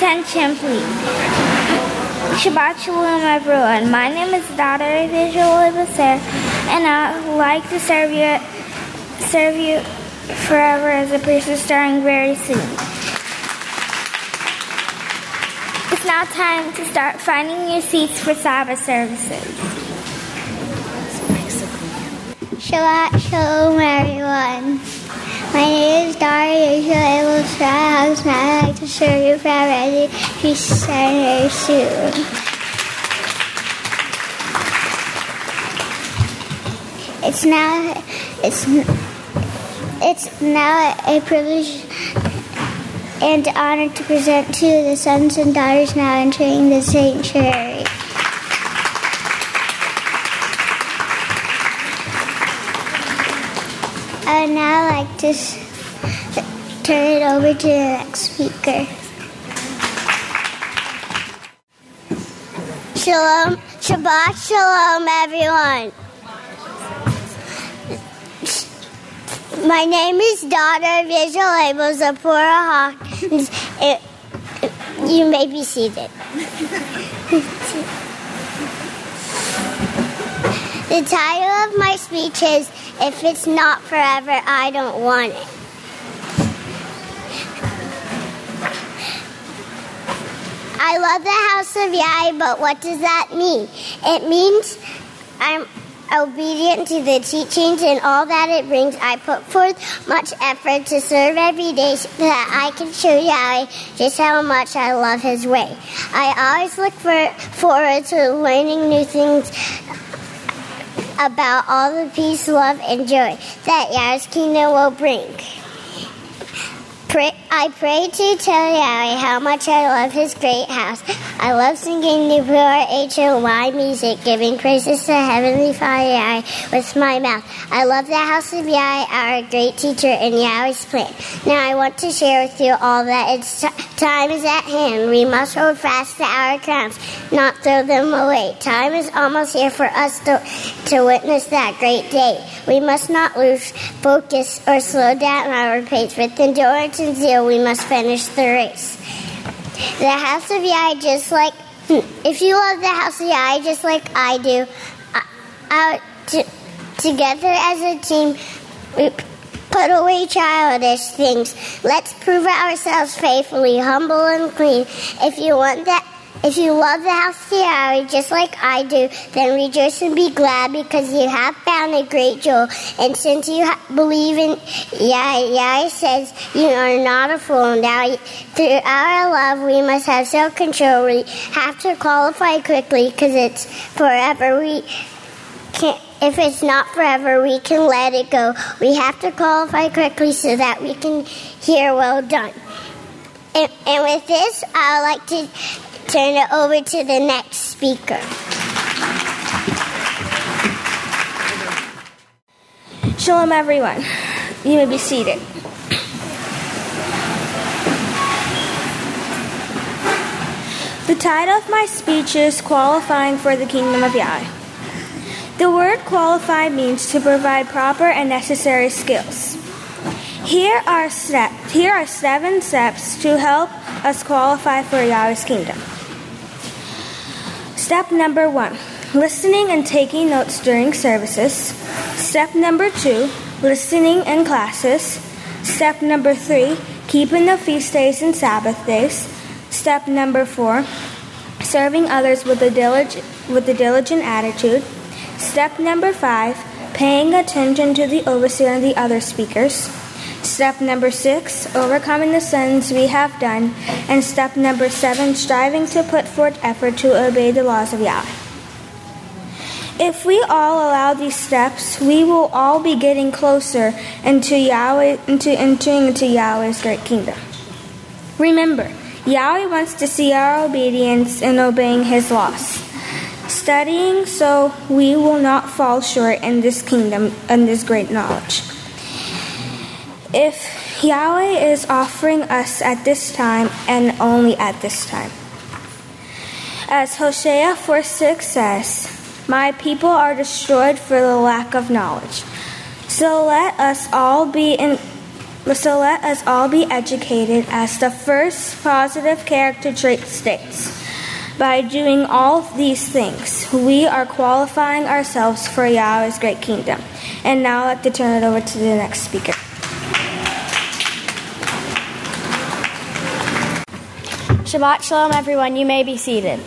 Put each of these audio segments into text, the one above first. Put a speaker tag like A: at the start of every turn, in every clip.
A: Attention, please. Shabbat Shalom, everyone. My name is Dr. Visual Baser, and I would like to serve you forever as a priest starting very soon. It's now time to start finding your seats for Sabbath services.
B: Shabbat Shalom, everyone. My name is Daria Visual Baser. I would like to serve you forever as a priest starting very soon. It's now a privilege and honor to present to you the sons and daughters now entering the sanctuary. I would now like to turn it over to the next speaker. Shalom, Shabbat Shalom, everyone. My name is Donna Visual Zipporah Hawkins. You may be seated. The title of my speech is, If It's Not Forever, I Don't Want It. I love the house of Yahweh, but what does that mean? It means I'm obedient to the teachings and all that it brings. I put forth much effort to serve every day so that I can show Yahweh just how much I love His way. I always look forward to learning new things about all the peace, love, and joy that Yahweh's kingdom will bring. I pray to tell Yahweh how much I love His great house. I love singing the pure HOY music, giving praises to Heavenly Father Yahweh with my mouth. I love the house of Yahweh, our great teacher, and Yahweh's plan. Now I want to share with you all that time is at hand. We must hold fast to our crowns, not throw them away. Time is almost here for us to witness that great day. We must not lose focus or slow down our pace. With endurance and zeal, we must finish the race. The house of Yahweh, if you love the house of Yahweh just like I do, together as a team, we put away childish things. Let's prove ourselves faithfully, humble and clean. If you love the house of Yahweh just like I do, then rejoice and be glad because you have found a great jewel. And since you believe in Yahweh says you are not a fool. Now, through our love, we must have self-control. We have to qualify quickly because it's forever. If it's not forever, we can let it go. We have to qualify quickly so that we can hear well done. And with this, I would like to turn it over to the next speaker.
A: Shalom, everyone. You may be seated. The title of my speech is Qualifying for the Kingdom of Yahweh. The word qualify means to provide proper and necessary skills. Here are 7 steps to help us qualify for Yahweh's kingdom. Step number 1, listening and taking notes during services. Step number 2, listening in classes. Step number 3, keeping the feast days and Sabbath days. Step number 4, serving others with a diligent attitude. Step number 5, paying attention to the overseer and the other speakers. Step number 6, overcoming the sins we have done. And step number 7, striving to put forth effort to obey the laws of Yahweh. If we all allow these steps, we will all be getting closer into entering into Yahweh's great kingdom. Remember, Yahweh wants to see our obedience in obeying His laws. Studying so we will not fall short in this kingdom and this great knowledge. If Yahweh is offering us at this time and only at this time. As Hosea 4:6 says, "My people are destroyed for the lack of knowledge." So let us all be So let us all be educated as the first positive character trait states. By doing all these things, we are qualifying ourselves for Yahweh's great kingdom. And now I'd like to turn it over to the next speaker.
C: Shabbat Shalom, everyone. You may be seated.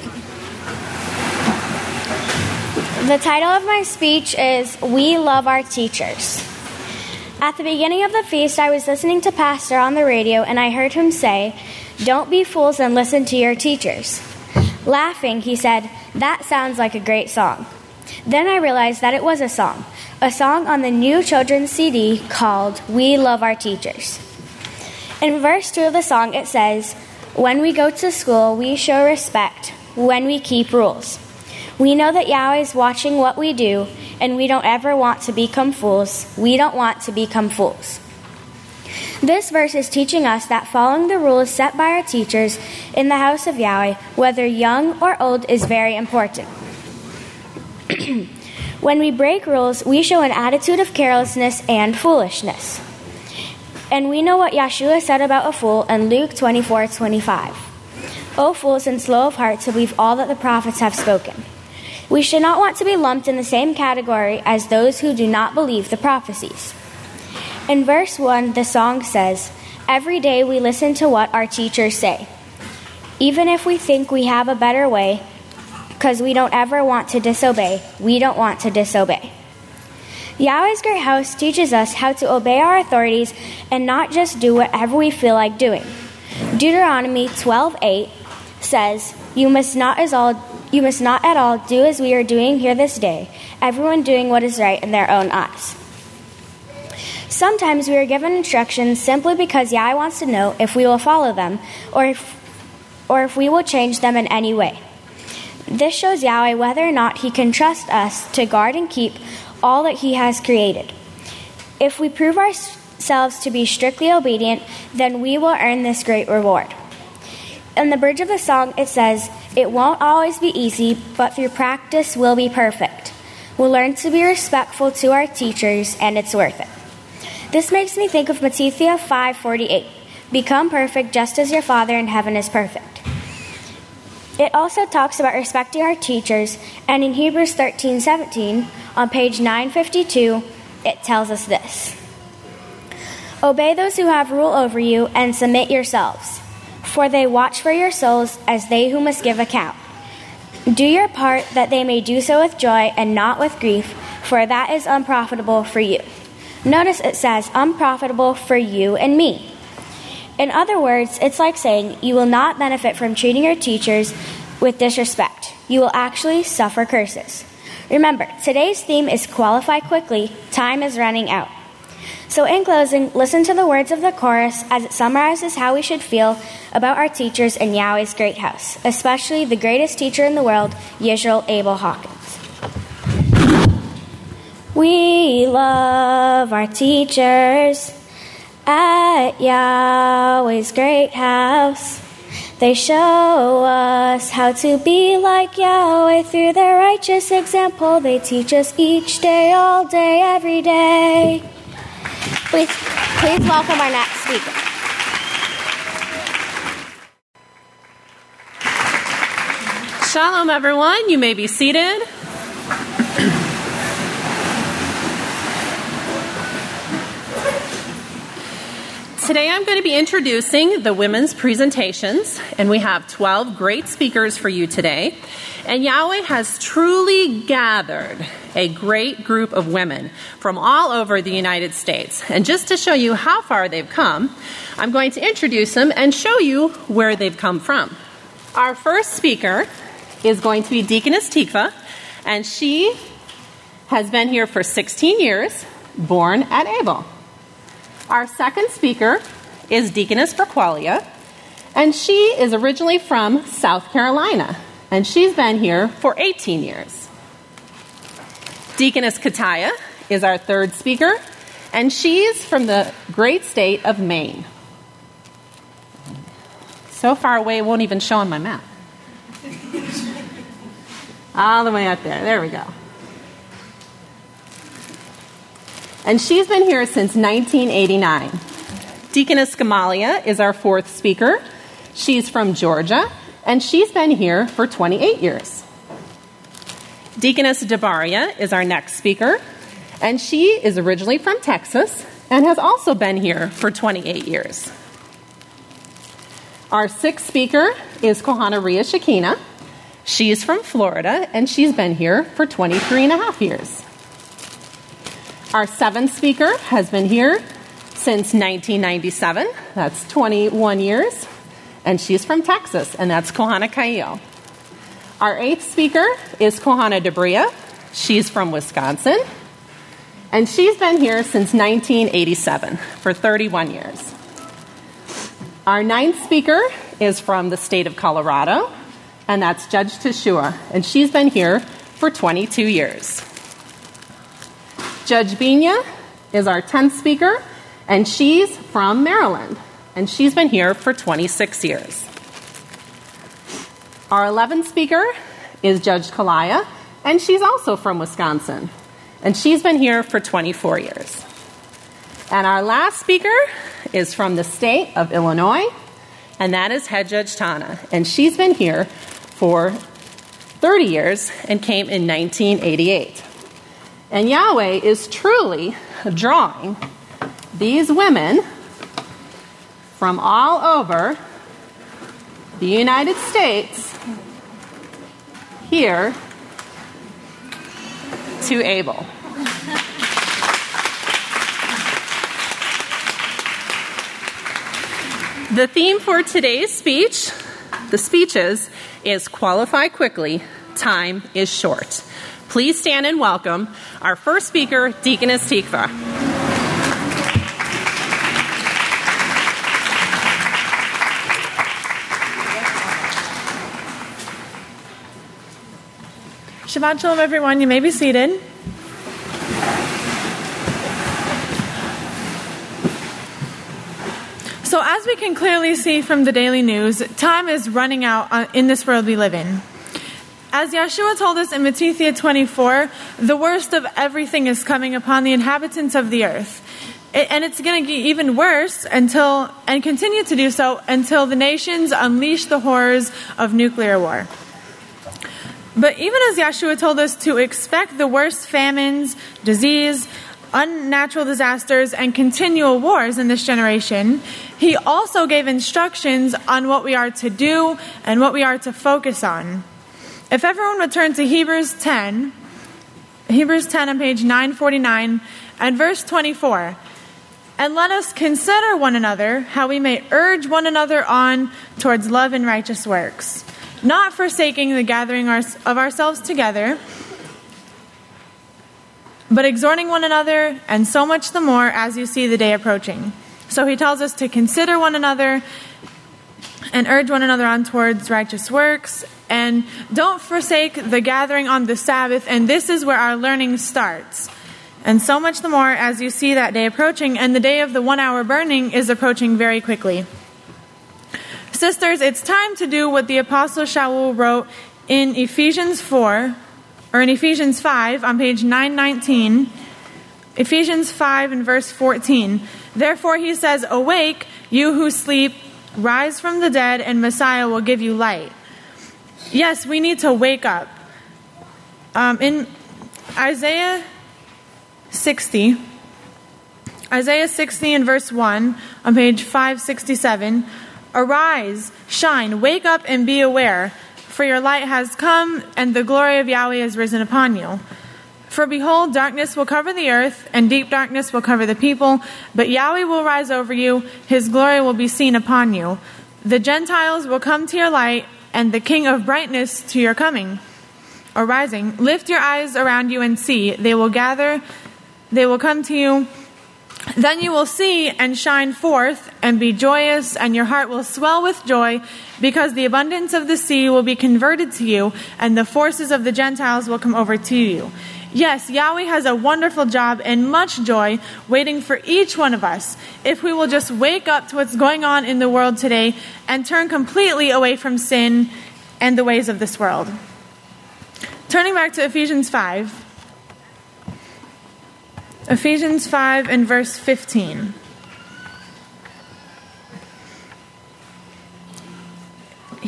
C: The title of my speech is We Love Our Teachers. At the beginning of the feast, I was listening to Pastor on the radio, and I heard him say, "Don't be fools and listen to your teachers." Laughing, he said, "That sounds like a great song." Then I realized that it was a song on the new children's CD called We Love Our Teachers. In verse 2 of the song, it says, "When we go to school, we show respect when we keep rules. We know that Yahweh is watching what we do, and we don't ever want to become fools. We don't want to become fools." This verse is teaching us that following the rules set by our teachers in the house of Yahweh, whether young or old, is very important. When we break rules, we show an attitude of carelessness and foolishness. And we know what Yeshua said about a fool in Luke 24:25. "O fools and slow of heart to believe all that the prophets have spoken." We should not want to be lumped in the same category as those who do not believe the prophecies. In verse 1, the song says, "Every day we listen to what our teachers say, even if we think we have a better way, because we don't ever want to disobey. We don't want to disobey." Yahweh's Great House teaches us how to obey our authorities and not just do whatever we feel like doing. Deuteronomy 12:8 says, You must not at all do as we are doing here this day, everyone doing what is right in their own eyes." Sometimes we are given instructions simply because Yahweh wants to know if we will follow them or if we will change them in any way. This shows Yahweh whether or not he can trust us to guard and keep all that he has created. If we prove ourselves to be strictly obedient, then we will earn this great reward. In the bridge of the song, it says, "It won't always be easy, but through practice we'll be perfect. We'll learn to be respectful to our teachers, and it's worth it." This makes me think of Matthew 5:48. "Become perfect just as your Father in heaven is perfect." It also talks about respecting our teachers, and in Hebrews 13:17, on page 952, it tells us this. "Obey those who have rule over you, and submit yourselves, for they watch for your souls as they who must give account. Do your part that they may do so with joy and not with grief, for that is unprofitable for you." Notice it says unprofitable for you and me. In other words, it's like saying you will not benefit from treating your teachers with disrespect. You will actually suffer curses. Remember, today's theme is qualify quickly. Time is running out. So in closing, listen to the words of the chorus as it summarizes how we should feel about our teachers in Yahweh's Great House, especially the greatest teacher in the world, Yisrael Abel Hawkins. We love our teachers at Yahweh's Great House. They show us how to be like Yahweh through their righteous example. They teach us each day, all day, every day. Please welcome our next speaker.
D: Shalom, everyone. You may be seated. Today I'm going to be introducing the women's presentations, and we have 12 great speakers for you today. And Yahweh has truly gathered a great group of women from all over the United States. And just to show you how far they've come, I'm going to introduce them and show you where they've come from. Our first speaker is going to be Deaconess Tikva, and she has been here for 16 years, born at Abel. Our second speaker is Deaconess Braqualia, and she is originally from South Carolina, and she's been here for 18 years. Deaconess Kataya is our third speaker, and she's from the great state of Maine. So far away, it won't even show on my map. All the way up there. There we go. And she's been here since 1989. Deaconess Gamalia is our fourth speaker. She's from Georgia, and she's been here for 28 years. Deaconess Debaria is our next speaker, and she is originally from Texas and has also been here for 28 years. Our sixth speaker is Kohana Ria Shekina. She's from Florida, and she's been here for 23 and a half years. Our seventh speaker has been here since 1997. That's 21 years. And she's from Texas, and that's Kohana Caillo. Our eighth speaker is Kohana Debria. She's from Wisconsin. And she's been here since 1987 for 31 years. Our ninth speaker is from the state of Colorado, and that's Judge Teshua, and she's been here for 22 years. Judge Binya is our 10th speaker, and she's from Maryland, and she's been here for 26 years. Our 11th speaker is Judge Kalaya, and she's also from Wisconsin, and she's been here for 24 years. And our last speaker is from the state of Illinois, and that is Head Judge Tana, and she's been here for 30 years and came in 1988. And Yahweh is truly drawing these women from all over the United States here to Abel. The theme for today's speeches, is qualify quickly, time is short. Please stand and welcome our first speaker, Deaconess Tikva.
E: Shabbat Shalom, everyone. You may be seated. So as we can clearly see from the daily news, time is running out in this world we live in. As Yeshua told us in Matthew 24, the worst of everything is coming upon the inhabitants of the earth. And it's going to get even worse and continue to do so until the nations unleash the horrors of nuclear war. But even as Yeshua told us to expect the worst famines, disease, unnatural disasters, and continual wars in this generation, he also gave instructions on what we are to do and what we are to focus on. If everyone would turn to Hebrews 10 on page 949 and verse 24, and let us consider one another how we may urge one another on towards love and righteous works, not forsaking the gathering of ourselves together, but exhorting one another, and so much the more as you see the day approaching. So he tells us to consider one another and urge one another on towards righteous works, and don't forsake the gathering on the Sabbath, and this is where our learning starts. And so much the more as you see that day approaching, and the day of the 1 hour burning is approaching very quickly. Sisters, it's time to do what the Apostle Shaul wrote in Ephesians 5 on page 919. Ephesians 5 and verse 14. Therefore he says, awake, you who sleep, rise from the dead, and Messiah will give you light. Yes, we need to wake up. In Isaiah 60 and verse 1 on page 567, arise, shine, wake up and be aware, for your light has come and the glory of Yahweh has risen upon you. For behold, darkness will cover the earth and deep darkness will cover the people, but Yahweh will rise over you, his glory will be seen upon you. The Gentiles will come to your light and the King of brightness to your coming or rising. Lift your eyes around you and see, they will come to you. Then you will see and shine forth and be joyous, and your heart will swell with joy, because the abundance of the sea will be converted to you, and the forces of the Gentiles will come over to you. Yes, Yahweh has a wonderful job and much joy waiting for each one of us if we will just wake up to what's going on in the world today and turn completely away from sin and the ways of this world. Turning back to Ephesians 5. Ephesians 5 and verse 15.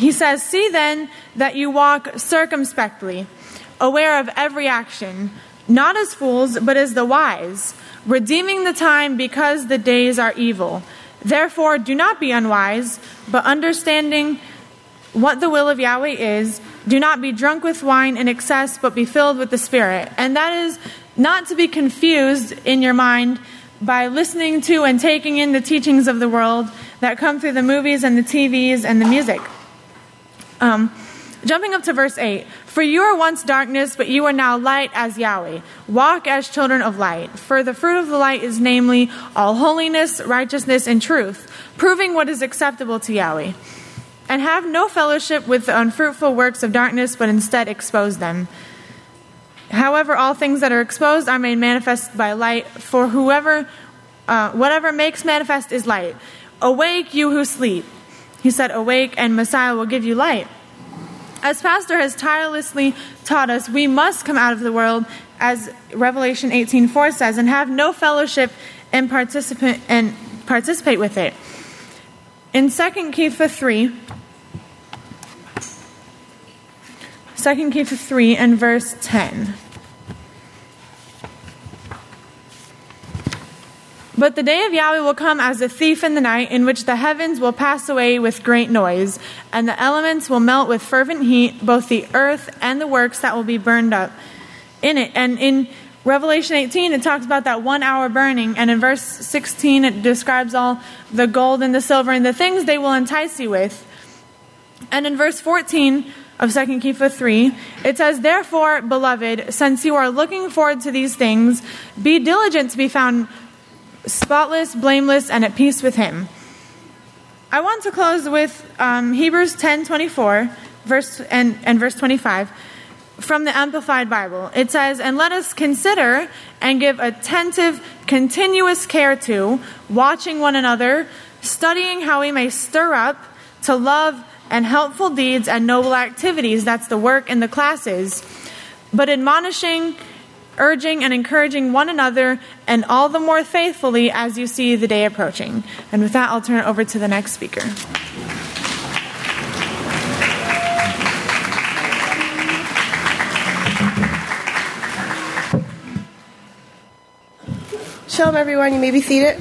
E: He says, "See then that you walk circumspectly, aware of every action, not as fools, but as the wise, redeeming the time because the days are evil. Therefore do not be unwise, but understanding what the will of Yahweh is, do not be drunk with wine in excess, but be filled with the Spirit." And that is not to be confused in your mind by listening to and taking in the teachings of the world that come through the movies and the TVs and the music. Jumping up to verse 8. "For you were once darkness, but you are now light as Yahweh. Walk as children of light. For the fruit of the light is namely all holiness, righteousness, and truth, proving what is acceptable to Yahweh. And have no fellowship with the unfruitful works of darkness, but instead expose them. However, all things that are exposed are made manifest by light, for whatever makes manifest is light. Awake, you who sleep." He said, "Awake, and Messiah will give you light." As Pastor has tirelessly taught us, we must come out of the world, as Revelation 18:4 says, and have no fellowship and participate with it. In 2 Kepha 3 and verse 10. "But the day of Yahweh will come as a thief in the night, in which the heavens will pass away with great noise, and the elements will melt with fervent heat, both the earth and the works that will be burned up in it." And in Revelation 18, it talks about that 1 hour burning, and in verse 16, it describes all the gold and the silver and the things they will entice you with. And in verse 14 of 2 Kepha 3, it says, "Therefore, beloved, since you are looking forward to these things, be diligent to be found spotless, blameless, and at peace with him." I want to close with Hebrews 10:24 verse 25 from the Amplified Bible. It says, "And let us consider and give attentive, continuous care to, watching one another, studying how we may stir up to love and helpful deeds and noble activities." That's the work in the classes. "But admonishing, urging, and encouraging one another, and all the more faithfully as you see the day approaching." And with that, I'll turn it over to the next speaker.
F: Shalom, everyone. You may be seated.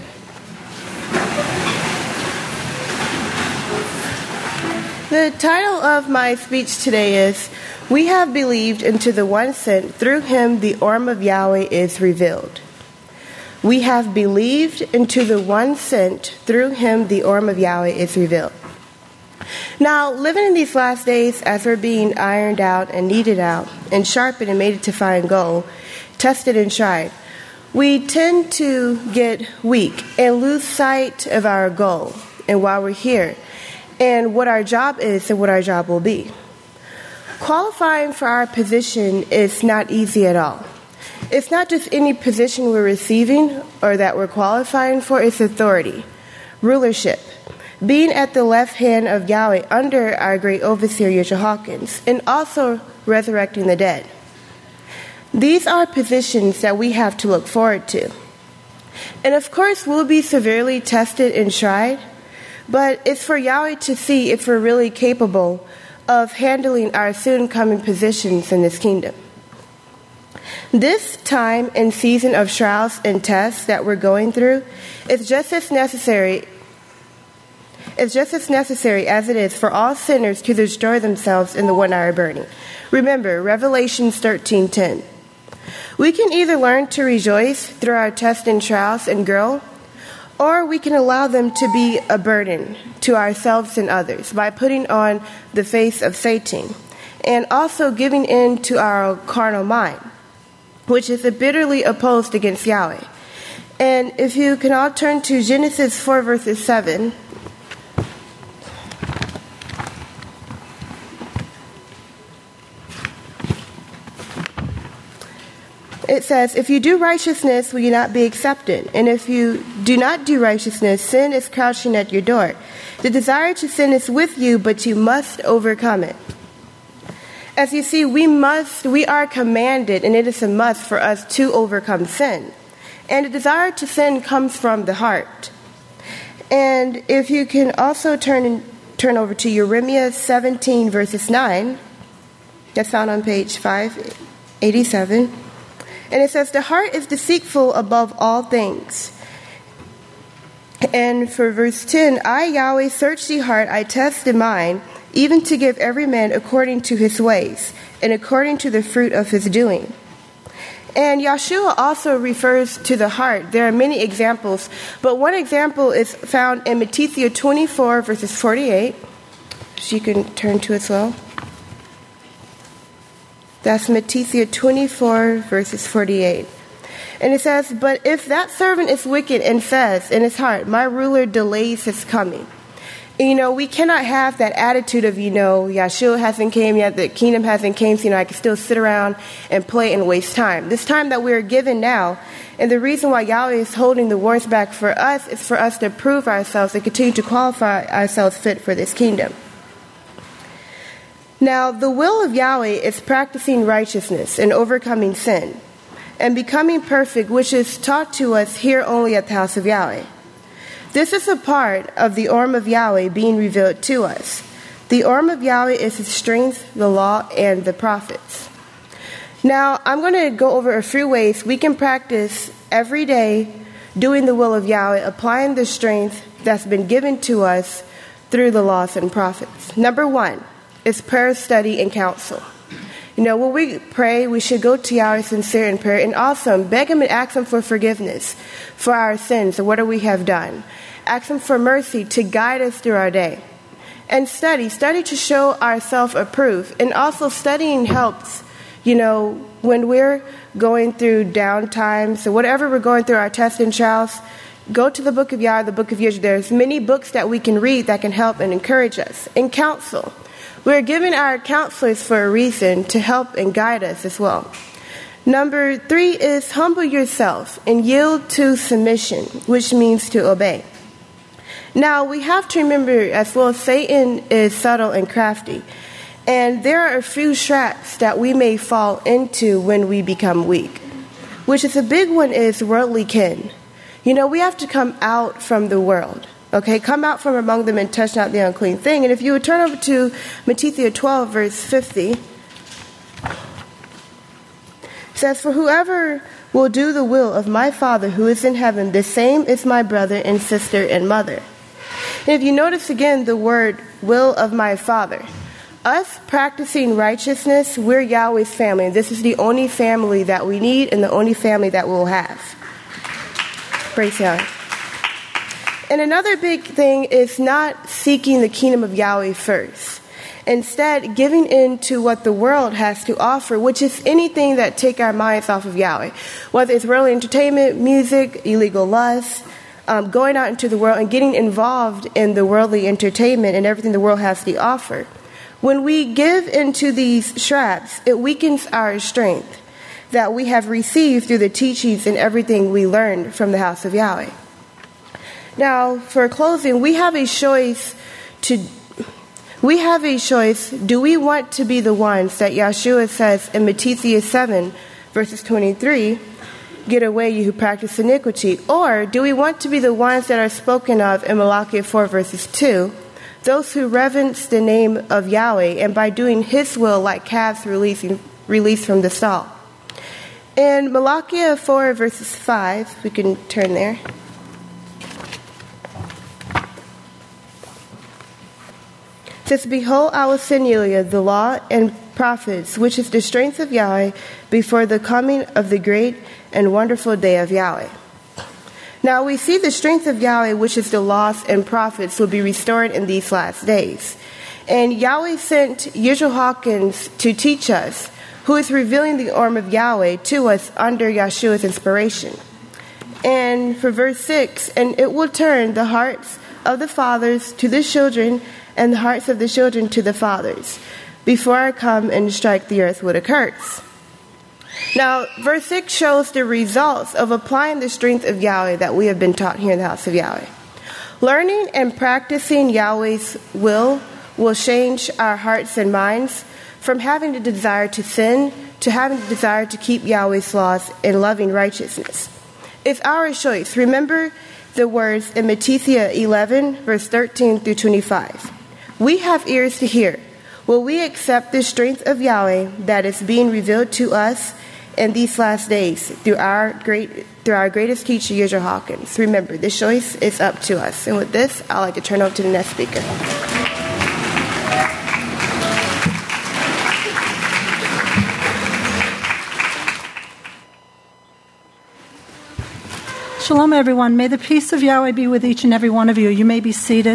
F: The title of my speech today is, "We have believed into the one sent, through him the arm of Yahweh is revealed." We have believed into the one sent, through him the arm of Yahweh is revealed. Now, living in these last days, as we're being ironed out and kneaded out and sharpened and made to fine gold, tested and tried, we tend to get weak and lose sight of our goal and why we're here and what our job is and what our job will be. Qualifying for our position is not easy at all. It's not just any position we're receiving or that we're qualifying for, it's authority, rulership, being at the left hand of Yahweh under our great overseer Yeshua Hawkins, and also resurrecting the dead. These are positions that we have to look forward to. And of course, we'll be severely tested and tried, but it's for Yahweh to see if we're really capable of handling our soon-coming positions in this kingdom. This time and season of trials and tests that we're going through is just as necessary as it is for all sinners to destroy themselves in the 1 hour burning. Remember, Revelation 13:10. We can either learn to rejoice through our tests and trials and grow, or we can allow them to be a burden to ourselves and others by putting on the face of Satan and also giving in to our carnal mind, which is bitterly opposed against Yahweh. And if you can all turn to Genesis 4 verses 7. It says, "If you do righteousness, will you not be accepted? And if you do not do righteousness, sin is crouching at your door. The desire to sin is with you, but you must overcome it." As you see, we are commanded, and it is a must for us to overcome sin. And the desire to sin comes from the heart. And if you can also turn turn over to Jeremiah 17, verses 9. That's found on page 587. And it says, the heart is deceitful above all things. And for verse 10, I, Yahweh, search the heart, I test the mind, even to give every man according to his ways, and according to the fruit of his doing. And Yeshua also refers to the heart. There are many examples, but one example is found in Matthew 24, verses 48. She can turn to as well. That's Matthew 24, verses 48. And it says, but if that servant is wicked and says in his heart, my ruler delays his coming. And, we cannot have that attitude of, Yeshua hasn't came yet, the kingdom hasn't came, so, I can still sit around and play and waste time. This time that we are given now, and the reason why Yahweh is holding the words back for us is for us to prove ourselves and continue to qualify ourselves fit for this kingdom. Now, the will of Yahweh is practicing righteousness and overcoming sin and becoming perfect, which is taught to us here only at the house of Yahweh. This is a part of the arm of Yahweh being revealed to us. The arm of Yahweh is his strength, the law, and the prophets. Now, I'm going to go over a few ways we can practice every day doing the will of Yahweh, applying the strength that's been given to us through the laws and prophets. Number 1 is prayer, study, and counsel. When we pray, we should go to Yahweh sincere in prayer and also beg him and ask him for forgiveness for our sins or whatever we have done. Ask him for mercy to guide us through our day. And study to show ourselves approved. And also studying helps, when we're going through down times or whatever we're going through our tests and trials, go to the book of Yah, the book of Yeshua. There's many books that we can read that can help and encourage us. And counsel. We're given our counselors for a reason to help and guide us as well. Number 3 is humble yourself and yield to submission, which means to obey. Now, we have to remember as well, Satan is subtle and crafty. And there are a few traps that we may fall into when we become weak, which is a big one is worldly kin. We have to come out from the world. Okay, come out from among them and touch not the unclean thing. And if you would turn over to Matthew 12, verse 50, it says, for whoever will do the will of my Father who is in heaven, the same is my brother and sister and mother. And if you notice again the word will of my Father, us practicing righteousness, we're Yahweh's family. And this is the only family that we need and the only family that we'll have. Praise Yahweh. And another big thing is not seeking the kingdom of Yahweh first. Instead, giving in to what the world has to offer, which is anything that take our minds off of Yahweh. Whether it's worldly entertainment, music, illegal lust, going out into the world and getting involved in the worldly entertainment and everything the world has to offer. When we give into these traps, it weakens our strength that we have received through the teachings and everything we learned from the house of Yahweh. Now, for closing, we have a choice. Do we want to be the ones that Yeshua says in Matthew 7, verses 23, get away, you who practice iniquity? Or do we want to be the ones that are spoken of in Malachi 4, verses 2, those who reverence the name of Yahweh, and by doing his will like calves released from the stall? In Malachi 4, verses 5, we can turn there. It says, behold, I will send you the law and prophets, which is the strength of Yahweh, before the coming of the great and wonderful day of Yahweh. Now we see the strength of Yahweh, which is the laws and prophets, will be restored in these last days. And Yahweh sent Yeshua Hawkins to teach us, who is revealing the arm of Yahweh to us under Yeshua's inspiration. And for verse 6, and it will turn the hearts of the fathers to the children, and the hearts of the children to the fathers, before I come and strike the earth with a curse. Now, verse 6 shows the results of applying the strength of Yahweh that we have been taught here in the house of Yahweh. Learning and practicing Yahweh's will change our hearts and minds from having the desire to sin to having the desire to keep Yahweh's laws in loving righteousness. It's our choice. Remember the words in Matthew 11, verse 13 through 25. We have ears to hear. Will we accept the strength of Yahweh that is being revealed to us in these last days through our greatest teacher, Yudra Hawkins? Remember, this choice is up to us. And with this, I'd like to turn over to the next speaker.
G: Shalom, everyone. May the peace of Yahweh be with each and every one of you. You may be seated.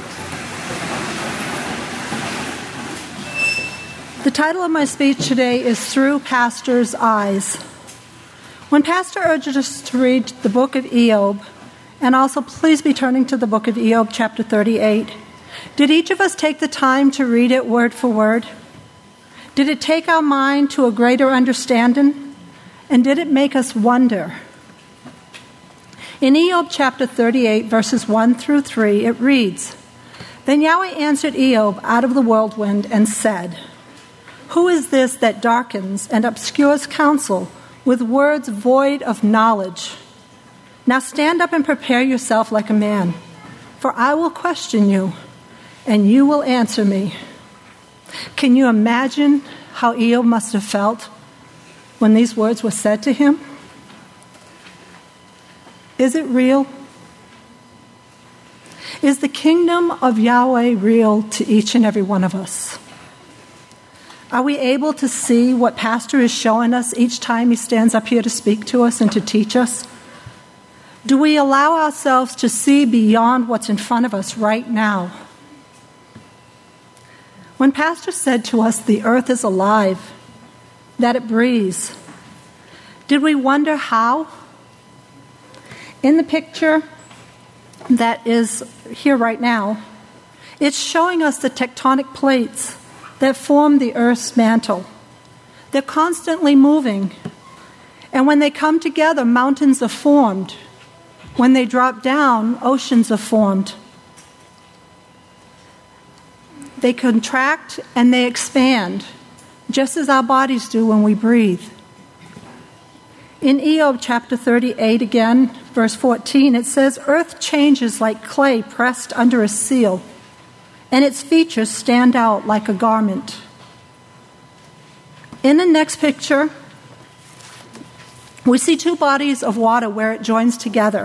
G: The title of my speech today is Through Pastor's Eyes. When Pastor urged us to read the book of Eob, and also please be turning to the book of Eob, chapter 38, did each of us take the time to read it word for word? Did it take our mind to a greater understanding? And did it make us wonder? In Eob chapter 38, verses 1 through 3, it reads, Then Yahweh answered Eob out of the whirlwind and said, Who is this that darkens and obscures counsel with words void of knowledge? Now stand up and prepare yourself like a man, for I will question you, and you will answer me. Can you imagine how Eob must have felt when these words were said to him? Is it real? Is the kingdom of Yahweh real to each and every one of us? Are we able to see what Pastor is showing us each time he stands up here to speak to us and to teach us? Do we allow ourselves to see beyond what's in front of us right now? When Pastor said to us, the earth is alive, that it breathes, did we wonder how? In the picture that is here right now, it's showing us the tectonic plates that form the earth's mantle. They're constantly moving. And when they come together, mountains are formed. When they drop down, oceans are formed. They contract and they expand, just as our bodies do when we breathe. In Eob chapter 38 again, verse 14, it says, Earth changes like clay pressed under a seal, and its features stand out like a garment. In the next picture, we see two bodies of water where it joins together.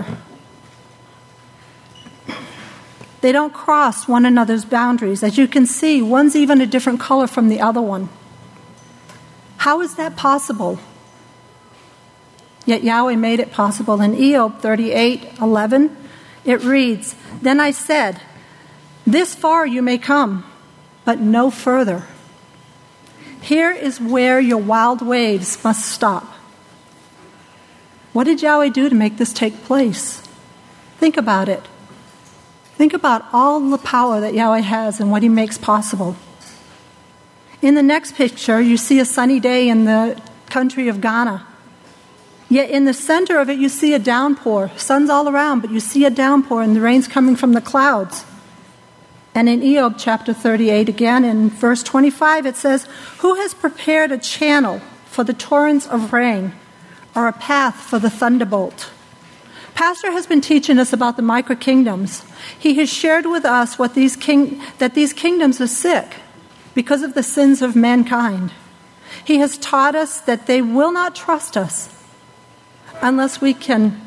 G: They don't cross one another's boundaries. As you can see, one's even a different color from the other one. How is that possible? Yet Yahweh made it possible. In Eob 38:11, it reads, Then I said, This far you may come, but no further. Here is where your wild waves must stop. What did Yahweh do to make this take place? Think about it. Think about all the power that Yahweh has and what he makes possible. In the next picture, you see a sunny day in the country of Ghana. Yet in the center of it, you see a downpour. Sun's all around, but you see a downpour, and the rain's coming from the clouds. And in Eob chapter 38, again, in verse 25, it says, Who has prepared a channel for the torrents of rain, or a path for the thunderbolt? Pastor has been teaching us about the micro-kingdoms. He has shared with us that these kingdoms are sick because of the sins of mankind. He has taught us that they will not trust us unless we can.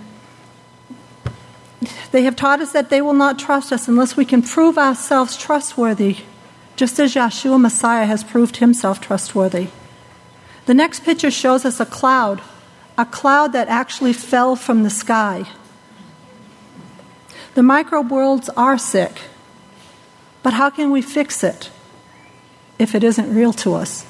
G: They have taught us that they will not trust us unless we can prove ourselves trustworthy, just as Yeshua Messiah has proved himself trustworthy. The next picture shows us a cloud that actually fell from the sky. The microbe worlds are sick, but how can we fix it if it isn't real to us?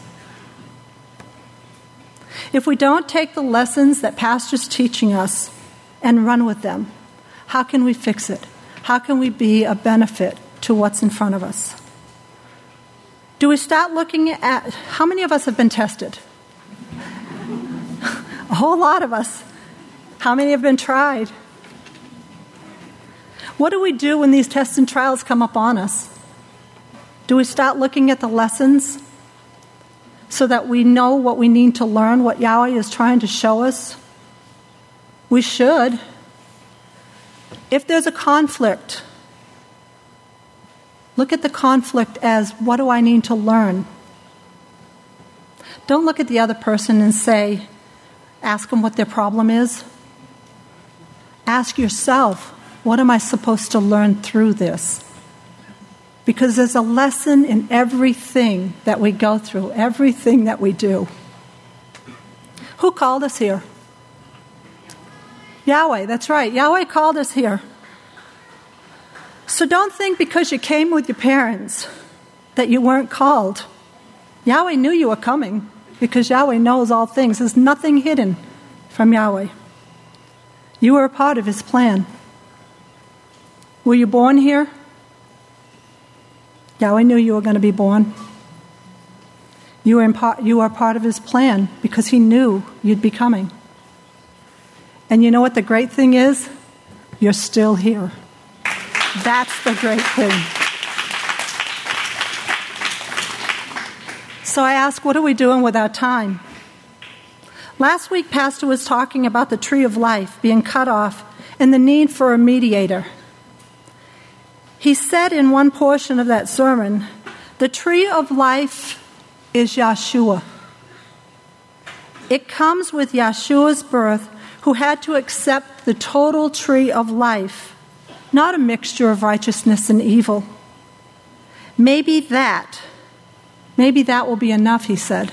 G: If we don't take the lessons that Pastor's teaching us and run with them, how can we fix it? How can we be a benefit to what's in front of us? Do we start looking at how many of us have been tested? A whole lot of us. How many have been tried? What do we do when these tests and trials come up on us? Do we start looking at the lessons so that we know what we need to learn, what Yahweh is trying to show us? We should. If there's a conflict, Look at the conflict as, what do I need to learn? Don't look at the other person and say, ask them what their problem is. Ask yourself, what am I supposed to learn through this? Because there's a lesson in everything that we go through, everything that we do. Who called us here? Yahweh, that's right. Yahweh called us here. So don't think because you came with your parents that you weren't called. Yahweh knew you were coming because Yahweh knows all things. There's nothing hidden from Yahweh. You were a part of His plan. Were you born here? Yahweh knew you were going to be born. You are part of His plan because He knew you'd be coming. And you know what the great thing is? You're still here. That's the great thing. So I ask, what are we doing with our time? Last week, Pastor was talking about the tree of life being cut off and the need for a mediator. He said in one portion of that sermon, the tree of life is Yeshua. It comes with Yeshua's birth, who had to accept the total tree of life, not a mixture of righteousness and evil. Maybe that will be enough, he said.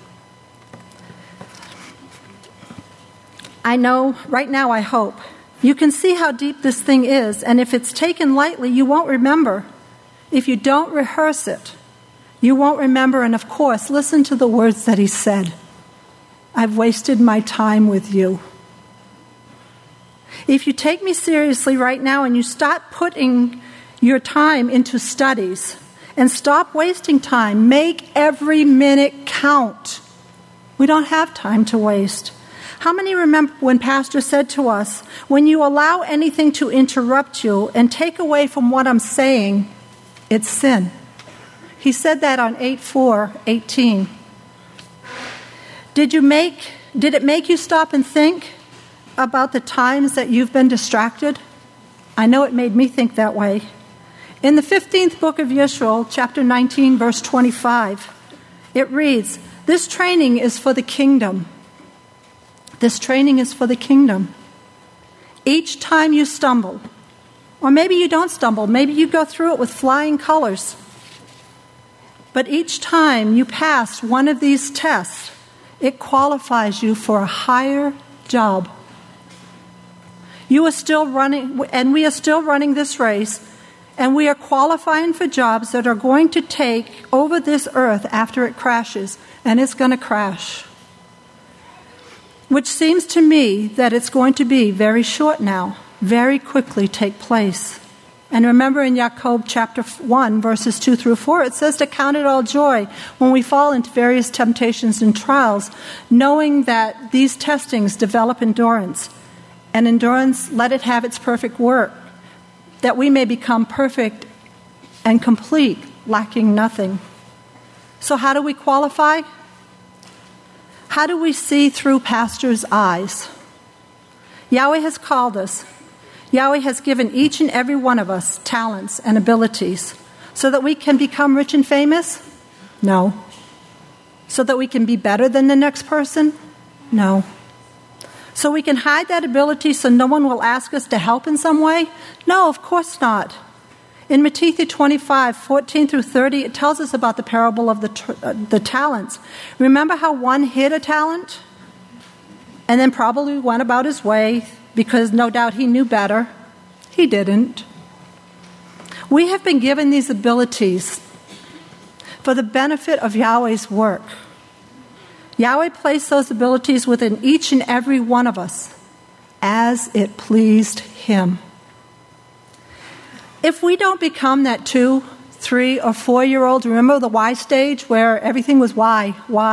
G: I know, right now I hope. You can see how deep this thing is, and if it's taken lightly, you won't remember. If you don't rehearse it, you won't remember, and of course, listen to the words that he said. I've wasted my time with you. If you take me seriously right now and you start putting your time into studies and stop wasting time, make every minute count. We don't have time to waste. How many remember when Pastor said to us, when you allow anything to interrupt you and take away from what I'm saying, it's sin. He said that on 8/4/18. Did it make you stop and think about the times that you've been distracted? I know it made me think that way. In the 15th book of Yeshua, chapter 19, verse 25, it reads, this training is for the kingdom. This training is for the kingdom. Each time you stumble, or maybe you don't stumble, maybe you go through it with flying colors, but each time you pass one of these tests, it qualifies you for a higher job. You are still running, and we are still running this race, and we are qualifying for jobs that are going to take over this earth after it crashes, and it's going to crash. Which seems to me that it's going to be very short now, very quickly take place. And remember in Jacob chapter 1, verses 2-4, it says to count it all joy when we fall into various temptations and trials, knowing that these testings develop endurance. And endurance, let it have its perfect work, that we may become perfect and complete, lacking nothing. So how do we qualify? How do we see through Pastor's eyes? Yahweh has called us. Yahweh has given each and every one of us talents and abilities so that we can become rich and famous? No. So that we can be better than the next person? No. So we can hide that ability so no one will ask us to help in some way? No, of course not. In Matthew 25:14-30, it tells us about the parable of the talents. Remember how one hid a talent and then probably went about his way because no doubt he knew better? He didn't. We have been given these abilities for the benefit of Yahweh's work. Yahweh placed those abilities within each and every one of us as it pleased Him. If we don't become that 2, 3, or 4-year-old, remember the why stage where everything was why,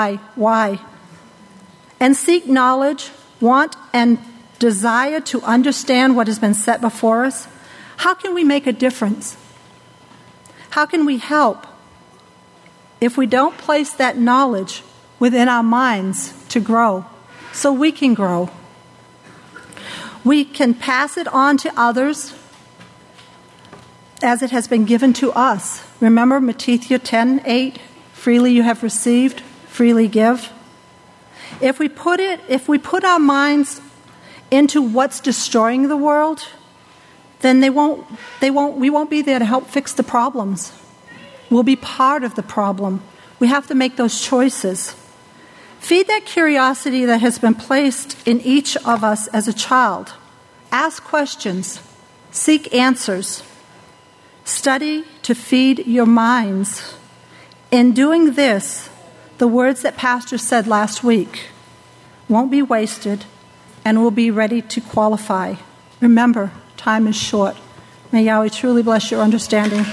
G: and seek knowledge, want and desire to understand what has been set before us, how can we make a difference? How can we help if we don't place that knowledge within our minds to grow so we can grow? We can pass it on to others. as it has been given to us. Remember Matthew 10:8, freely you have received, freely give. If we put our minds into what's destroying the world, then we won't be there to help fix the problems. We'll be part of the problem. We have to make those choices. Feed that curiosity that has been placed in each of us as a child. Ask questions. Seek answers. Study to feed your minds. In doing this, the words that Pastor said last week won't be wasted and will be ready to qualify. Remember, time is short. May Yahweh truly bless your understanding.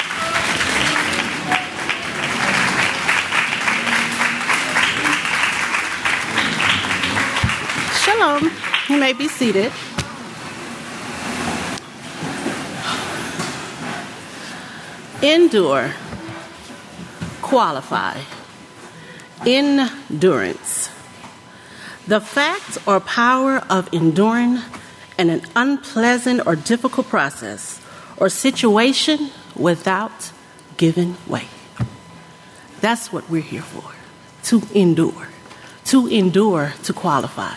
H: Shalom. You may be seated. Endure. Qualify. Endurance. The fact or power of enduring an unpleasant or difficult process or situation without giving way. That's what we're here for. To endure. To endure, to qualify.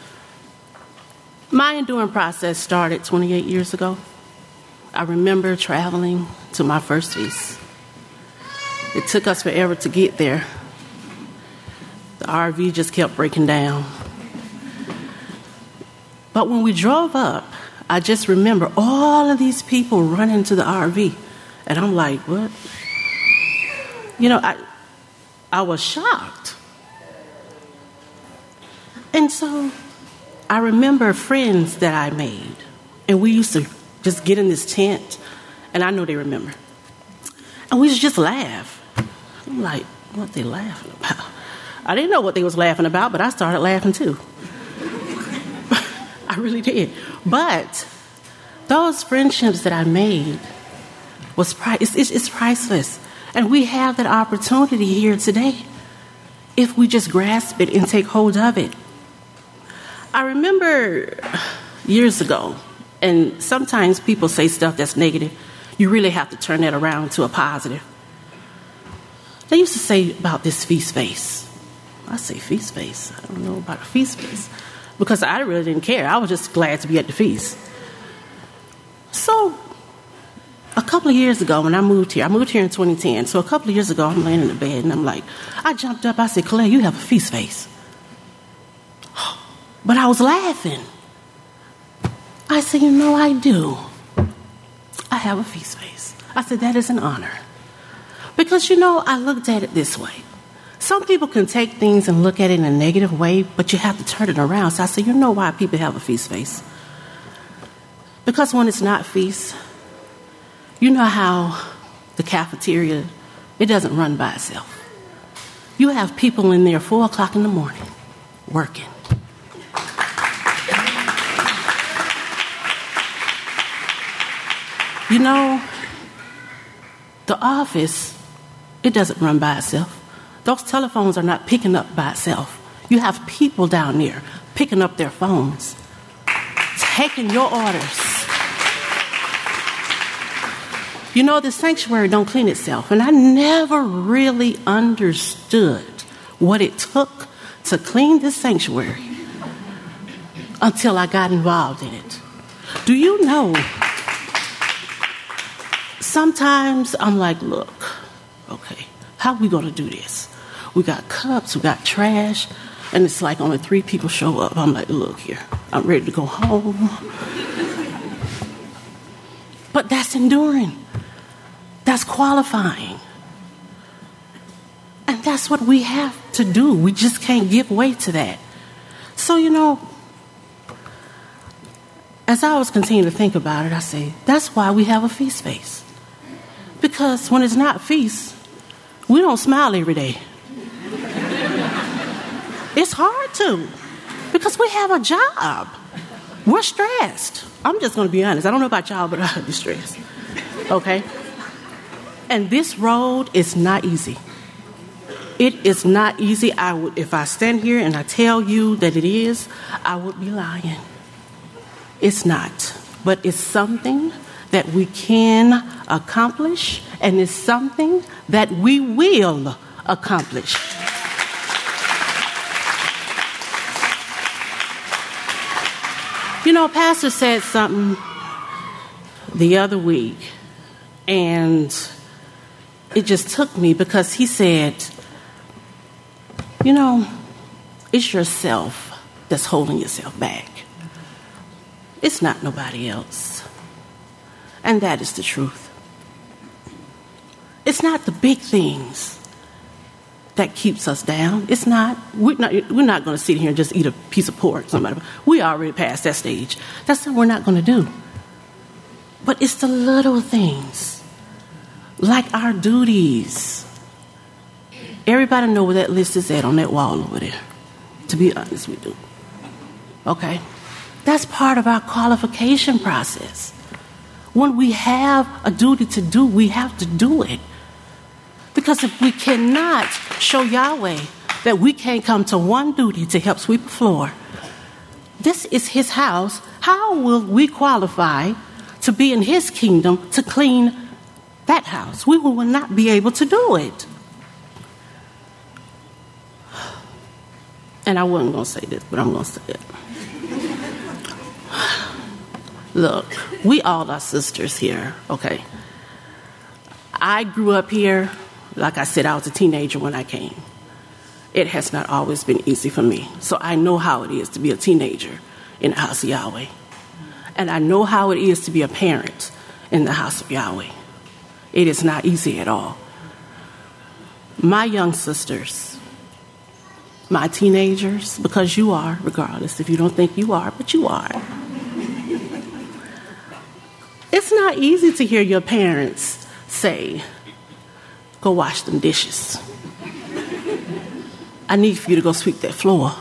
H: My enduring process started 28 years ago. I remember traveling to my first feast. It took us forever to get there. The RV just kept breaking down. But when we drove up, I just remember all of these people running to the RV. And I'm like, what? You know, I was shocked. And so I remember friends that I made. And we used to just get in this tent. And I know they remember. And we used to just laugh. I'm like, what they laughing about? I didn't know what they was laughing about, but I started laughing too. I really did. But those friendships that I made was it's priceless. And we have that opportunity here today if we just grasp it and take hold of it. I remember years ago, and sometimes people say stuff that's negative. You really have to turn that around to a positive. They used to say about this feast face. I say feast face. I don't know about a feast face. Because I really didn't care. I was just glad to be at the feast. So, a couple of years ago when I moved here in 2010. So a couple of years ago, I'm laying in the bed and I'm like, I jumped up. I said, Claire, you have a feast face. But I was laughing. I said, you know, I do. I have a feast face. I said, that is an honor. Because, you know, I looked at it this way. Some people can take things and look at it in a negative way, but you have to turn it around. So I said, you know why people have a feast face? Because when it's not feast, you know how the cafeteria, it doesn't run by itself. You have people in there 4 o'clock in the morning working. You know, the office, it doesn't run by itself. Those telephones are not picking up by itself. You have people down there picking up their phones, taking your orders. You know, the sanctuary don't clean itself. And I never really understood what it took to clean this sanctuary until I got involved in it. Do you know, sometimes I'm like, look, okay, how are we going to do this? We got cups, we got trash, and it's like only 3 people show up. I'm like, look here, I'm ready to go home. But that's enduring. That's qualifying. And that's what we have to do. We just can't give way to that. So, you know, as I was continuing to think about it, I say, that's why we have a feast face. Because when it's not feast, we don't smile every day. It's hard to, because we have a job. We're stressed. I'm just going to be honest. I don't know about y'all, but I'll be stressed. Okay? And this road is not easy. It is not easy. If I stand here and I tell you that it is, I would be lying. It's not. But it's something that we can accomplish, and it's something that we will accomplish. You know, Pastor said something the other week, and it just took me because he said, you know, it's yourself that's holding yourself back. It's not nobody else. And that is the truth. It's not the big things that keeps us down. It's not. We're not going to sit here and just eat a piece of pork. We already passed that stage. That's what we're not going to do. But it's the little things, like our duties. Everybody know where that list is at on that wall over there. To be honest, we do. Okay? That's part of our qualification process. When we have a duty to do, we have to do it. Because if we cannot show Yahweh that we can't come to one duty to help sweep the floor, this is his house, how will we qualify to be in his kingdom to clean that house? We will not be able to do it. And I wasn't going to say this, but I'm going to say it. Look, we all are sisters here, okay? I grew up here. Like I said, I was a teenager when I came. It has not always been easy for me. So I know how it is to be a teenager in the house of Yahweh. And I know how it is to be a parent in the house of Yahweh. It is not easy at all. My young sisters, my teenagers, because you are, regardless if you don't think you are, but you are. It's not easy to hear your parents say, go wash them dishes. I need for you to go sweep that floor.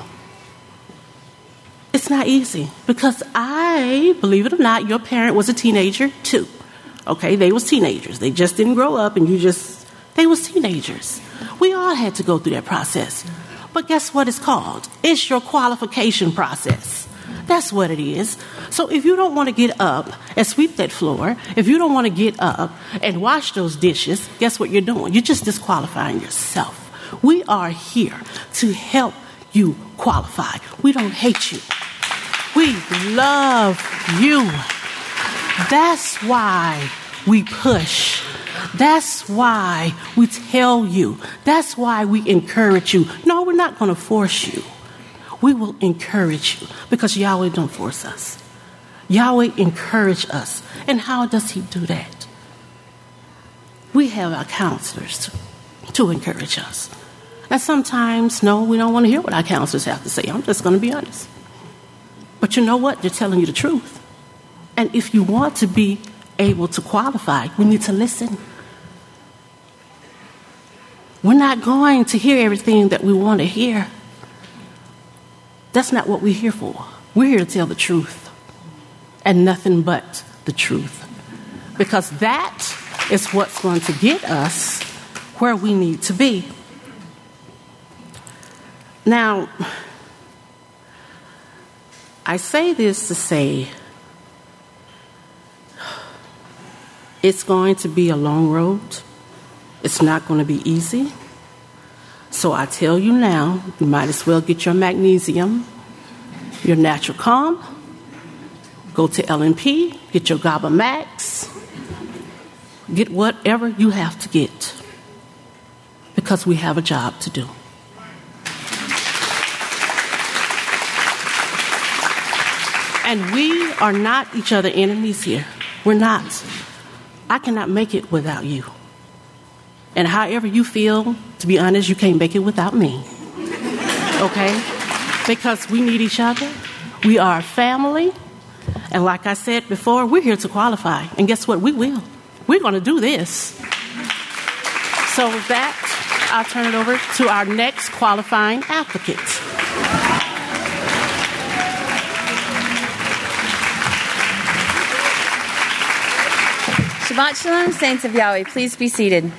H: It's not easy because believe it or not, your parent was a teenager too. Okay, they was teenagers. They just didn't grow up and they was teenagers. We all had to go through that process. But guess what it's called? It's your qualification process. That's what it is. So if you don't want to get up and sweep that floor, if you don't want to get up and wash those dishes, guess what you're doing? You're just disqualifying yourself. We are here to help you qualify. We don't hate you. We love you. That's why we push. That's why we tell you. That's why we encourage you. No, we're not going to force you. We will encourage you because Yahweh don't force us. Yahweh encourage us. And how does he do that? We have our counselors to encourage us. And sometimes, no, we don't want to hear what our counselors have to say. I'm just going to be honest. But you know what? They're telling you the truth. And if you want to be able to qualify, we need to listen. We're not going to hear everything that we want to hear. That's not what we're here for. We're here to tell the truth and nothing but the truth. Because that is what's going to get us where we need to be. Now, I say this to say it's going to be a long road. It's not going to be easy. So I tell you now, you might as well get your magnesium, your natural calm, go to LNP, get your GABA Max, get whatever you have to get, because we have a job to do. And we are not each other enemies here. We're not. I cannot make it without you. And however you feel, to be honest, you can't make it without me. Okay? Because we need each other. We are a family. And like I said before, we're here to qualify. And guess what? We will. We're going to do this. So with that, I'll turn it over to our next qualifying applicant.
I: Shabbat Shalom, saints of Yahweh. Please be seated.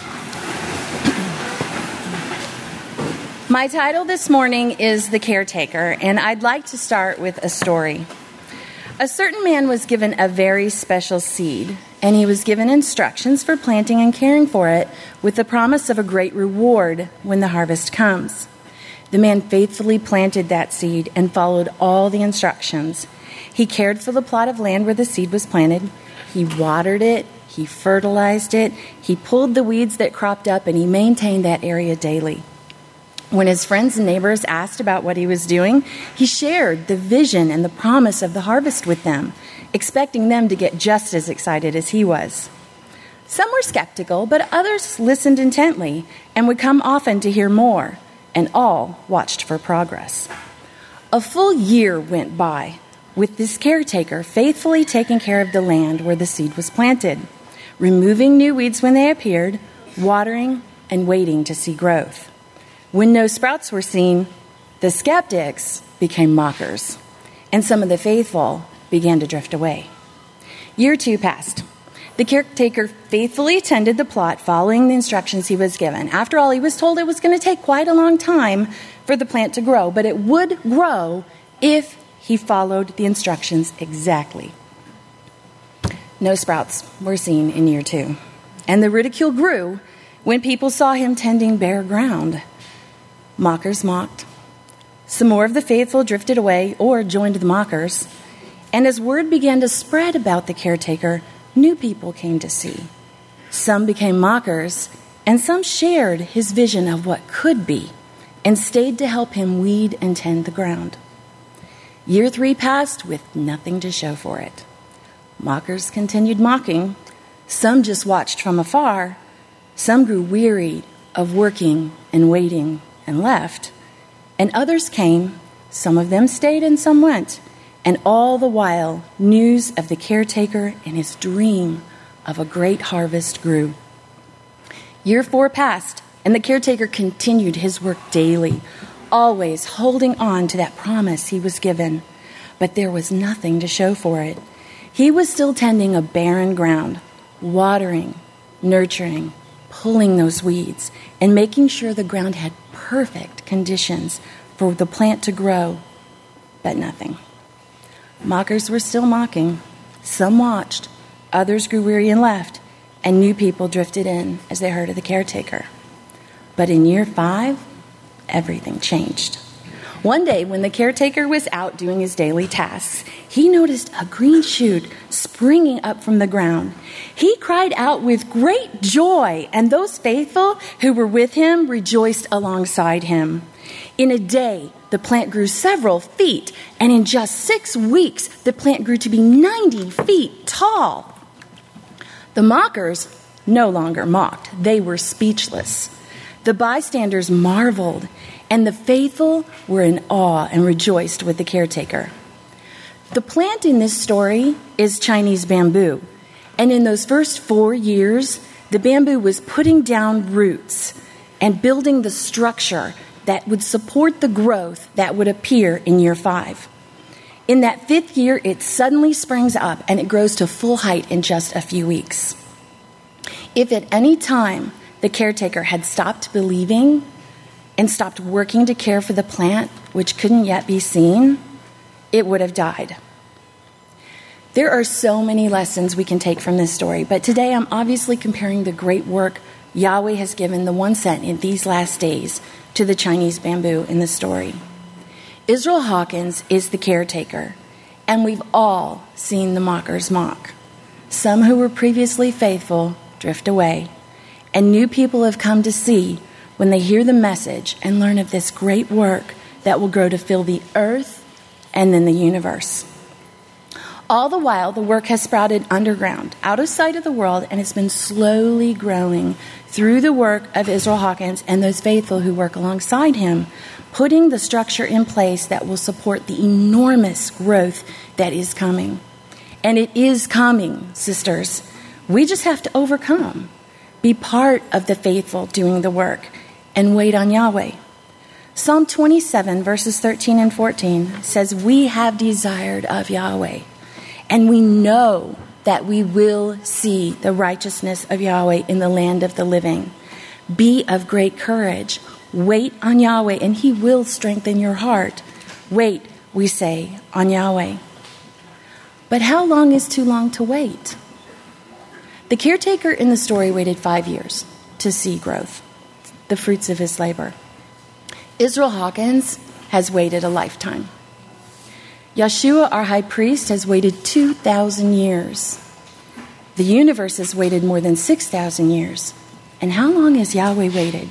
I: My title this morning is The Caretaker, and I'd like to start with a story. A certain man was given a very special seed, and he was given instructions for planting and caring for it with the promise of a great reward when the harvest comes. The man faithfully planted that seed and followed all the instructions. He cared for the plot of land where the seed was planted. He watered it, he fertilized it, he pulled the weeds that cropped up, and he maintained that area daily. When his friends and neighbors asked about what he was doing, he shared the vision and the promise of the harvest with them, expecting them to get just as excited as he was. Some were skeptical, but others listened intently and would come often to hear more, and all watched for progress. A full year went by, with this caretaker faithfully taking care of the land where the seed was planted, removing new weeds when they appeared, watering, and waiting to see growth. When no sprouts were seen, the skeptics became mockers, and some of the faithful began to drift away. Year 2 passed. The caretaker faithfully attended the plot, following the instructions he was given. After all, he was told it was going to take quite a long time for the plant to grow, but it would grow if he followed the instructions exactly. No sprouts were seen in year 2, and the ridicule grew when people saw him tending bare ground. Mockers mocked. Some more of the faithful drifted away or joined the mockers. And as word began to spread about the caretaker, new people came to see. Some became mockers, and some shared his vision of what could be and stayed to help him weed and tend the ground. Year 3 passed with nothing to show for it. Mockers continued mocking. Some just watched from afar. Some grew weary of working and waiting and left, and others came. Some of them stayed and some went, and all the while news of the caretaker and his dream of a great harvest grew. Year 4 passed, and the caretaker continued his work daily, always holding on to that promise he was given, but there was nothing to show for it. He was still tending a barren ground, watering, nurturing, pulling those weeds, and making sure the ground had perfect conditions for the plant to grow, but nothing. Mockers were still mocking. Some watched, others grew weary and left, and new people drifted in as they heard of the caretaker. But in year 5, everything changed. One day, when the caretaker was out doing his daily tasks, he noticed a green shoot springing up from the ground. He cried out with great joy, and those faithful who were with him rejoiced alongside him. In a day, the plant grew several feet, and in just 6 weeks, the plant grew to be 90 feet tall. The mockers no longer mocked. They were speechless. The bystanders marveled, and the faithful were in awe and rejoiced with the caretaker. The plant in this story is Chinese bamboo, and in those first 4 years, the bamboo was putting down roots and building the structure that would support the growth that would appear in year 5. In that 5th year, it suddenly springs up and it grows to full height in just a few weeks. If at any time the caretaker had stopped believing and stopped working to care for the plant, which couldn't yet be seen, it would have died. There are so many lessons we can take from this story, but today I'm obviously comparing the great work Yahweh has given the one sent in these last days to the Chinese bamboo in the story. Israel Hawkins is the caretaker, and we've all seen the mockers mock. Some who were previously faithful drift away, and new people have come to see when they hear the message and learn of this great work that will grow to fill the earth and then the universe. All the while, the work has sprouted underground, out of sight of the world, and it's been slowly growing through the work of Israel Hawkins and those faithful who work alongside him, putting the structure in place that will support the enormous growth that is coming. And it is coming, sisters. We just have to overcome, be part of the faithful doing the work, and wait on Yahweh. Psalm 27, verses 13 and 14 says, "We have desired of Yahweh, and we know that we will see the righteousness of Yahweh in the land of the living. Be of great courage. Wait on Yahweh, and he will strengthen your heart." Wait, we say, on Yahweh. But how long is too long to wait? The caretaker in the story waited 5 years to see growth, the fruits of his labor. Israel Hawkins has waited a lifetime. Yeshua, our high priest, has waited 2,000 years. The universe has waited more than 6,000 years. And how long has Yahweh waited?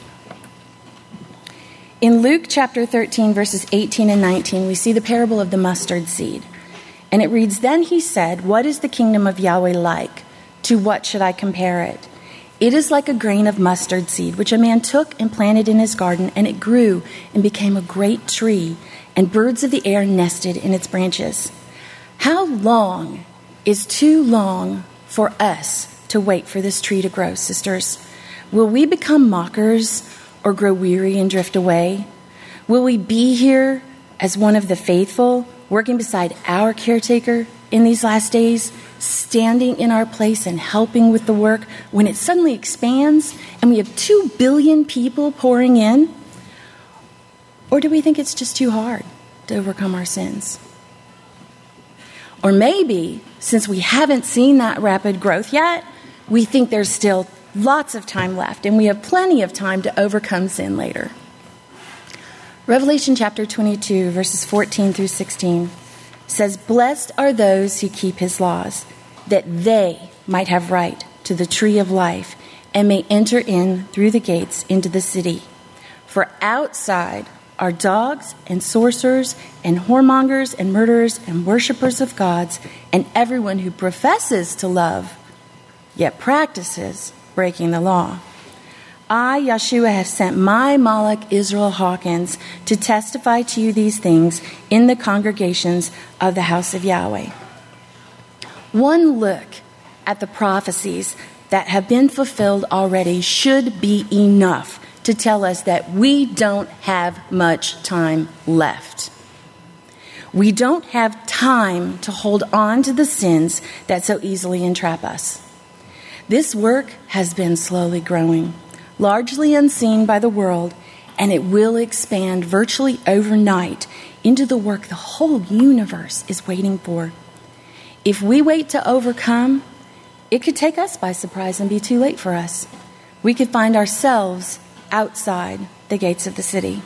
I: In Luke chapter 13, verses 18 and 19, we see the parable of the mustard seed. And it reads, "Then he said, 'What is the kingdom of Yahweh like? To what should I compare it? It is like a grain of mustard seed, which a man took and planted in his garden, and it grew and became a great tree, and birds of the air nested in its branches.'" How long is too long for us to wait for this tree to grow, sisters? Will we become mockers or grow weary and drift away? Will we be here as one of the faithful, working beside our caretaker in these last days, standing in our place and helping with the work when it suddenly expands and we have 2 billion people pouring in? Or do we think it's just too hard to overcome our sins? Or maybe, since we haven't seen that rapid growth yet, we think there's still lots of time left and we have plenty of time to overcome sin later. Revelation chapter 22, verses 14 through 16 says, "Blessed are those who keep his laws, that they might have right to the tree of life and may enter in through the gates into the city. For outside are dogs and sorcerers and whoremongers and murderers and worshippers of gods and everyone who professes to love, yet practices breaking the law. I, Yeshua, have sent my Malach Israel Hawkins to testify to you these things in the congregations of the house of Yahweh." One look at the prophecies that have been fulfilled already should be enough to tell us that we don't have much time left. We don't have time to hold on to the sins that so easily entrap us. This work has been slowly growing, largely unseen by the world, and it will expand virtually overnight into the work the whole universe is waiting for. If we wait to overcome, it could take us by surprise and be too late for us. We could find ourselves outside the gates of the city.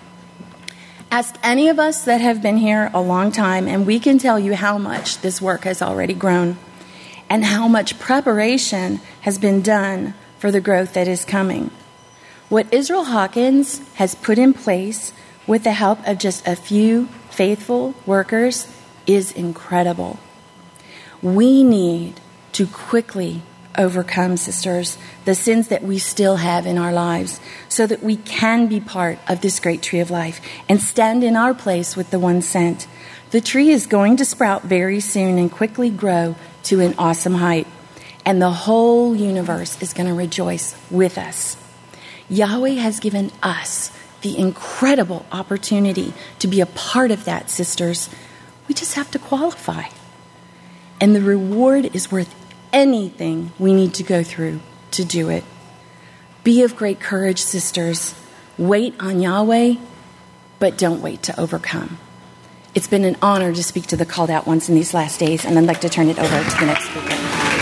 I: Ask any of us that have been here a long time, and we can tell you how much this work has already grown and how much preparation has been done for the growth that is coming. What Israel Hawkins has put in place with the help of just a few faithful workers is incredible. We need to quickly overcome, sisters, the sins that we still have in our lives so that we can be part of this great tree of life and stand in our place with the one sent. The tree is going to sprout very soon and quickly grow to an awesome height, and the whole universe is going to rejoice with us. Yahweh has given us the incredible opportunity to be a part of that, sisters. We just have to qualify. And the reward is worth anything we need to go through to do it. Be of great courage, sisters. Wait on Yahweh, but don't wait to overcome. It's been an honor to speak to the called out ones in these last days, and I'd like to turn it over to the next speaker.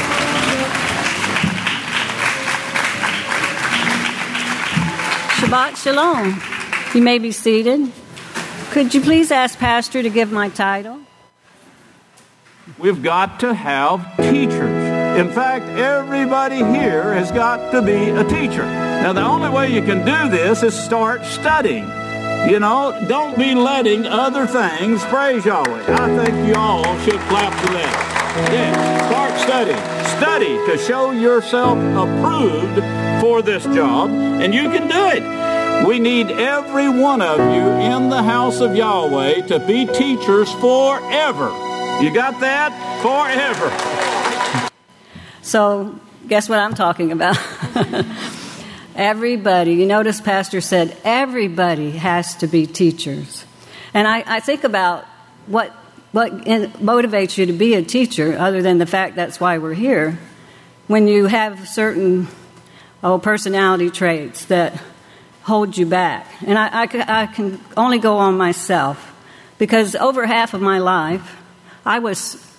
J: Shabbat Shalom. You may be seated. Could you please ask Pastor to give my title?
K: We've got to have teachers. In fact, everybody here has got to be a teacher. Now, the only way you can do this is start studying. You know, don't be letting other things praise Yahweh. I think you all should clap for that. Yeah, start studying. Study to show yourself approved for this job, and you can do it. We need every one of you in the house of Yahweh to be teachers forever. You got that? Forever.
J: So, guess what I'm talking about? Everybody. You notice Pastor said everybody has to be teachers. And I think about what motivates you to be a teacher, other than the fact that's why we're here, when you have certain personality traits that hold you back. And I can only go on myself, because over half of my life, I was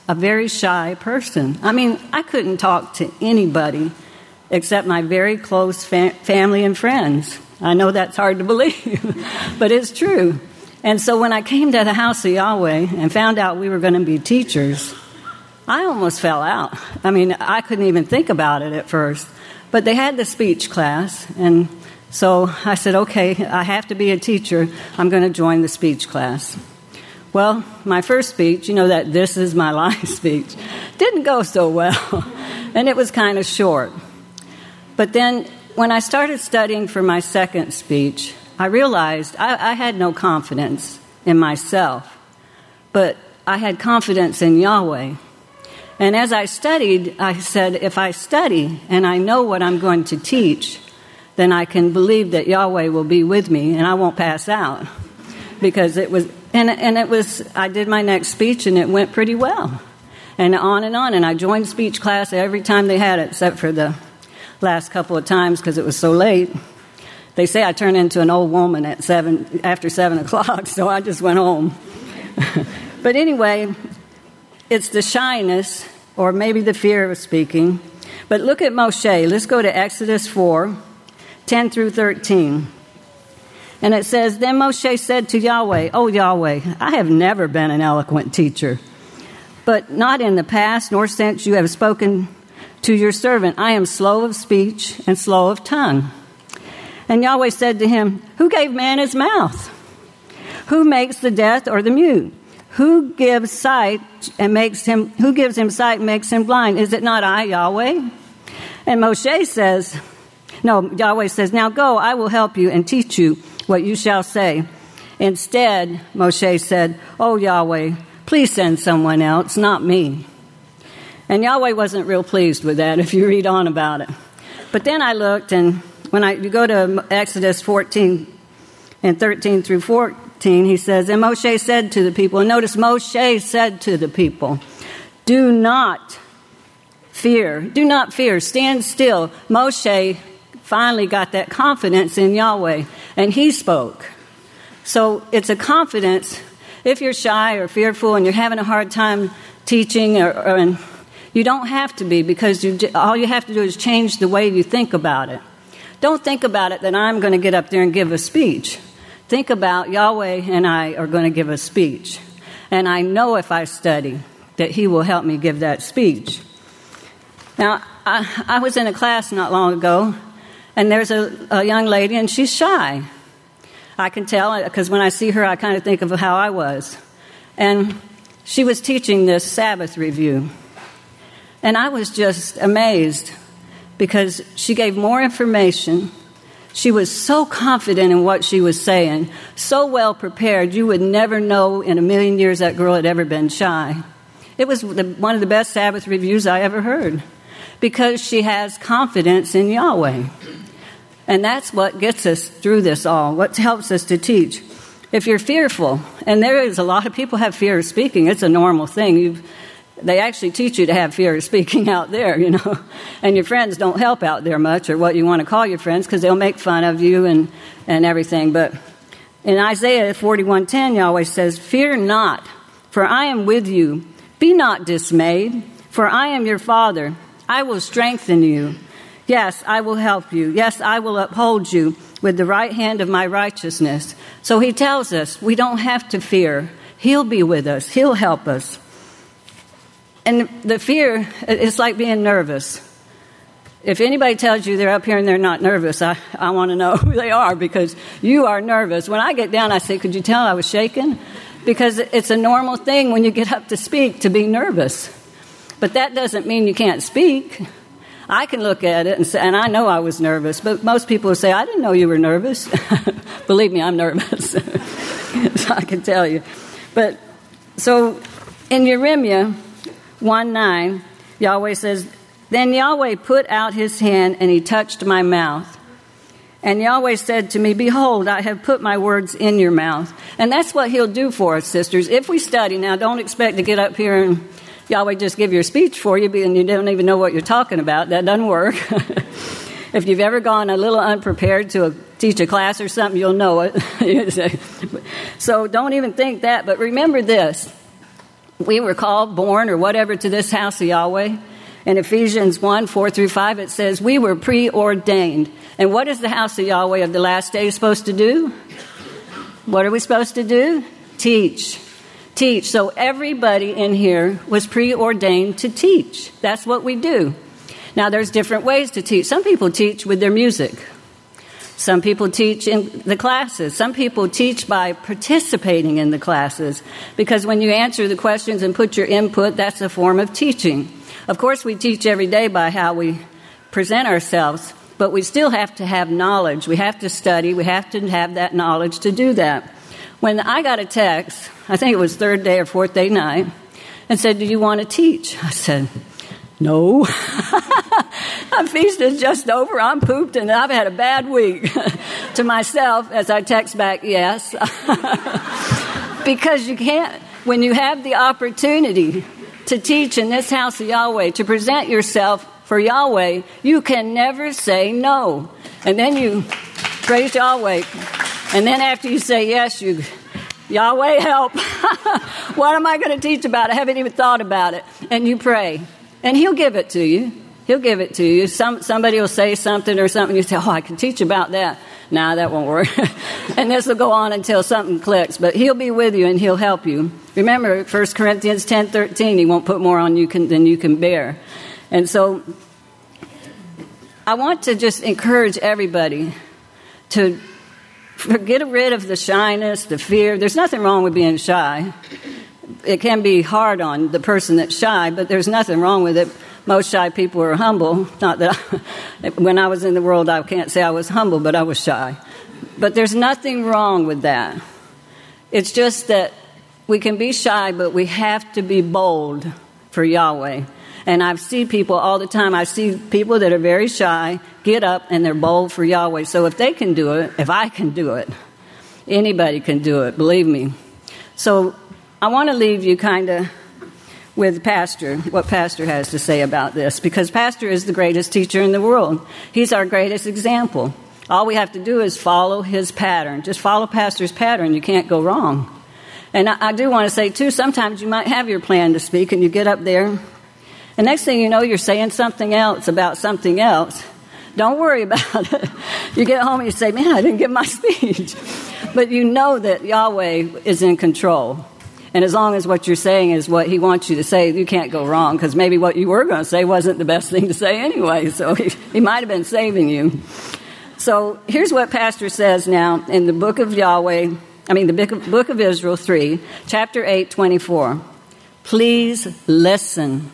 J: a very shy person. I mean, I couldn't talk to anybody except my very close family and friends. I know that's hard to believe, but it's true. And so when I came to the house of Yahweh and found out we were going to be teachers, I almost fell out. I mean, I couldn't even think about it at first. But they had the speech class, and so I said, okay, I have to be a teacher. I'm going to join the speech class. Well, my first speech, that "This is my life" speech, didn't go so well, and it was kind of short. But then when I started studying for my second speech, I realized I had no confidence in myself, but I had confidence in Yahweh. And as I studied, I said, if I study and I know what I'm going to teach, then I can believe that Yahweh will be with me and I won't pass out. Because it was, I did my next speech and it went pretty well. And on, and I joined speech class every time they had it, except for the last couple of times because it was so late. They say I turned into an old woman after 7 o'clock, so I just went home. But anyway, it's the shyness, or maybe the fear of speaking. But look at Moshe. Let's go to Exodus 4, 10 through 13. And it says, Then Moshe said to Yahweh, "O Yahweh, I have never been an eloquent teacher, but not in the past, nor since you have spoken to your servant. I am slow of speech and slow of tongue." And Yahweh said to him, "Who gave man his mouth? Who makes the deaf or the mute? Who gives sight and makes him? Who gives him sight and makes him blind? Is it not I, Yahweh?" And Yahweh says, "Now go, I will help you and teach you what you shall say." Instead, Moshe said, "Oh Yahweh, please send someone else, not me." And Yahweh wasn't real pleased with that if you read on about it. But then I looked, and you go to Exodus 14 and 13 through 14, he says, "And Moshe said to the people," and notice Moshe said to the people, do not fear, stand still." Moshe finally got that confidence in Yahweh, and he spoke. So it's a confidence. If you're shy or fearful and you're having a hard time teaching, and you don't have to be, because all you have to do is change the way you think about it. Don't think about it that I'm going to get up there and give a speech. Think about Yahweh and I are going to give a speech. And I know if I study that he will help me give that speech. Now, I was in a class not long ago, and there's a young lady, and she's shy. I can tell, because when I see her, I kind of think of how I was. And she was teaching this Sabbath review. And I was just amazed, because she gave more information. She was so confident in what she was saying, so well prepared, you would never know in a million years that girl had ever been shy. It was one of the best Sabbath reviews I ever heard, because she has confidence in Yahweh. And that's what gets us through this all, what helps us to teach. If you're fearful, and there is a lot of people have fear of speaking, it's a normal thing. They actually teach you to have fear of speaking out there, and your friends don't help out there much, or what you want to call your friends, because they'll make fun of you and everything. But in Isaiah 41:10, Yahweh says, "Fear not, for I am with you. Be not dismayed, for I am your Father. I will strengthen you. Yes, I will help you. Yes, I will uphold you with the right hand of my righteousness." So he tells us we don't have to fear. He'll be with us. He'll help us. And the fear, it's like being nervous. If anybody tells you they're up here and they're not nervous, I want to know who they are, because you are nervous. When I get down, I say, "Could you tell I was shaking?" Because it's a normal thing when you get up to speak to be nervous. But that doesn't mean you can't speak. I can look at it and say, and I know I was nervous, but most people will say, "I didn't know you were nervous." Believe me, I'm nervous. So I can tell you. But so in Jeremiah 1:9, Yahweh says, "Then Yahweh put out his hand and he touched my mouth. And Yahweh said to me, Behold, I have put my words in your mouth." And that's what he'll do for us, sisters. If we study, now don't expect to get up here and Yahweh just give your speech for you and you don't even know what you're talking about. That doesn't work. If you've ever gone a little unprepared to teach a class or something, you'll know it. So don't even think that. But remember this. we were called, born, or whatever to this house of Yahweh. In Ephesians 1, 4 through 5, it says, we were preordained. And what is the house of Yahweh of the last day supposed to do? What are we supposed to do? Teach. Teach. So everybody in here was preordained to teach. That's what we do. Now, there's different ways to teach. Some people teach with their music. Some people teach in the classes. Some people teach by participating in the classes. Because when you answer the questions and put your input, that's a form of teaching. Of course, we teach every day by how we present ourselves, but we still have to have knowledge. We have to study. We have to have that knowledge to do that. When I got a text, I think it was third day or fourth day night, and said, do you want to teach? I said, no. My feast is just over. I'm pooped and I've had a bad week. To myself, as I text back, yes. Because you can't, when you have the opportunity to teach in this house of Yahweh, to present yourself for Yahweh, you can never say no. And then you praise Yahweh. And then after you say yes, you, Yahweh, help. What am I going to teach about? I haven't even thought about it. And you pray. And He'll give it to you. He'll give it to you. Somebody will say something or something. You say, oh, I can teach about that. Nah, that won't work. And this will go on until something clicks. But He'll be with you and He'll help you. Remember, 1 Corinthians 10:13, He won't put more on you than you can bear. And so I want to just encourage everybody to get rid of the shyness, the fear. There's nothing wrong with being shy. It can be hard on the person that's shy, but there's nothing wrong with it. Most shy people are humble. Not that when I was in the world, I can't say I was humble, but I was shy. But there's nothing wrong with that. It's just that we can be shy, but we have to be bold for Yahweh. And I see people all the time. I see people that are very shy get up and they're bold for Yahweh. So if they can do it, if I can do it, anybody can do it, believe me. So I want to leave you kind of with Pastor, what Pastor has to say about this, because Pastor is the greatest teacher in the world. He's our greatest example. All we have to do is follow his pattern. Just follow Pastor's pattern. You can't go wrong. And I do want to say, too, sometimes you might have your plan to speak and you get up there, and next thing you know, you're saying something else about something else. Don't worry about it. You get home and you say, man, I didn't give my speech. But you know that Yahweh is in control. And as long as what you're saying is what He wants you to say, you can't go wrong, because maybe what you were going to say wasn't the best thing to say anyway. So he might have been saving you. So here's what Pastor says now in the book of the book of Israel 3, chapter 8, 24. Please listen.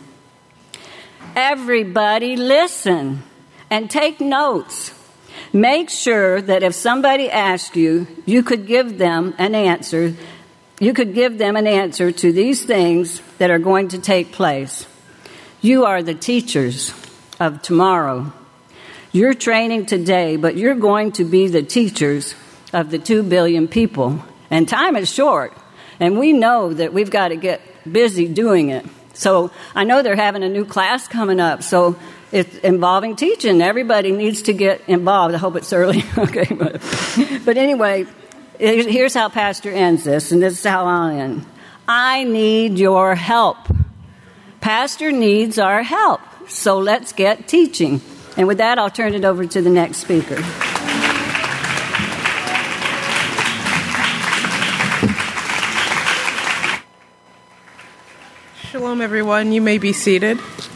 J: Everybody listen and take notes. Make sure that if somebody asks you, you could give them an answer. You could give them an answer to these things that are going to take place. You are the teachers of tomorrow. You're training today, but you're going to be the teachers of the 2 billion people. And time is short, and we know that we've got to get busy doing it. So I know they're having a new class coming up, so it's involving teaching. Everybody needs to get involved. I hope it's early. Okay, but anyway, here's how Pastor ends this, and this is how I'll end. I need your help. Pastor needs our help, so let's get teaching. And with that, I'll turn it over to the next speaker.
L: Shalom, everyone. You may be seated.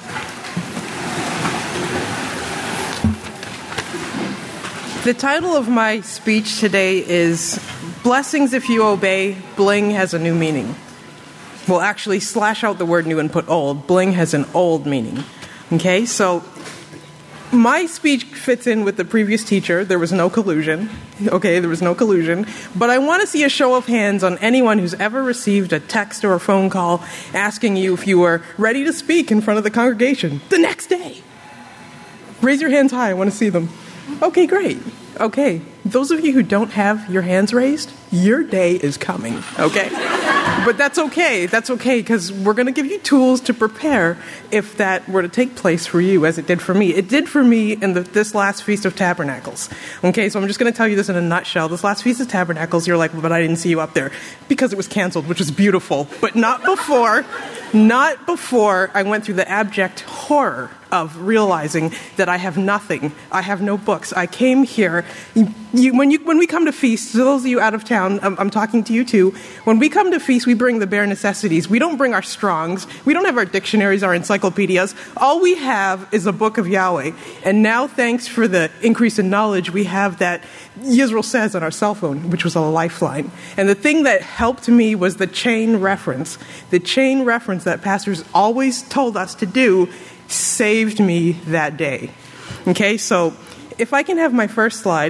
L: The title of my speech today is Blessings If You Obey, Bling Has a New Meaning. Well, actually, slash out the word new and put old. Bling has an old meaning. Okay, so my speech fits in with the previous teacher. There was no collusion. Okay, there was no collusion. But I want to see a show of hands on anyone who's ever received a text or a phone call asking you if you were ready to speak in front of the congregation the next day. Raise your hands high. I want to see them. Okay, great. Okay, those of you who don't have your hands raised, your day is coming, okay? But that's okay. That's okay, because we're going to give you tools to prepare if that were to take place for you, as it did for me. It did for me in this last Feast of Tabernacles. Okay, so I'm just going to tell you this in a nutshell. This last Feast of Tabernacles, you're like, but I didn't see you up there, because it was canceled, which was beautiful. But not before I went through the abject horror of realizing that I have nothing. I have no books. I came here. When we come to feast, to those of you out of town, I'm talking to you too. When we come to feast, we bring the bare necessities. We don't bring our Strongs. We don't have our dictionaries, our encyclopedias. All we have is a book of Yahweh. And now, thanks for the increase in knowledge, we have that Yisrael Says on our cell phone, which was a lifeline. And the thing that helped me was the chain reference. The chain reference that pastors always told us to do saved me that day. Okay, so if I can have my first slide.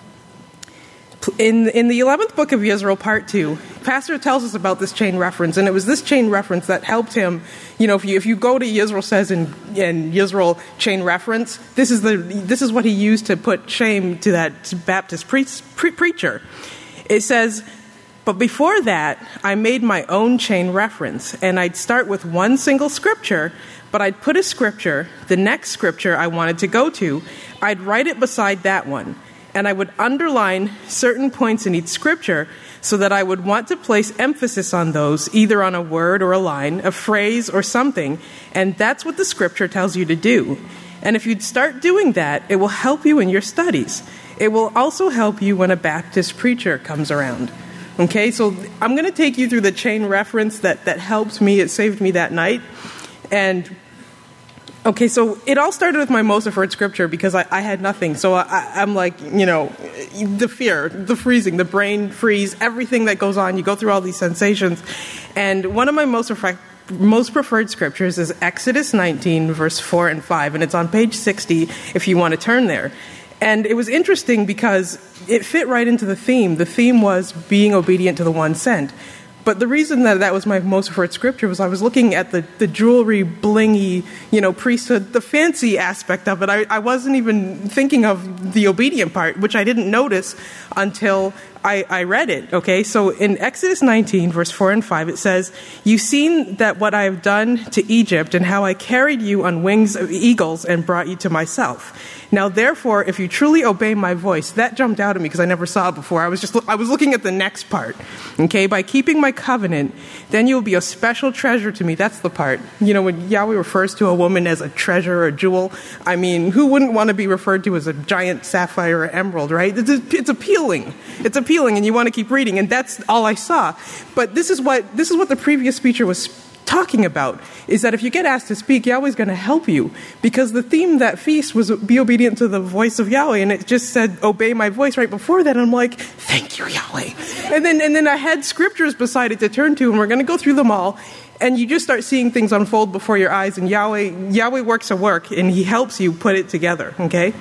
L: In the 11th book of Israel, part 2, Pastor tells us about this chain reference, and it was this chain reference that helped him. You know, if you go to Yisrael Says and Yisrael chain reference, this is what he used to put shame to that Baptist preacher. It says, but before that, I made my own chain reference, and I'd start with one single scripture, but I'd put a scripture, the next scripture I wanted to go to, I'd write it beside that one. And I would underline certain points in each scripture so that I would want to place emphasis on those, either on a word or a line, a phrase or something. And that's what the scripture tells you to do. And if you'd start doing that, it will help you in your studies. It will also help you when a Baptist preacher comes around. Okay, so I'm going to take you through the chain reference that helped me. It saved me that night. And okay, so it all started with my most preferred scripture because I had nothing. So I'm like, you know, the fear, the freezing, the brain freeze, everything that goes on. You go through all these sensations. And one of my most preferred scriptures is Exodus 19, verse 4 and 5. And it's on page 60 if you want to turn there. And it was interesting because it fit right into the theme. The theme was being obedient to the one sent. But the reason that was my most preferred scripture was I was looking at the jewelry, blingy, priesthood, the fancy aspect of it. I wasn't even thinking of the obedient part, which I didn't notice until I read it, okay? So in Exodus 19, verse 4 and 5, it says, "You've seen that what I have done to Egypt and how I carried you on wings of eagles and brought you to myself. Now, therefore, if you truly obey my voice," that jumped out at me because I never saw it before. I was looking at the next part, okay? "By keeping my covenant, then you will be a special treasure to me." That's the part. When Yahweh refers to a woman as a treasure or a jewel, I mean, who wouldn't want to be referred to as a giant sapphire or emerald, right? It's appealing. It's appealing, and you want to keep reading, and that's all I saw. But this is what the previous speaker was talking about, is that if you get asked to speak, Yahweh's going to help you, because the theme that feast was be obedient to the voice of Yahweh, and it just said obey my voice right before that. And I'm like, thank you, Yahweh. And then I had scriptures beside it to turn to, and we're going to go through them all. And you just start seeing things unfold before your eyes, and Yahweh works a work, and he helps you put it together, okay?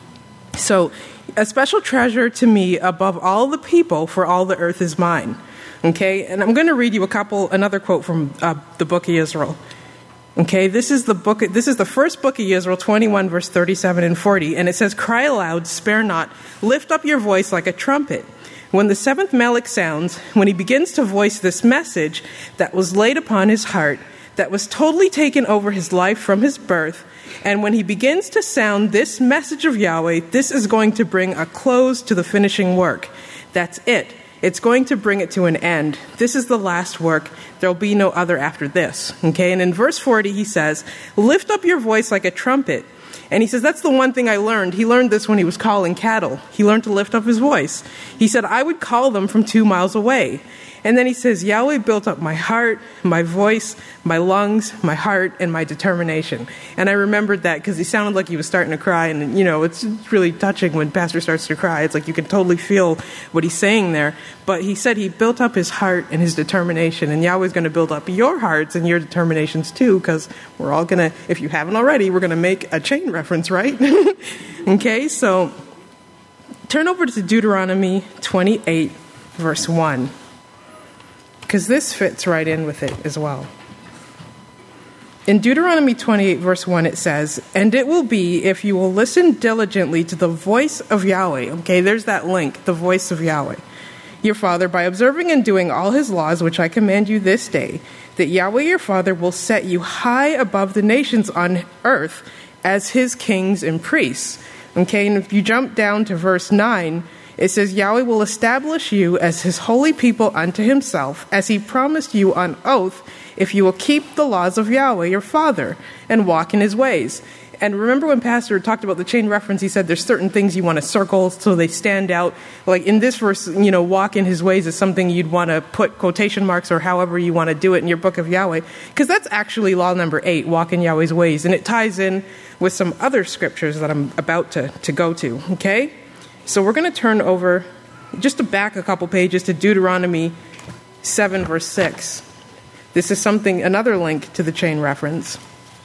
L: So, a special treasure to me above all the people, for all the earth is mine. Okay, and I'm going to read you another quote from the book of Israel. Okay, this is the first book of Israel, 21, verse 37 and 40, and it says, "Cry aloud, spare not, lift up your voice like a trumpet. When the seventh Melech sounds, when he begins to voice this message that was laid upon his heart, that was totally taken over his life from his birth, and when he begins to sound this message of Yahweh, this is going to bring a close to the finishing work. That's it. It's going to bring it to an end. This is the last work. There will be no other after this." Okay, and in verse 40 he says, "Lift up your voice like a trumpet." And he says, that's the one thing I learned. He learned this when he was calling cattle. He learned to lift up his voice. He said, "I would call them from 2 miles away." And then he says, "Yahweh built up my heart, my voice, my lungs, my heart, and my determination." And I remembered that because he sounded like he was starting to cry. And, it's really touching when pastor starts to cry. It's like you can totally feel what he's saying there. But he said he built up his heart and his determination. And Yahweh's going to build up your hearts and your determinations too, because we're all going to, if you haven't already, we're going to make a chain reference, right? Okay, so turn over to Deuteronomy 28, verse 1. Because this fits right in with it as well. In Deuteronomy 28, verse 1, it says, "And it will be, if you will listen diligently to the voice of Yahweh." Okay, there's that link, the voice of Yahweh. your father by observing and doing all his laws, which I command you this day, that Yahweh your father will set you high above the nations on earth as his kings and priests. Okay, and if you jump down to verse 9, it says, Yahweh will establish you as his holy people unto himself, as he promised you on oath, if you will keep the laws of Yahweh your father and walk in his ways. And remember when Pastor talked about the chain reference, he said there's certain things you want to circle so they stand out. Like in this verse, walk in his ways is something you'd want to put quotation marks or however you want to do it in your book of Yahweh. Because that's actually law number 8, walk in Yahweh's ways. And it ties in with some other scriptures that I'm about to go to. Okay? So we're going to turn over, just to back a couple pages, to Deuteronomy 7, verse 6. This is another link to the chain reference.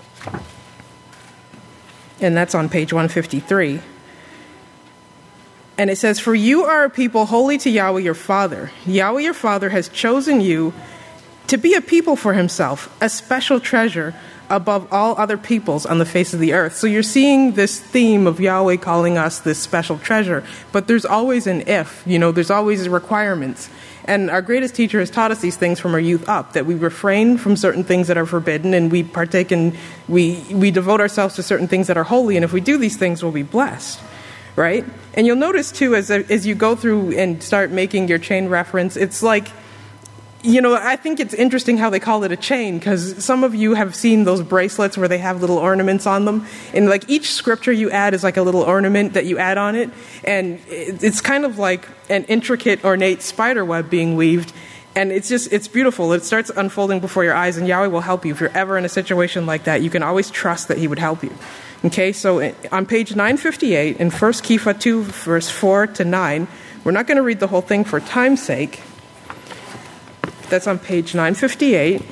L: And that's on page 153. And it says, for you are a people holy to Yahweh your Father. Yahweh your Father has chosen you to be a people for himself, a special treasure above all other peoples on the face of the earth. So you're seeing this theme of Yahweh calling us this special treasure. But there's always an if, there's always requirements. And our greatest teacher has taught us these things from our youth up, that we refrain from certain things that are forbidden, and we partake in, we devote ourselves to certain things that are holy, and if we do these things, we'll be blessed, right? And you'll notice, too, as you go through and start making your chain reference, it's like, I think it's interesting how they call it a chain, because some of you have seen those bracelets where they have little ornaments on them. And like each scripture you add is like a little ornament that you add on it. And it's kind of like an intricate, ornate spider web being weaved. And it's beautiful. It starts unfolding before your eyes, and Yahweh will help you. If you're ever in a situation like that, you can always trust that he would help you. Okay, so on page 958 in 1 Kepha 2, verse 4 to 9, we're not going to read the whole thing for time's sake. That's on page 958.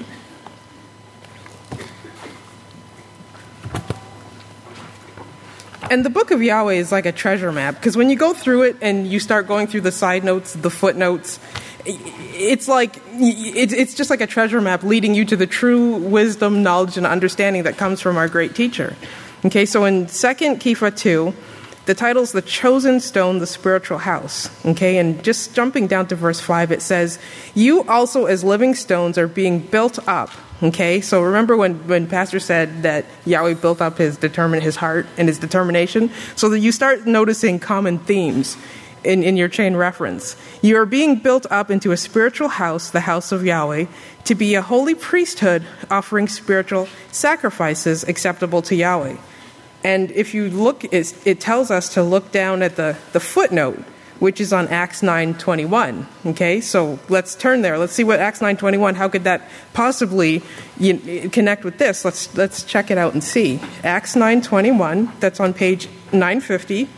L: And the book of Yahweh is like a treasure map, because when you go through it and you start going through the side notes, the footnotes, it's just like a treasure map leading you to the true wisdom, knowledge, and understanding that comes from our great teacher. Okay, so in 2 Kepha 2, the title's The Chosen Stone, the Spiritual House. Okay, and just jumping down to verse 5, it says, you also as living stones are being built up. Okay, so remember when Pastor said that Yahweh built up his heart and his determination? So that you start noticing common themes in your chain reference. You are being built up into a spiritual house, the house of Yahweh, to be a holy priesthood offering spiritual sacrifices acceptable to Yahweh. And if you look, it tells us to look down at the footnote, which is on Acts 9:21. Okay, so let's turn there. Let's see what Acts 9:21. How could that possibly connect with this? Let's check it out and see. Acts 9:21. That's on page 950.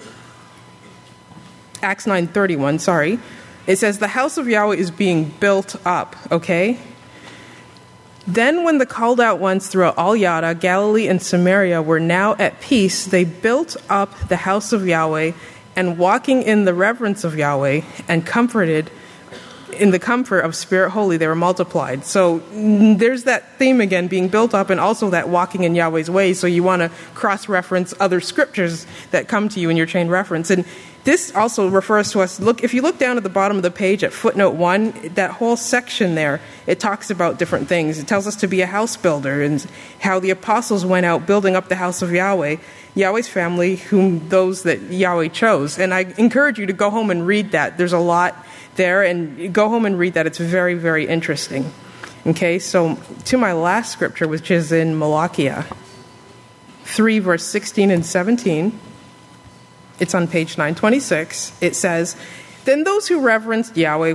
L: Acts 9:31. Sorry, it says the house of Yahweh is being built up. Okay. Then when the called out ones throughout all Yada, Galilee, and Samaria were now at peace, they built up the house of Yahweh, and walking in the reverence of Yahweh, and comforted in the comfort of Spirit Holy, they were multiplied. So there's that theme again, being built up, and also that walking in Yahweh's ways. So you want to cross-reference other scriptures that come to you in your chain reference. And this also refers to us, if you look down at the bottom of the page at footnote 1, that whole section there, it talks about different things. It tells us to be a house builder and how the apostles went out building up the house of Yahweh, Yahweh's family, those that Yahweh chose. And I encourage you to go home and read that. There's a lot there, and go home and read that. It's very, very interesting. Okay, so to my last scripture, which is in Malachi 3, verse 16 and 17. It's on page 926. It says, then those who reverenced Yahweh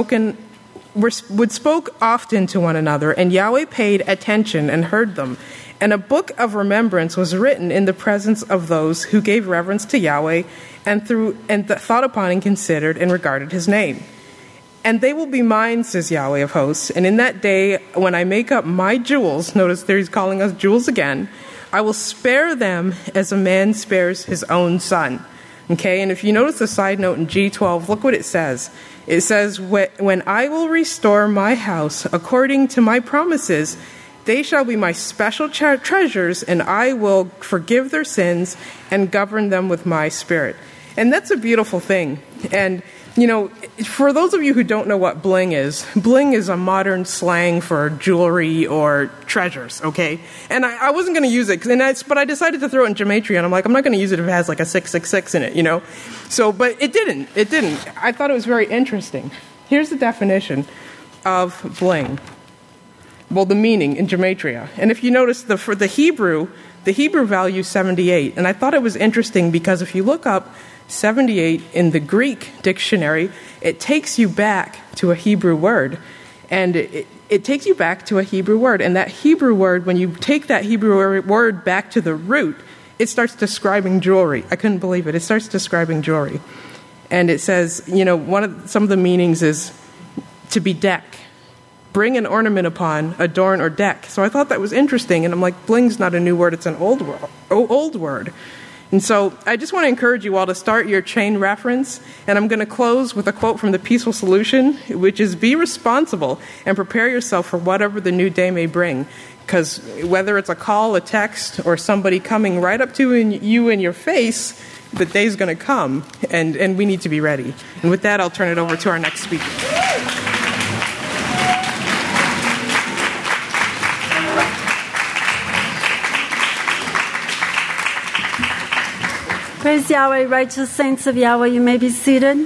L: spoke often to one another, and Yahweh paid attention and heard them. And a book of remembrance was written in the presence of those who gave reverence to Yahweh and thought upon and considered and regarded his name. And they will be mine, says Yahweh of hosts, and in that day when I make up my jewels, notice there he's calling us jewels again, I will spare them as a man spares his own son. Okay, and if you notice the side note in G12, look what it says. It says, when I will restore my house according to my promises, they shall be my special treasures, and I will forgive their sins and govern them with my spirit. And that's a beautiful thing. And For those of you who don't know what bling is a modern slang for jewelry or treasures, okay? And I wasn't going to use it, but I decided to throw it in gematria, and I'm like, I'm not going to use it if it has like a 666 in it, So, but it didn't. I thought it was very interesting. Here's the definition of bling. Well, the meaning in gematria. And if you notice, for the Hebrew value is 78. And I thought it was interesting because if you look up 78 in the Greek dictionary, it takes you back to a Hebrew word. And it takes you back to a Hebrew word. And that Hebrew word, when you take that Hebrew word back to the root, it starts describing jewelry. I couldn't believe it. It starts describing jewelry. And it says, some of the meanings is to bedeck, bring an ornament upon, adorn, or deck. So I thought that was interesting. And I'm like, bling's not a new word. It's an old word. And so I just want to encourage you all to start your chain reference. And I'm going to close with a quote from the Peaceful Solution, which is, be responsible and prepare yourself for whatever the new day may bring. Because whether it's a call, a text, or somebody coming right up to you in your face, the day's going to come, and we need to be ready. And with that, I'll turn it over to our next speaker.
M: Praise Yahweh, righteous saints of Yahweh, you may be seated.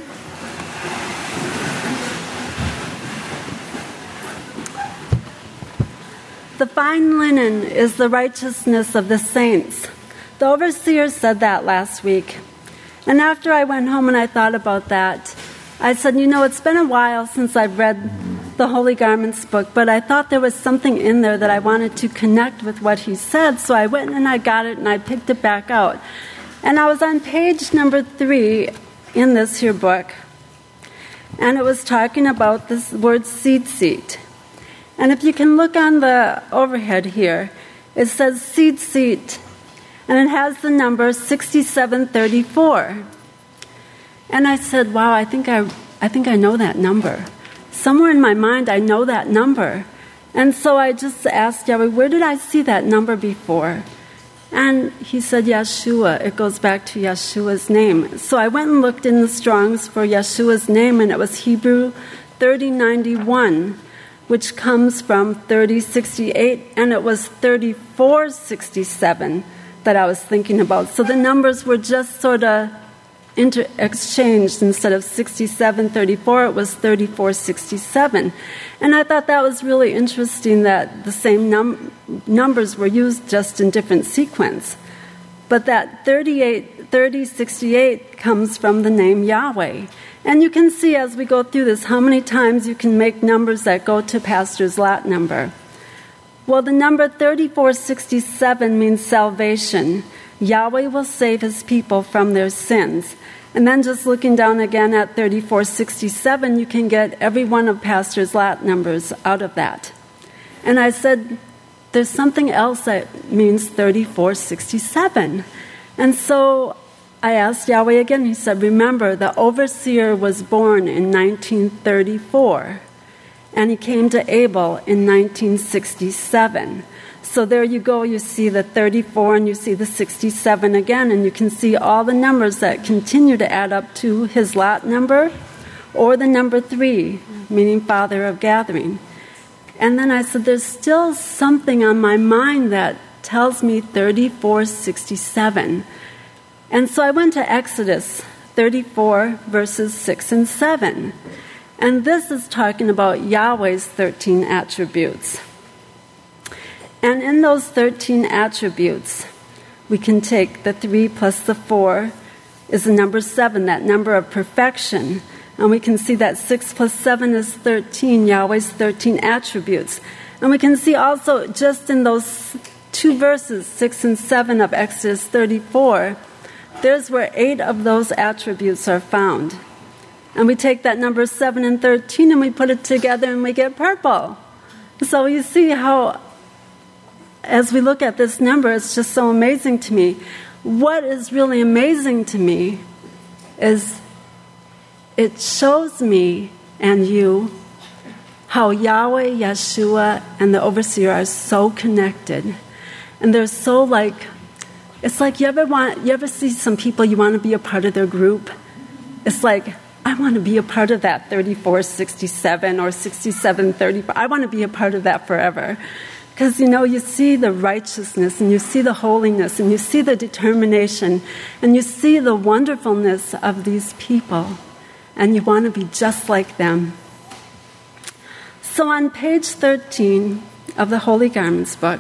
M: The fine linen is the righteousness of the saints. The overseer said that last week. And after I went home and I thought about that, I said, it's been a while since I've read the Holy Garments book, but I thought there was something in there that I wanted to connect with what he said, so I went and I got it and I picked it back out. And I was on page number 3 in this here book, and it was talking about this word seed seat. And if you can look on the overhead here, it says seed seat, and it has the number 6734. And I said, wow, I think I know that number. Somewhere in my mind, I know that number. And so I just asked Yahweh, where did I see that number before? And he said, Yeshua. It goes back to Yeshua's name. So I went and looked in the Strongs for Yeshua's name, and it was Hebrew 3091, which comes from 3068, and it was 3467 that I was thinking about. So the numbers were just sort of exchanged. Instead of 6734, it was 3467. And I thought that was really interesting that the same numbers were used just in different sequence. But that 3068 comes from the name Yahweh. And you can see as we go through this how many times you can make numbers that go to Pastor's lot number. Well, the number 3467 means salvation. Yahweh will save his people from their sins. And then just looking down again at 3467, you can get every one of Pastor's lot numbers out of that. And I said, there's something else that means 3467. And so I asked Yahweh again. He said, remember, the overseer was born in 1934, and he came to Abel in 1967. So there you go, you see the 34 and you see the 67 again, and you can see all the numbers that continue to add up to his lot number, or the number 3, meaning Father of Gathering. And then I said, there's still something on my mind that tells me 3467. And so I went to Exodus 34, verses 6 and 7. And this is talking about Yahweh's 13 attributes. And in those 13 attributes, we can take the 3 plus the 4 is the number 7, that number of perfection. And we can see that 6 plus 7 is 13, Yahweh's 13 attributes. And we can see also just in those 2 verses, 6 and 7 of Exodus 34, there's where 8 of those attributes are found. And we take that number 7 and 13 and we put it together and we get purple. So you see how, as we look at this number, it's just so amazing to me. What is really amazing to me is it shows me and you how Yahweh, Yeshua, and the overseer are so connected. And they're so it's like you ever see some people you want to be a part of their group? It's like, I want to be a part of that 3467 or 6734. I want to be a part of that forever. Because, you see the righteousness, and you see the holiness, and you see the determination, and you see the wonderfulness of these people, and you want to be just like them. So on page 13 of the Holy Garments book,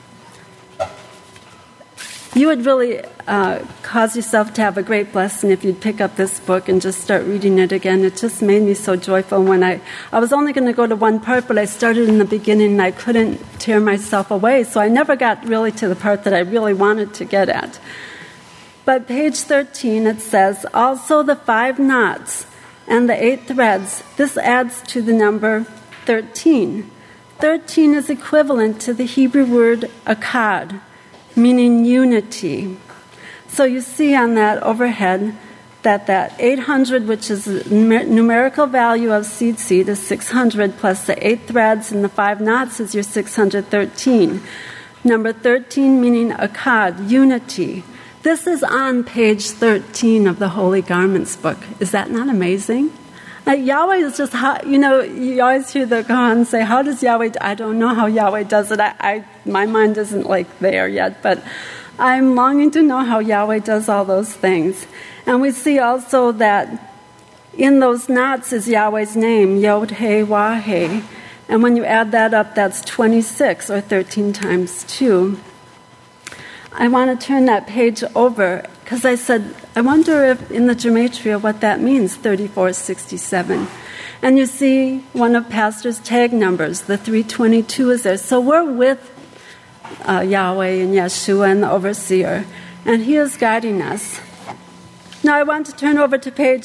M: you would really cause yourself to have a great blessing if you'd pick up this book and just start reading it again. It just made me so joyful when I was only going to go to one part, but I started in the beginning and I couldn't tear myself away, so I never got really to the part that I really wanted to get at. But page 13, it says, also the 5 knots and the 8 threads, this adds to the number 13. 13 is equivalent to the Hebrew word akkad, meaning unity. So you see on that overhead that 800, which is the numerical value of seed, is 600, plus the 8 threads and the 5 knots is your 613. Number 13 meaning akkad, unity. This is on page 13 of the Holy Garments book. Is that not amazing? Yahweh is just, you always hear the Kohan say, how does Yahweh, I don't know how Yahweh does it. My mind isn't there yet, but I'm longing to know how Yahweh does all those things. And we see also that in those knots is Yahweh's name, Yod-Heh-Wah-Heh. And when you add that up, that's 26, or 13 times 2. I want to turn that page over, because I said, I wonder if in the Gematria what that means, 3467. And you see one of Pastor's tag numbers, the 322 is there. So we're with Yahweh and Yeshua and the overseer, and he is guiding us. Now I want to turn over to page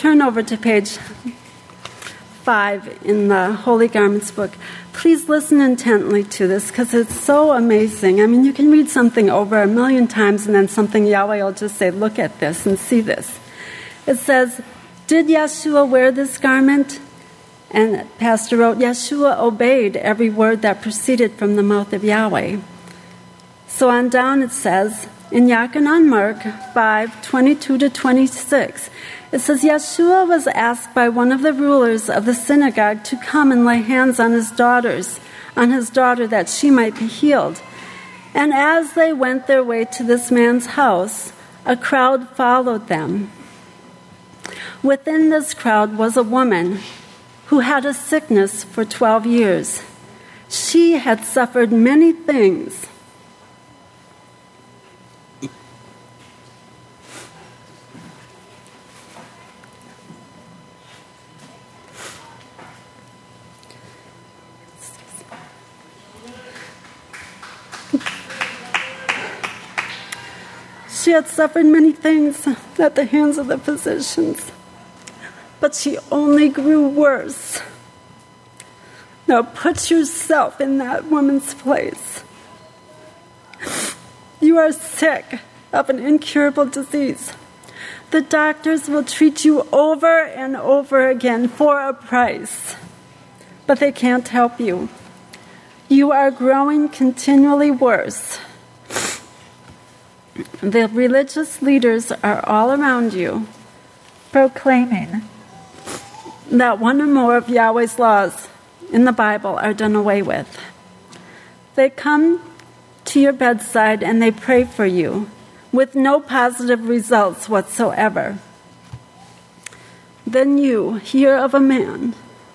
M: 5 in the Holy Garments book, please listen intently to this because it's so amazing. I mean, you can read something over 1,000,000 times and then something Yahweh will just say, look at this and see this. It says, did Yeshua wear this garment? And Pastor wrote, Yeshua obeyed every word that proceeded from the mouth of Yahweh. So on down it says, in Yachanan Mark 5:22-26, it says, Yeshua was asked by one of the rulers of the synagogue to come and lay hands on his daughter, that she might be healed. And as they went their way to this man's house, a crowd followed them. Within this crowd was a woman who had a sickness for 12 years. She had suffered many things. She had suffered many things at the hands of the physicians, but she only grew worse. Now put yourself in that woman's place. You are sick of an incurable disease. The doctors will treat you over and over again for a price, but they can't help you. You are growing continually worse. The religious leaders are all around you, proclaiming that one or more of Yahweh's laws in the Bible are done away with. They come to your bedside and they pray for you with no positive results whatsoever. Then you hear of a man.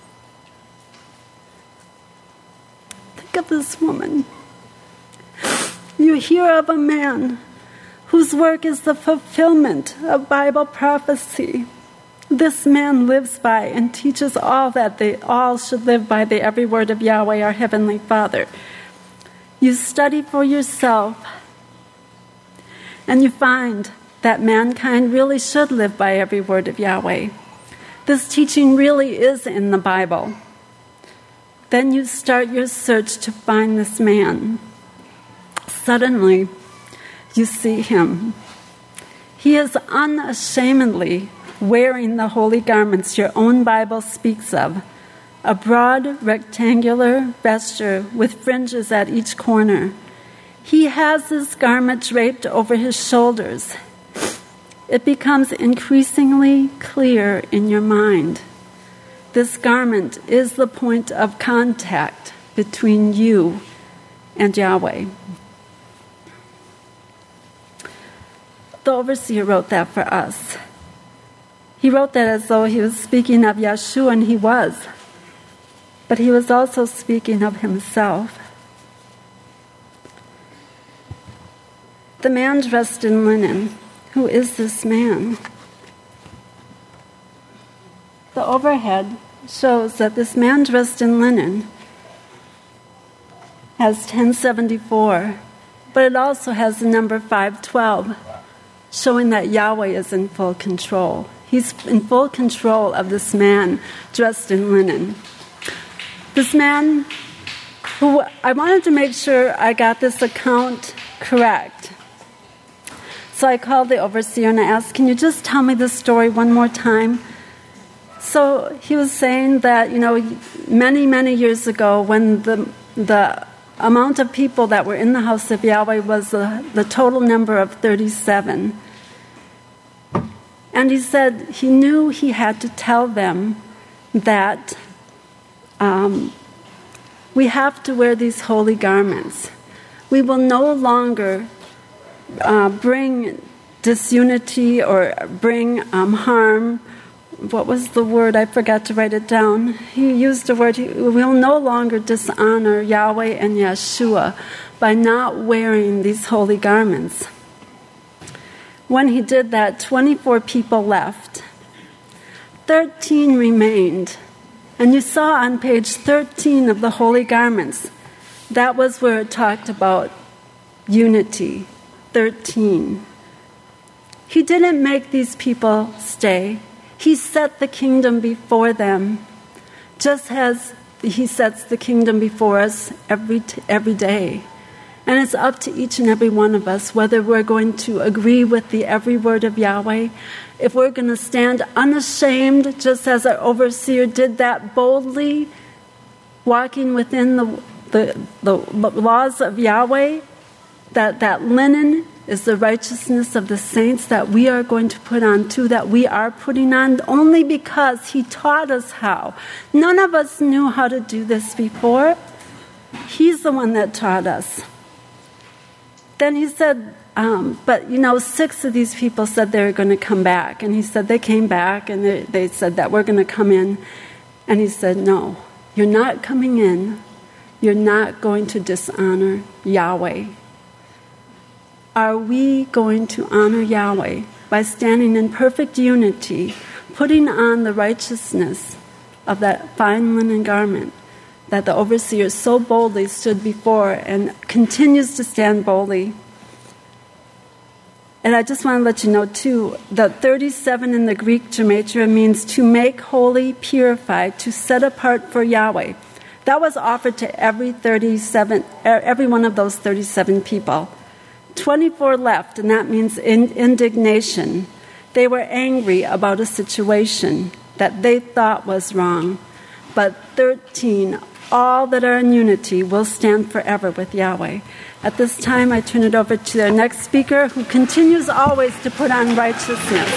M: Think of this woman. You hear of a man whose work is the fulfillment of Bible prophecy. This man lives by and teaches all that they all should live by the every word of Yahweh, our Heavenly Father. You study for yourself, and you find that mankind really should live by every word of Yahweh. This teaching really is in the Bible. Then you start your search to find this man. Suddenly, you see him. He is unashamedly wearing the holy garments your own Bible speaks of, a broad rectangular vesture with fringes at each corner. He has his garment draped over his shoulders. it becomes increasingly clear in your mind. This garment is the point of contact between you and Yahweh. The overseer wrote that for us. He wrote that as though he was speaking of Yeshua, and he was. But he was also speaking of himself. The man dressed in linen. Who is this man? The overhead shows that this man dressed in linen has 1074, but it also has the number 512, showing that Yahweh is in full control. He's in full control of this man dressed in linen. This man, who I wanted to make sure I got this account correct. So I called the overseer and I asked, can you just tell me the story one more time? So he was saying that, many, many years ago when the amount of people that were in the house of Yahweh was the total number of 37. And he said he knew he had to tell them that we have to wear these holy garments. We will no longer bring disunity or bring harm. What was the word? I forgot to write it down. He used the word, we will no longer dishonor Yahweh and Yeshua by not wearing these holy garments. When he did that, 24 people left. 13 remained. And you saw on page 13 of the Holy Garments, that was where it talked about unity. 13. He didn't make these people stay. He set the kingdom before them, just as he sets the kingdom before us every day. And it's up to each and every one of us whether we're going to agree with the every word of Yahweh, if we're going to stand unashamed, just as our overseer did that boldly, walking within the laws of Yahweh, that linen is the righteousness of the saints that we are going to put on too, that we are putting on only because he taught us how. None of us knew how to do this before. He's the one that taught us. Then he said, but 6 of these people said they were going to come back. And he said they came back and they said that we're going to come in. And he said, no, you're not coming in. You're not going to dishonor Yahweh. Are we going to honor Yahweh by standing in perfect unity, putting on the righteousness of that fine linen garment that the overseer so boldly stood before and continues to stand boldly? And I just want to let you know, too, that 37 in the Greek gematria means to make holy, purify, to set apart for Yahweh. That was offered to every one of those 37 people. 24 left, and that means indignation. They were angry about a situation that they thought was wrong. But 13, all that are in unity, will stand forever with Yahweh. At this time, I turn it over to their next speaker, who continues always to put on righteousness.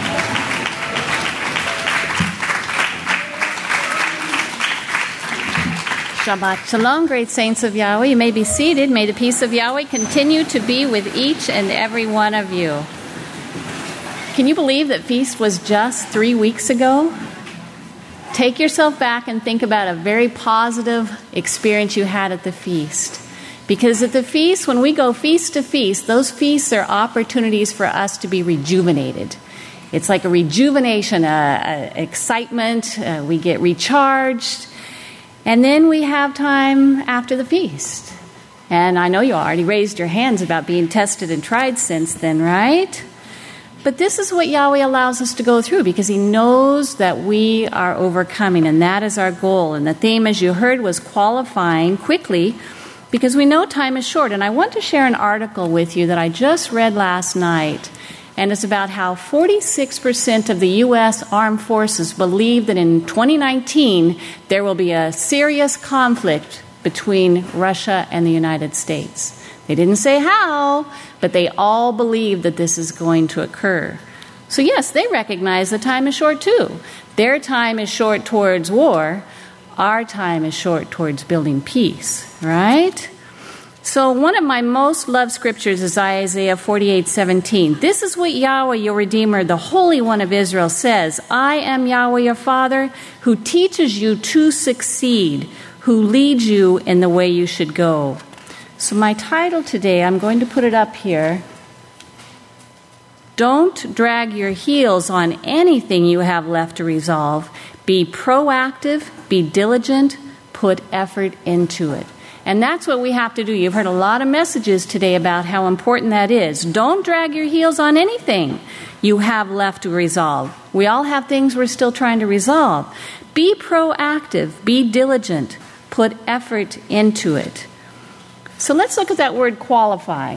N: Shabbat Shalom, great saints of Yahweh. You may be seated. May the peace of Yahweh continue to be with each and every one of you. Can you believe that feast was just 3 weeks ago? Take yourself back and think about a very positive experience you had at the feast. Because at the feast, when we go feast to feast, those feasts are opportunities for us to be rejuvenated. It's like a rejuvenation, excitement. We get recharged. And then we have time after the feast. And I know you already raised your hands about being tested and tried since then, right? But this is what Yahweh allows us to go through because he knows that we are overcoming, and that is our goal. And the theme, as you heard, was qualifying quickly because we know time is short. And I want to share an article with you that I just read last night. And it's about how 46% of the U.S. Armed Forces believe that in 2019 there will be a serious conflict between Russia and the United States. They didn't say how, but they all believe that this is going to occur. So yes, they recognize the time is short too. Their time is short towards war. Our time is short towards building peace, right? So one of my most loved scriptures is Isaiah 48:17. This is what Yahweh, your Redeemer, the Holy One of Israel, says. I am Yahweh, your Father, who teaches you to succeed, who leads you in the way you should go. So my title today, I'm going to put it up here. Don't drag your heels on anything you have left to resolve. Be proactive, be diligent, put effort into it. And that's what we have to do. You've heard a lot of messages today about how important that is. Don't drag your heels on anything you have left to resolve. We all have things we're still trying to resolve. Be proactive, be diligent, put effort into it. So let's look at that word qualify.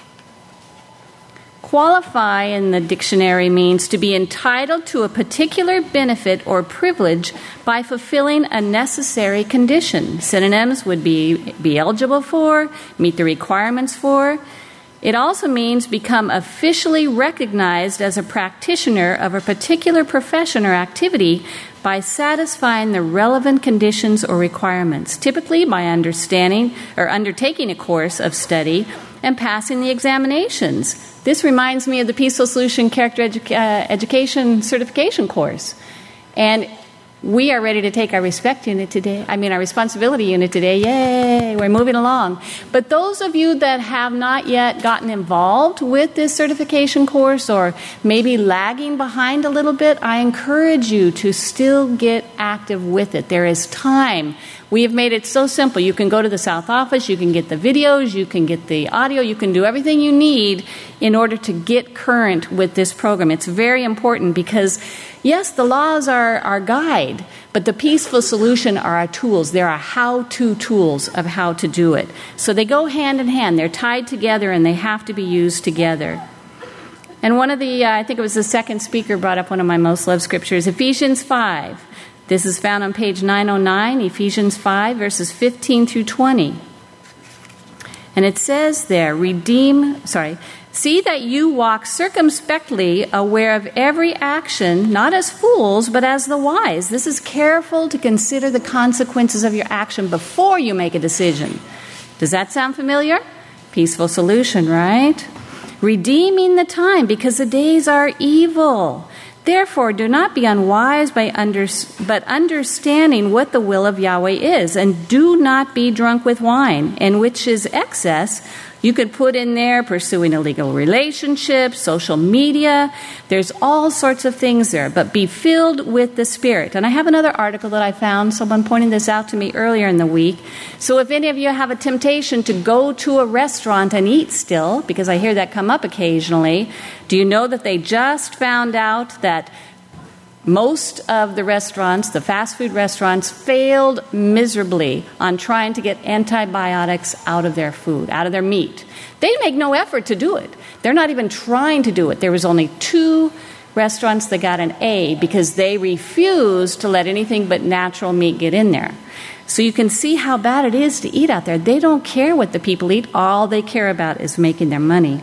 N: Qualify in the dictionary means to be entitled to a particular benefit or privilege by fulfilling a necessary condition. Synonyms would be eligible for, meet the requirements for. It also means become officially recognized as a practitioner of a particular profession or activity by satisfying the relevant conditions or requirements, typically by understanding or undertaking a course of study and passing the examinations. This reminds me of the Peaceful Solution Character Education Certification course. And we are ready to take our our responsibility unit today. Yay, we're moving along. But those of you that have not yet gotten involved with this certification course or maybe lagging behind a little bit, I encourage you to still get active with it. There is time. We have made it so simple. You can go to the South Office, you can get the videos, you can get the audio, you can do everything you need in order to get current with this program. It's very important because, yes, the laws are our guide, but the Peaceful Solution are our tools. They're our how-to tools of how to do it. So they go hand in hand. They're tied together and they have to be used together. And one of the, I think it was the second speaker brought up one of my most loved scriptures, Ephesians 5. This is found on page 909, Ephesians 5, verses 15 through 20. And it says there, see that you walk circumspectly, aware of every action, not as fools, but as the wise. This is careful to consider the consequences of your action before you make a decision. Does that sound familiar? Peaceful Solution, right? Redeeming the time, because the days are evil. Therefore, do not be unwise, but understanding what the will of Yahweh is. And do not be drunk with wine, in which is excess. You could put in there pursuing illegal relationships, social media. There's all sorts of things there. But be filled with the Spirit. And I have another article that I found. Someone pointed this out to me earlier in the week. So if any of you have a temptation to go to a restaurant and eat still, because I hear that come up occasionally, do you know that they just found out that most of the restaurants, the fast food restaurants, failed miserably on trying to get antibiotics out of their food, out of their meat. They make no effort to do it. They're not even trying to do it. There was only 2 restaurants that got an A because they refused to let anything but natural meat get in there. So you can see how bad it is to eat out there. They don't care what the people eat. All they care about is making their money.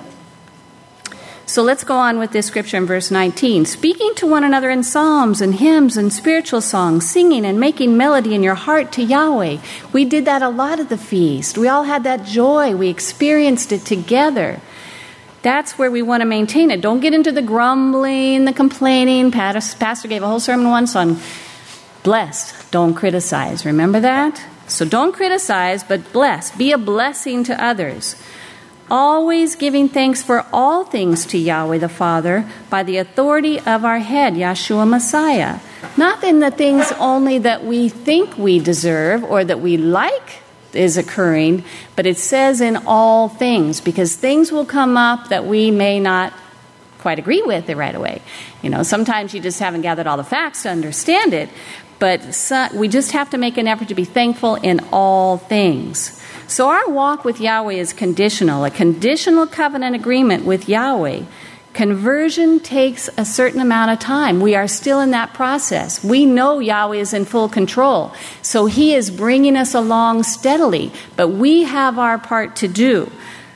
N: So let's go on with this scripture in verse 19. Speaking to one another in psalms and hymns and spiritual songs, singing and making melody in your heart to Yahweh. We did that a lot at the feast. We all had that joy. We experienced it together. That's where we want to maintain it. Don't get into the grumbling, the complaining. Pastor gave a whole sermon once on blessed, don't criticize. Remember that? So don't criticize, but bless. Be a blessing to others. Always giving thanks for all things to Yahweh the Father by the authority of our head, Yahshua Messiah. Not in the things only that we think we deserve or that we like is occurring, but it says in all things, because things will come up that we may not quite agree with it right away. You know, sometimes you just haven't gathered all the facts to understand it, but we just have to make an effort to be thankful in all things. So our walk with Yahweh is conditional, a conditional covenant agreement with Yahweh. Conversion takes a certain amount of time. We are still in that process. We know Yahweh is in full control, so He is bringing us along steadily, but we have our part to do.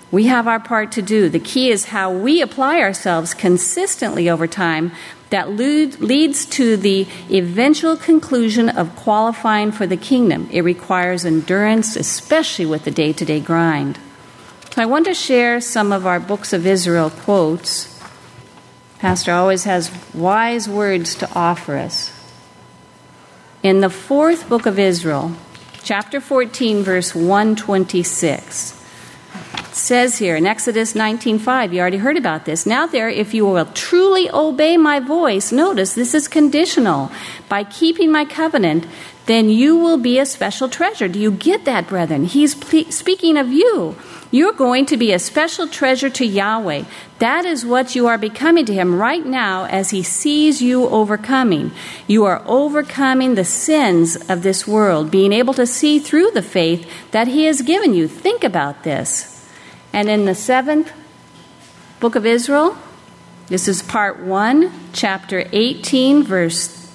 N: We have our part to do. The key is how we apply ourselves consistently over time that leads to the eventual conclusion of qualifying for the kingdom. It requires endurance, especially with the day-to-day grind. So I want to share some of our Books of Israel quotes. Pastor always has wise words to offer us. In the 4th book of Israel, chapter 14, verse 126, it says here in Exodus 19:5, you already heard about this. Now there, if you will truly obey my voice, notice this is conditional, by keeping my covenant, then you will be a special treasure. Do you get that, brethren? He's speaking of you. You're going to be a special treasure to Yahweh. That is what you are becoming to him right now as he sees you overcoming. You are overcoming the sins of this world, being able to see through the faith that he has given you. Think about this. And in the 7th book of Israel, this is part 1, chapter 18, verse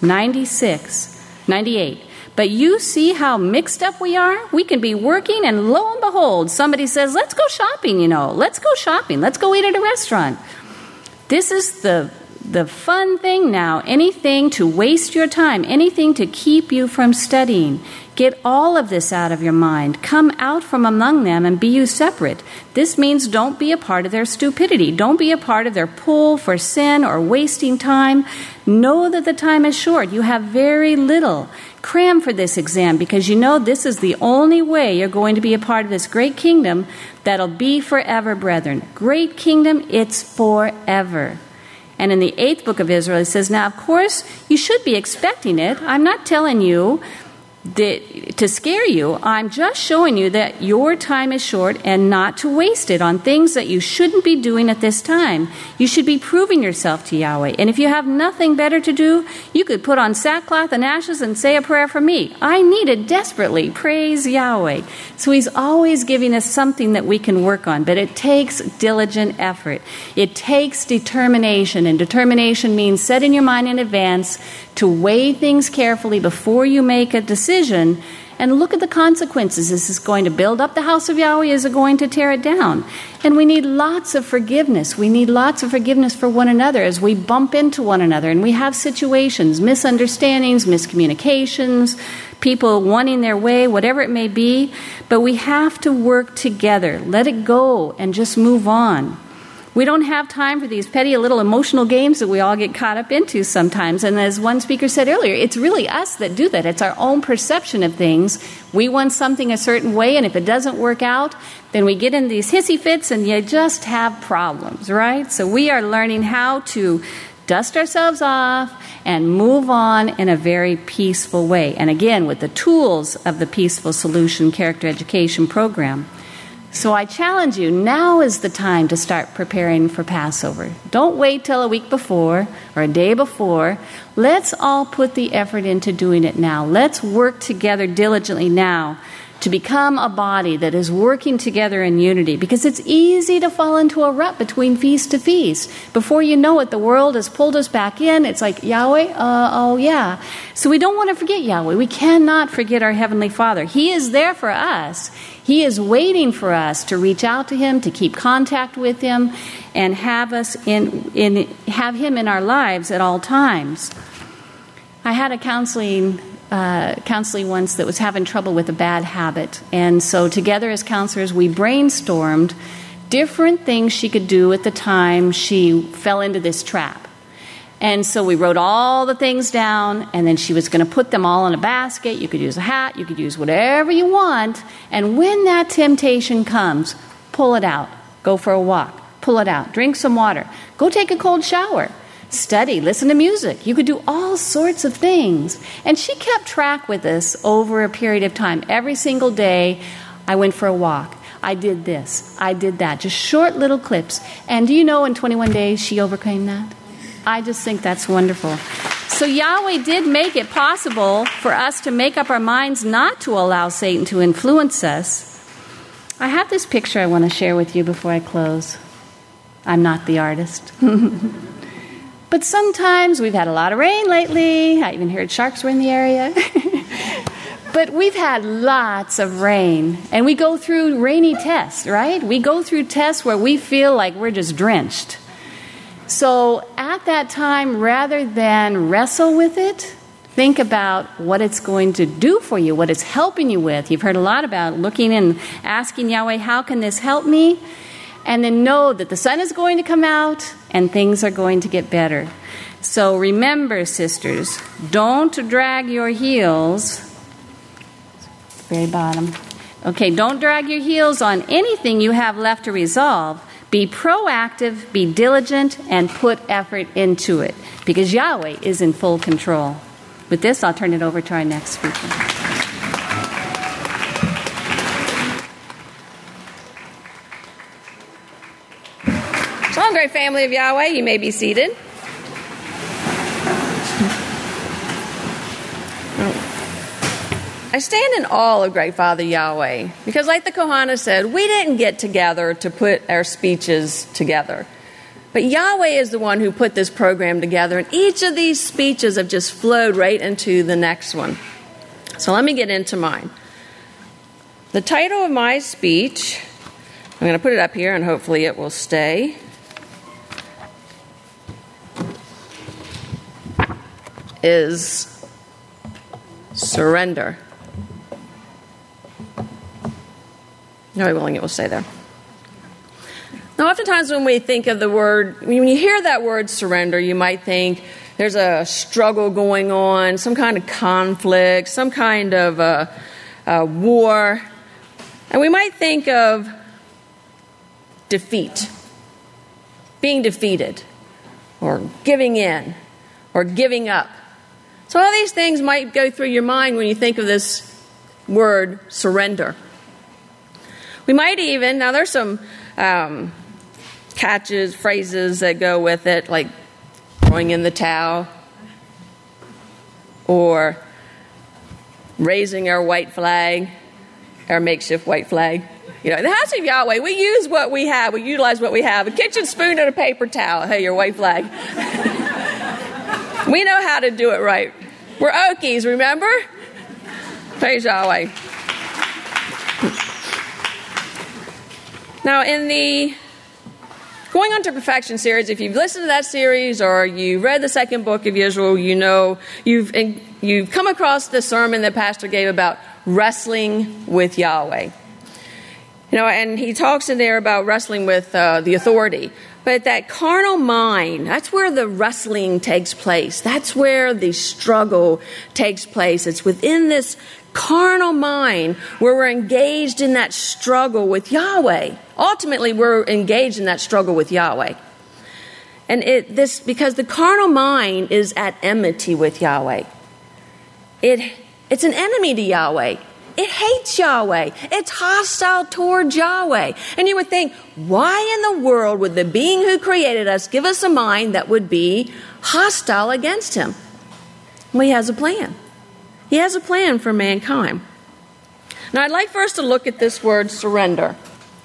N: 98. But you see how mixed up we are? We can be working and lo and behold, somebody says, let's go shopping, Let's go shopping. Let's go eat at a restaurant. This is the fun thing now. Anything to waste your time. Anything to keep you from studying. Get all of this out of your mind. Come out from among them and be you separate. This means don't be a part of their stupidity. Don't be a part of their pull for sin or wasting time. Know that the time is short. You have very little. Cram for this exam because you know this is the only way you're going to be a part of this great kingdom that'll be forever, brethren. Great kingdom, it's forever. And in the 8th book of Israel, it says, now, of course, you should be expecting it. I'm not telling you to scare you. I'm just showing you that your time is short and not to waste it on things that you shouldn't be doing at this time. You should be proving yourself to Yahweh. And if you have nothing better to do, you could put on sackcloth and ashes and say a prayer for me. I need it desperately. Praise Yahweh. So he's always giving us something that we can work on, but it takes diligent effort. It takes determination, and determination means setting your mind in advance to weigh things carefully before you make a decision and look at the consequences. Is this going to build up the house of Yahweh? Is it going to tear it down? And we need lots of forgiveness. We need lots of forgiveness for one another as we bump into one another and we have situations, misunderstandings, miscommunications, people wanting their way, whatever it may be. But we have to work together. Let it go and just move on. We don't have time for these petty little emotional games that we all get caught up into sometimes. And as one speaker said earlier, it's really us that do that. It's our own perception of things. We want something a certain way, and if it doesn't work out, then we get in these hissy fits and you just have problems, right? So we are learning how to dust ourselves off and move on in a very peaceful way. And again, with the tools of the Peaceful Solution Character Education Program. So I challenge you, now is the time to start preparing for Passover. Don't wait till a week before or a day before. Let's all put the effort into doing it now. Let's work together diligently now to become a body that is working together in unity, because it's easy to fall into a rut between feast to feast. Before you know it, the world has pulled us back in. It's like, Yahweh? Oh yeah. So we don't want to forget Yahweh. We cannot forget our Heavenly Father. He is there for us. He is waiting for us to reach out to Him, to keep contact with Him, and have us have Him in our lives at all times. I had a counseling once that was having trouble with a bad habit. And so together as counselors, we brainstormed different things she could do at the time she fell into this trap. And so we wrote all the things down, and then she was going to put them all in a basket. You could use a hat, you could use whatever you want. And when that temptation comes, pull it out. Go for a walk. Pull it out. Drink some water. Go take a cold shower. Study, listen to music. You could do all sorts of things. And she kept track with us over a period of time. Every single day, I went for a walk. I did this. I did that. Just short little clips. And do you know in 21 days she overcame that? I just think that's wonderful. So Yahweh did make it possible for us to make up our minds not to allow Satan to influence us. I have this picture I want to share with you before I close. I'm not the artist. But sometimes we've had a lot of rain lately. I even heard sharks were in the area. But we've had lots of rain, and we go through rainy tests, right? We go through tests where we feel like we're just drenched. So at that time, rather than wrestle with it, think about what it's going to do for you, what it's helping you with. You've heard a lot about looking and asking Yahweh, how can this help me? And then know that the sun is going to come out and things are going to get better. So remember, sisters, don't drag your heels. Very bottom. Okay, don't drag your heels on anything you have left to resolve. Be proactive, be diligent, and put effort into it, because Yahweh is in full control. With this, I'll turn it over to our next speaker.
O: Shalom, great family of Yahweh. You may be seated. I stand in awe of Great Father Yahweh because, like the Kohanim said, we didn't get together to put our speeches together. But Yahweh is the one who put this program together, and each of these speeches have just flowed right into the next one. So let me get into mine. The title of my speech, I'm going to put it up here, and hopefully it will stay, is Surrender. No, willing, it will stay there. Now, oftentimes when we think of the word, when you hear that word surrender, you might think there's a struggle going on, some kind of conflict, some kind of war. And we might think of defeat, being defeated, or giving in, or giving up. So all these things might go through your mind when you think of this word surrender. We might even, now there's some catches, phrases that go with it, like throwing in the towel, or raising our white flag, our makeshift white flag. You know, in the house of Yahweh, we use what we have, we utilize what we have, a kitchen spoon and a paper towel. Hey, your white flag. We know how to do it right. We're Okies, remember? Praise Yahweh. Now, in the Going on to Perfection series, if you've listened to that series or you read the second book of Israel, you know you've come across the sermon that Pastor gave about wrestling with Yahweh. You know, and he talks in there about wrestling with the authority. But that carnal mind, that's where the wrestling takes place. That's where the struggle takes place. It's within this carnal mind where we're engaged in that struggle with Yahweh. Ultimately, we're engaged in that struggle with Yahweh. And because the carnal mind is at enmity with Yahweh. It's an enemy to Yahweh. It hates Yahweh. It's hostile towards Yahweh. And you would think, why in the world would the being who created us give us a mind that would be hostile against him? Well, he has a plan. He has a plan for mankind. Now, I'd like for us to look at this word surrender.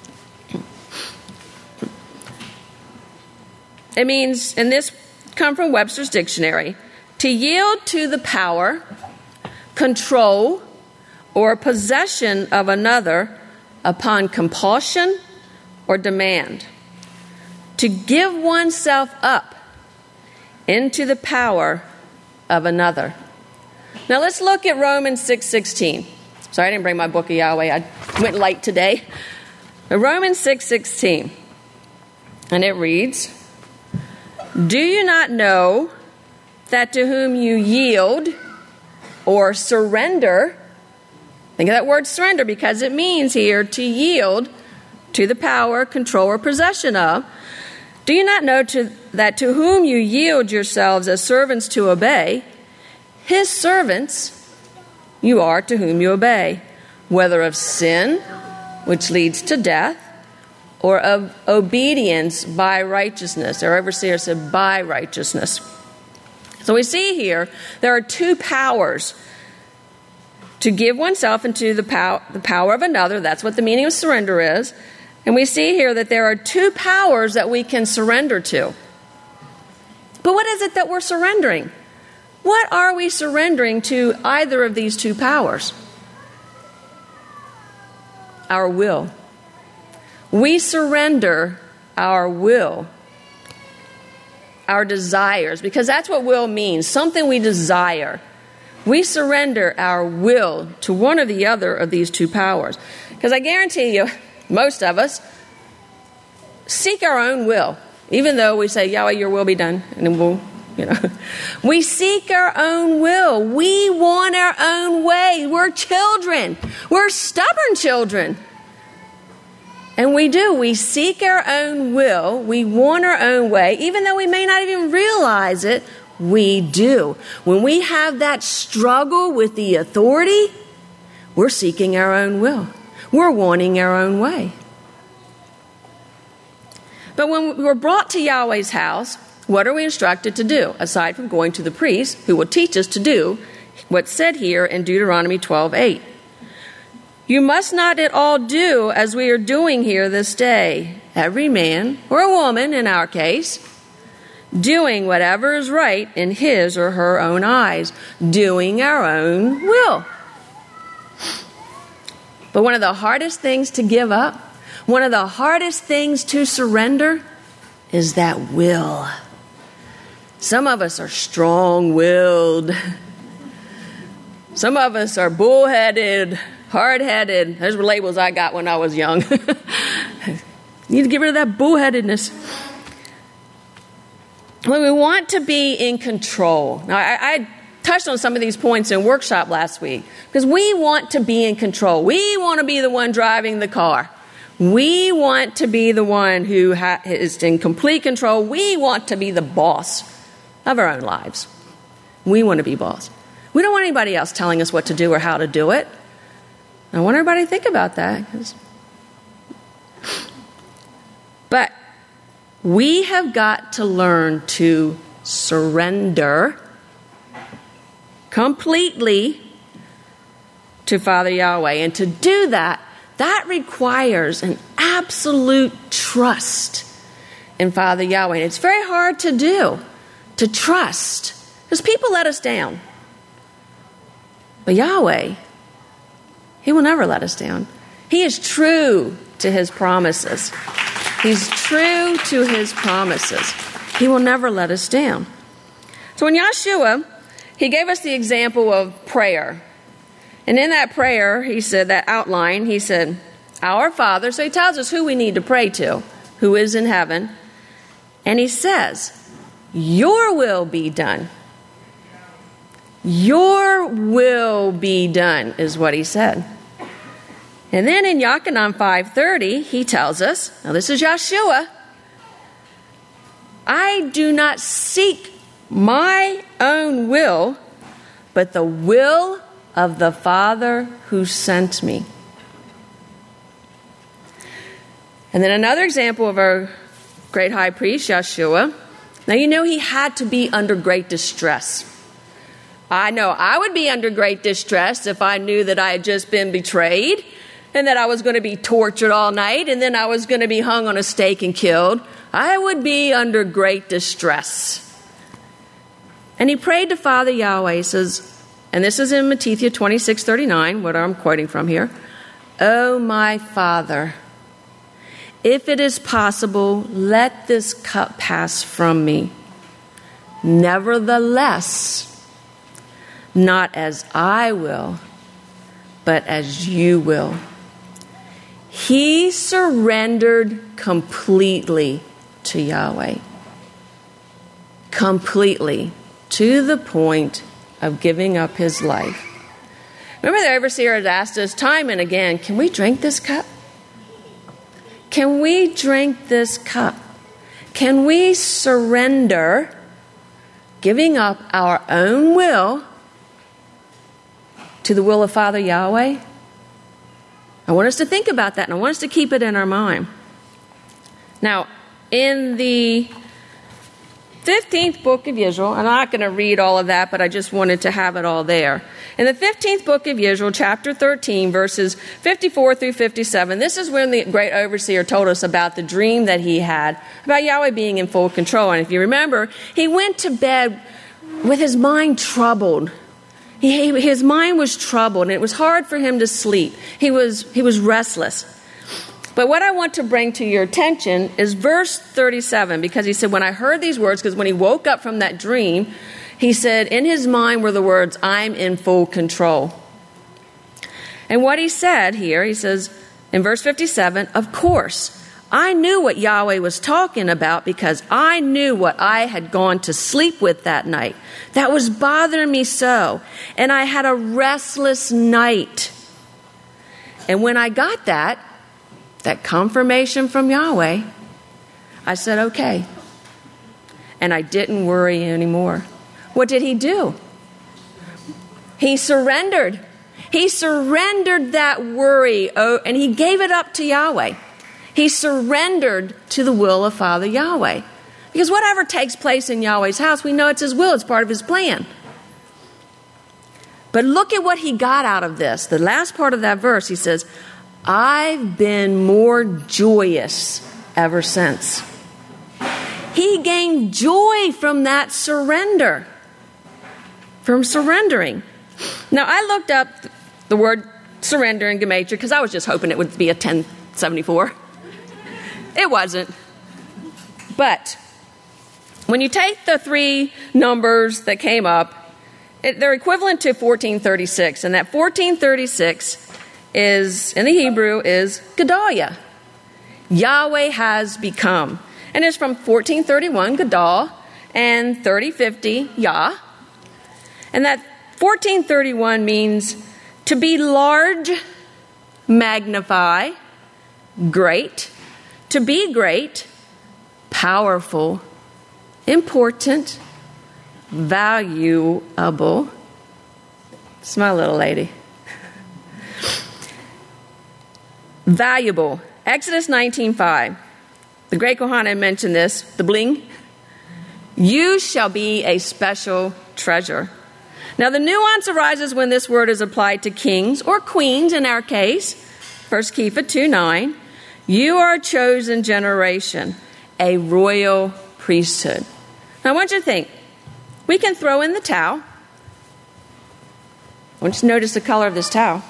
O: It means, and this comes from Webster's Dictionary, to yield to the power, control, or possession of another upon compulsion or demand. To give oneself up into the power of another. Now let's look at Romans 6:16. Sorry, I didn't bring my book of Yahweh. I went light today. But Romans 6:16. And it reads, "Do you not know that to whom you yield or surrender," think of that word surrender because it means here to yield to the power, control, or possession of. "Do you not know that to whom you yield yourselves as servants to obey, his servants you are to whom you obey, whether of sin, which leads to death, or of obedience by righteousness." Our overseer said by righteousness. So we see here there are two powers. To give oneself into the power of another, that's what the meaning of surrender is. And we see here that there are two powers that we can surrender to. But what is it that we're surrendering? What are we surrendering to either of these two powers? our will. We surrender our will, our desires, because that's what will means, something we desire. We surrender our will to one or the other of these two powers. Because I guarantee you, most of us seek our own will, even though we say, Yahweh, your will be done, and then we'll, we seek our own will. We want our own way. We're children. We're stubborn children. And we do. We seek our own will. We want our own way. Even though we may not even realize it, we do. When we have that struggle with the authority, we're seeking our own will. We're wanting our own way. But when we're brought to Yahweh's house, what are we instructed to do, aside from going to the priest, who will teach us to do what's said here in Deuteronomy 12:8? You must not at all do as we are doing here this day, every man, or a woman in our case, doing whatever is right in his or her own eyes, doing our own will. But one of the hardest things to give up, one of the hardest things to surrender, is that will. Some of us are strong-willed. Some of us are bullheaded, hard-headed. Those were labels I got when I was young. Need to get rid of that bullheadedness. When we want to be in control. Now, I touched on some of these points in workshop last week, because we want to be in control. We want to be the one driving the car. We want to be the one who is in complete control. We want to be the boss of our own lives. We want to be boss. We don't want anybody else telling us what to do or how to do it. I want everybody to think about that. But we have got to learn to surrender completely to Father Yahweh. And to do that, that requires an absolute trust in Father Yahweh. And it's very hard to do, to trust, because people let us down. But Yahweh, He will never let us down. He is true to His promises. He's true to His promises. He will never let us down. So in Yeshua, He gave us the example of prayer. And in that prayer, He said, that outline, He said, Our Father. So He tells us who we need to pray to, who is in heaven. And He says, Your will be done. Your will be done is what He said. And then in Yochanan 5:30, He tells us, now this is Yeshua, I do not seek my own will, but the will of the Father who sent me. And then another example of our great high priest, Yeshua. Now you know He had to be under great distress. I know I would be under great distress if I knew that I had just been betrayed and that I was going to be tortured all night and then I was going to be hung on a stake and killed. I would be under great distress. And He prayed to Father Yahweh. He says, and this is in Matthew 26:39, what I'm quoting from here. Oh, my Father, if it is possible, let this cup pass from me. Nevertheless, not as I will, but as you will. He surrendered completely to Yahweh. Completely. To the point of giving up his life. Remember, the overseer has asked us time and again, can we drink this cup? Can we drink this cup? Can we surrender, giving up our own will to the will of Father Yahweh? I want us to think about that, and I want us to keep it in our mind. Now, in the 15th book of Yisrael, I'm not going to read all of that, but I just wanted to have it all there. In the 15th book of Yisrael, chapter 13, verses 54 through 57, this is when the great overseer told us about the dream that he had about Yahweh being in full control. And if you remember, he went to bed with his mind troubled. His mind was troubled, and it was hard for him to sleep. He was restless. But what I want to bring to your attention is verse 37, because he said, when I heard these words, because when he woke up from that dream, he said, in his mind were the words, I'm in full control. And what he said here, he says in verse 57, of course, I knew what Yahweh was talking about because I knew what I had gone to sleep with that night. That was bothering me so. And I had a restless night. And when I got that confirmation from Yahweh, I said, okay. And I didn't worry anymore. What did he do? He surrendered. He surrendered that worry, and he gave it up to Yahweh. He surrendered to the will of Father Yahweh. Because whatever takes place in Yahweh's house, we know it's his will. It's part of his plan. But look at what he got out of this. The last part of that verse, he says, I've been more joyous ever since. He gained joy from that surrender, from surrendering. Now, I looked up the word surrender in Gematria because I was just hoping it would be a 1074. It wasn't. But when you take the three numbers that came up, they're equivalent to 1436. And that 1436 is, in the Hebrew, is Gedaliah. Yahweh has become. And it's from 1431, Gadal, and 3050, Yah. And that 1431 means to be large, magnify, great, to be great, powerful, important, valuable. Smile, little lady. Valuable. Exodus 19:5. The great Kohanim mentioned this, the bling. You shall be a special treasure. Now the nuance arises when this word is applied to kings or queens in our case. 1 Kepha 2:9. You are a chosen generation, a royal priesthood. Now I want you to think. We can throw in the towel. I want you to notice the color of this towel.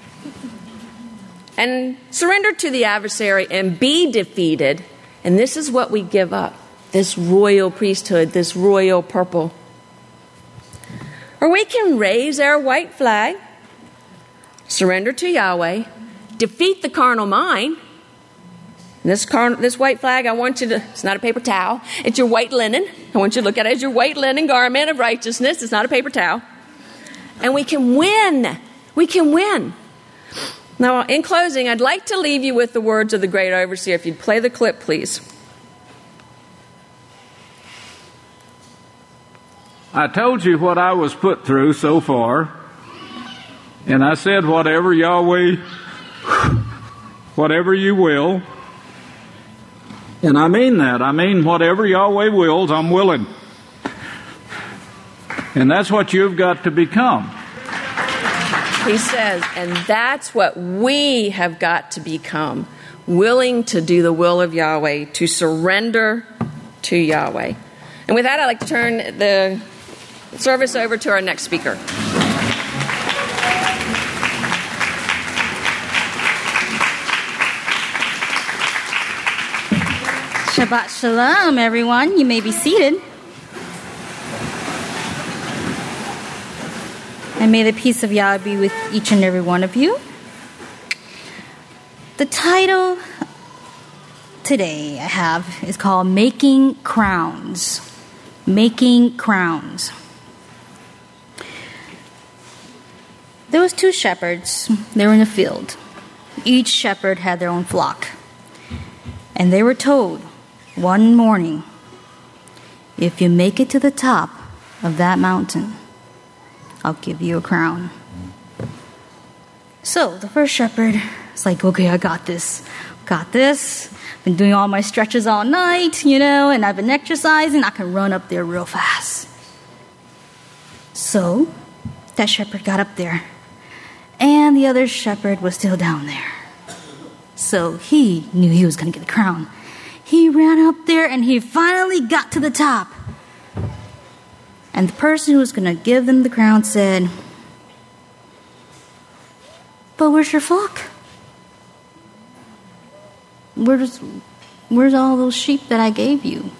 O: And surrender to the adversary and be defeated. And this is what we give up. This royal priesthood, this royal purple. Or we can raise our white flag, surrender to Yahweh, defeat the carnal mind. And this white flag, I want you to, it's not a paper towel, it's your white linen. I want you to look at it as your white linen garment of righteousness. It's not a paper towel. And we can win. We can win. Now, in closing, I'd like to leave you with the words of the great overseer. If you'd play the clip, please.
K: I told you what I was put through so far, and I said, whatever Yahweh, whatever you will, and I mean that. I mean, whatever Yahweh wills, I'm willing. And that's what you've got to become.
O: He says, and that's what we have got to become, willing to do the will of Yahweh, to surrender to Yahweh. And with that, I'd like to turn the service over to our next speaker.
P: Shabbat Shalom, everyone. You may be seated. And may the peace of Yahweh be with each and every one of you. The title today I have is called Making Crowns. Making Crowns. There was 2 shepherds. They were in a field. Each shepherd had their own flock. And they were told one morning, if you make it to the top of that mountain, I'll give you a crown. So the first shepherd is like, okay, I got this. Got this. Been doing all my stretches all night, and I've been exercising. I can run up there real fast. So that shepherd got up there. And the other shepherd was still down there. So he knew he was going to get the crown. He ran up there and he finally got to the top. And the person who was going to give them the crown said, But where's your flock? Where's all those sheep that I gave you?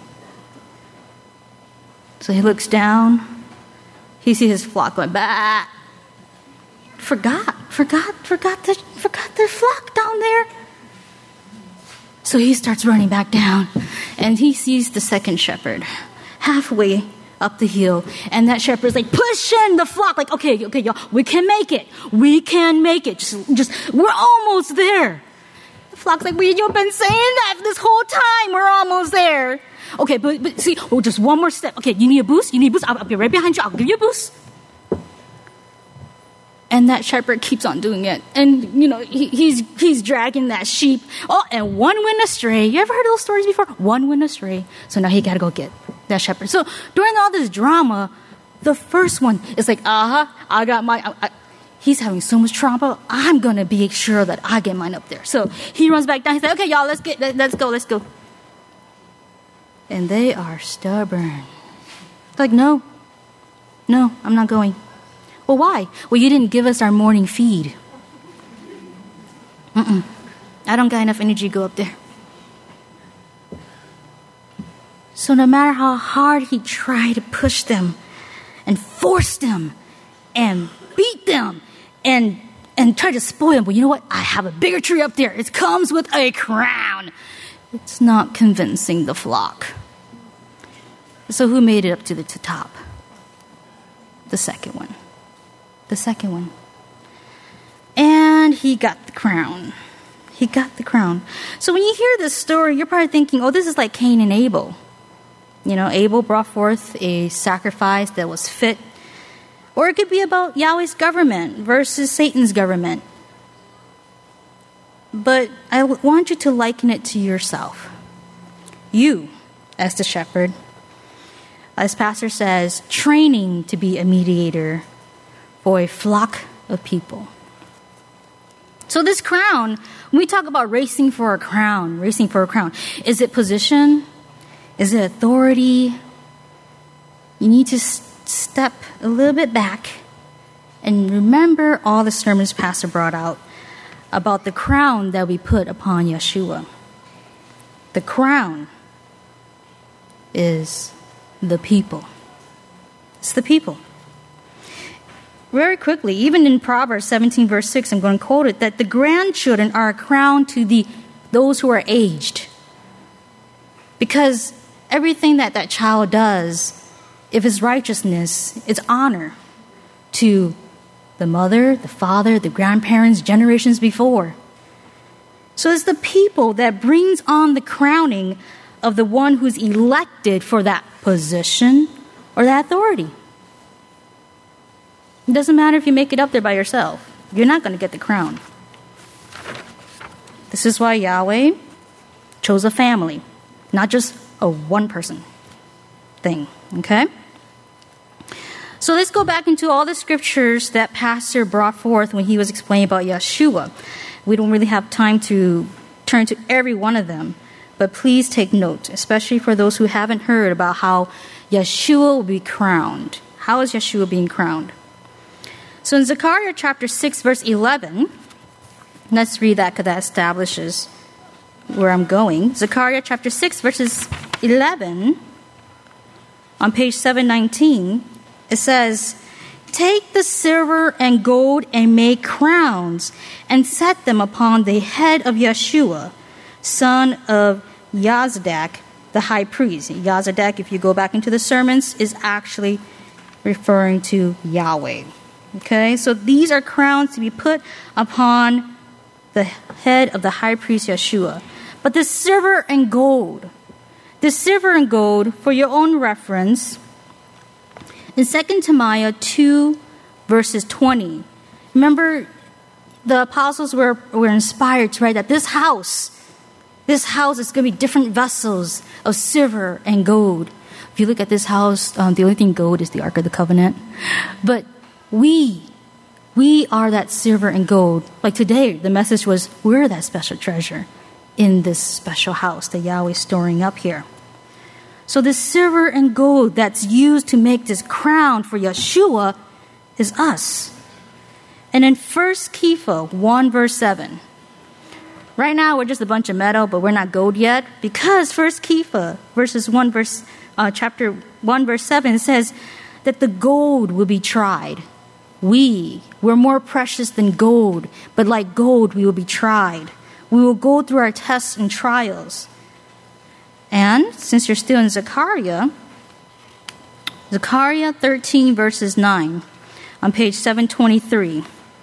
P: So he looks down. He sees his flock going, bah. Forgot their flock down there. So he starts running back down, and he sees the second shepherd halfway up the hill, and that shepherd's like pushing the flock, like, okay, y'all, we can make it. Just, we're almost there. The flock's like, you've been saying that this whole time. We're almost there. Okay, but see, just one more step. Okay, you need a boost? I'll be right behind you. I'll give you a boost. And that shepherd keeps on doing it. And, he's dragging that sheep. Oh, and one went astray. You ever heard of those stories before? One went astray. So now he got to go get that shepherd. So during all this drama, the first one is like, I got my... he's having so much trouble. I'm going to be sure that I get mine up there. So he runs back down. He's like, okay, y'all, let's go. And they are stubborn. Like, no, I'm not going. Well, why? Well, you didn't give us our morning feed. I don't got enough energy to go up there. So no matter how hard he tried to push them and force them and beat them and try to spoil them, well, you know what? I have a bigger tree up there. It comes with a crown. It's not convincing the flock. So who made it up to the top? The second one. And he got the crown. So when you hear this story, you're probably thinking, oh, this is like Cain and Abel. Abel brought forth a sacrifice that was fit. Or it could be about Yahweh's government versus Satan's government. But I want you to liken it to yourself. You, as the shepherd, as Pastor says, training to be a mediator for a flock of people. So this crown, when we talk about racing for a crown, is it position? Is it authority? You need to step a little bit back and remember all the sermons Pastor brought out about the crown that we put upon Yeshua. The crown is the people. It's the people. Very quickly, even in Proverbs 17, verse 6, I'm going to quote it, that the grandchildren are a crown to those who are aged. Because everything that child does, if it's righteousness, it's honor to the mother, the father, the grandparents, generations before. So it's the people that brings on the crowning of the one who's elected for that position or that authority. It doesn't matter if you make it up there by yourself. You're not going to get the crown. This is why Yahweh chose a family, not just a one-person thing, okay? So let's go back into all the scriptures that Pastor brought forth when he was explaining about Yeshua. We don't really have time to turn to every one of them, but please take note, especially for those who haven't heard about how Yeshua will be crowned. How is Yeshua being crowned? So in Zechariah chapter 6, verse 11, let's read that because that establishes where I'm going. Zechariah chapter 6, verses 11, on page 719, it says, "Take the silver and gold and make crowns and set them upon the head of Yeshua, son of Yozadak, the high priest." Yozadak, if you go back into the sermons, is actually referring to Yahweh. Okay, so these are crowns to be put upon the head of the high priest Yeshua. But the silver and gold, for your own reference, in 2 Timothy 2, verses 20. Remember, the apostles were inspired to write that this house is going to be different vessels of silver and gold. If you look at this house, the only thing gold is the Ark of the Covenant. But we are that silver and gold. Like today, the message was, we're that special treasure in this special house that Yahweh is storing up here. So this silver and gold that's used to make this crown for Yeshua is us. And in 1 Kepha 1 verse 7. Right now we're just a bunch of metal, but we're not gold yet, because 1 Kepha chapter 1 verse 7 says that the gold will be tried. We're more precious than gold, but like gold we will be tried. We will go through our tests and trials. And since you're still in Zechariah 13 verses 9 on page 723.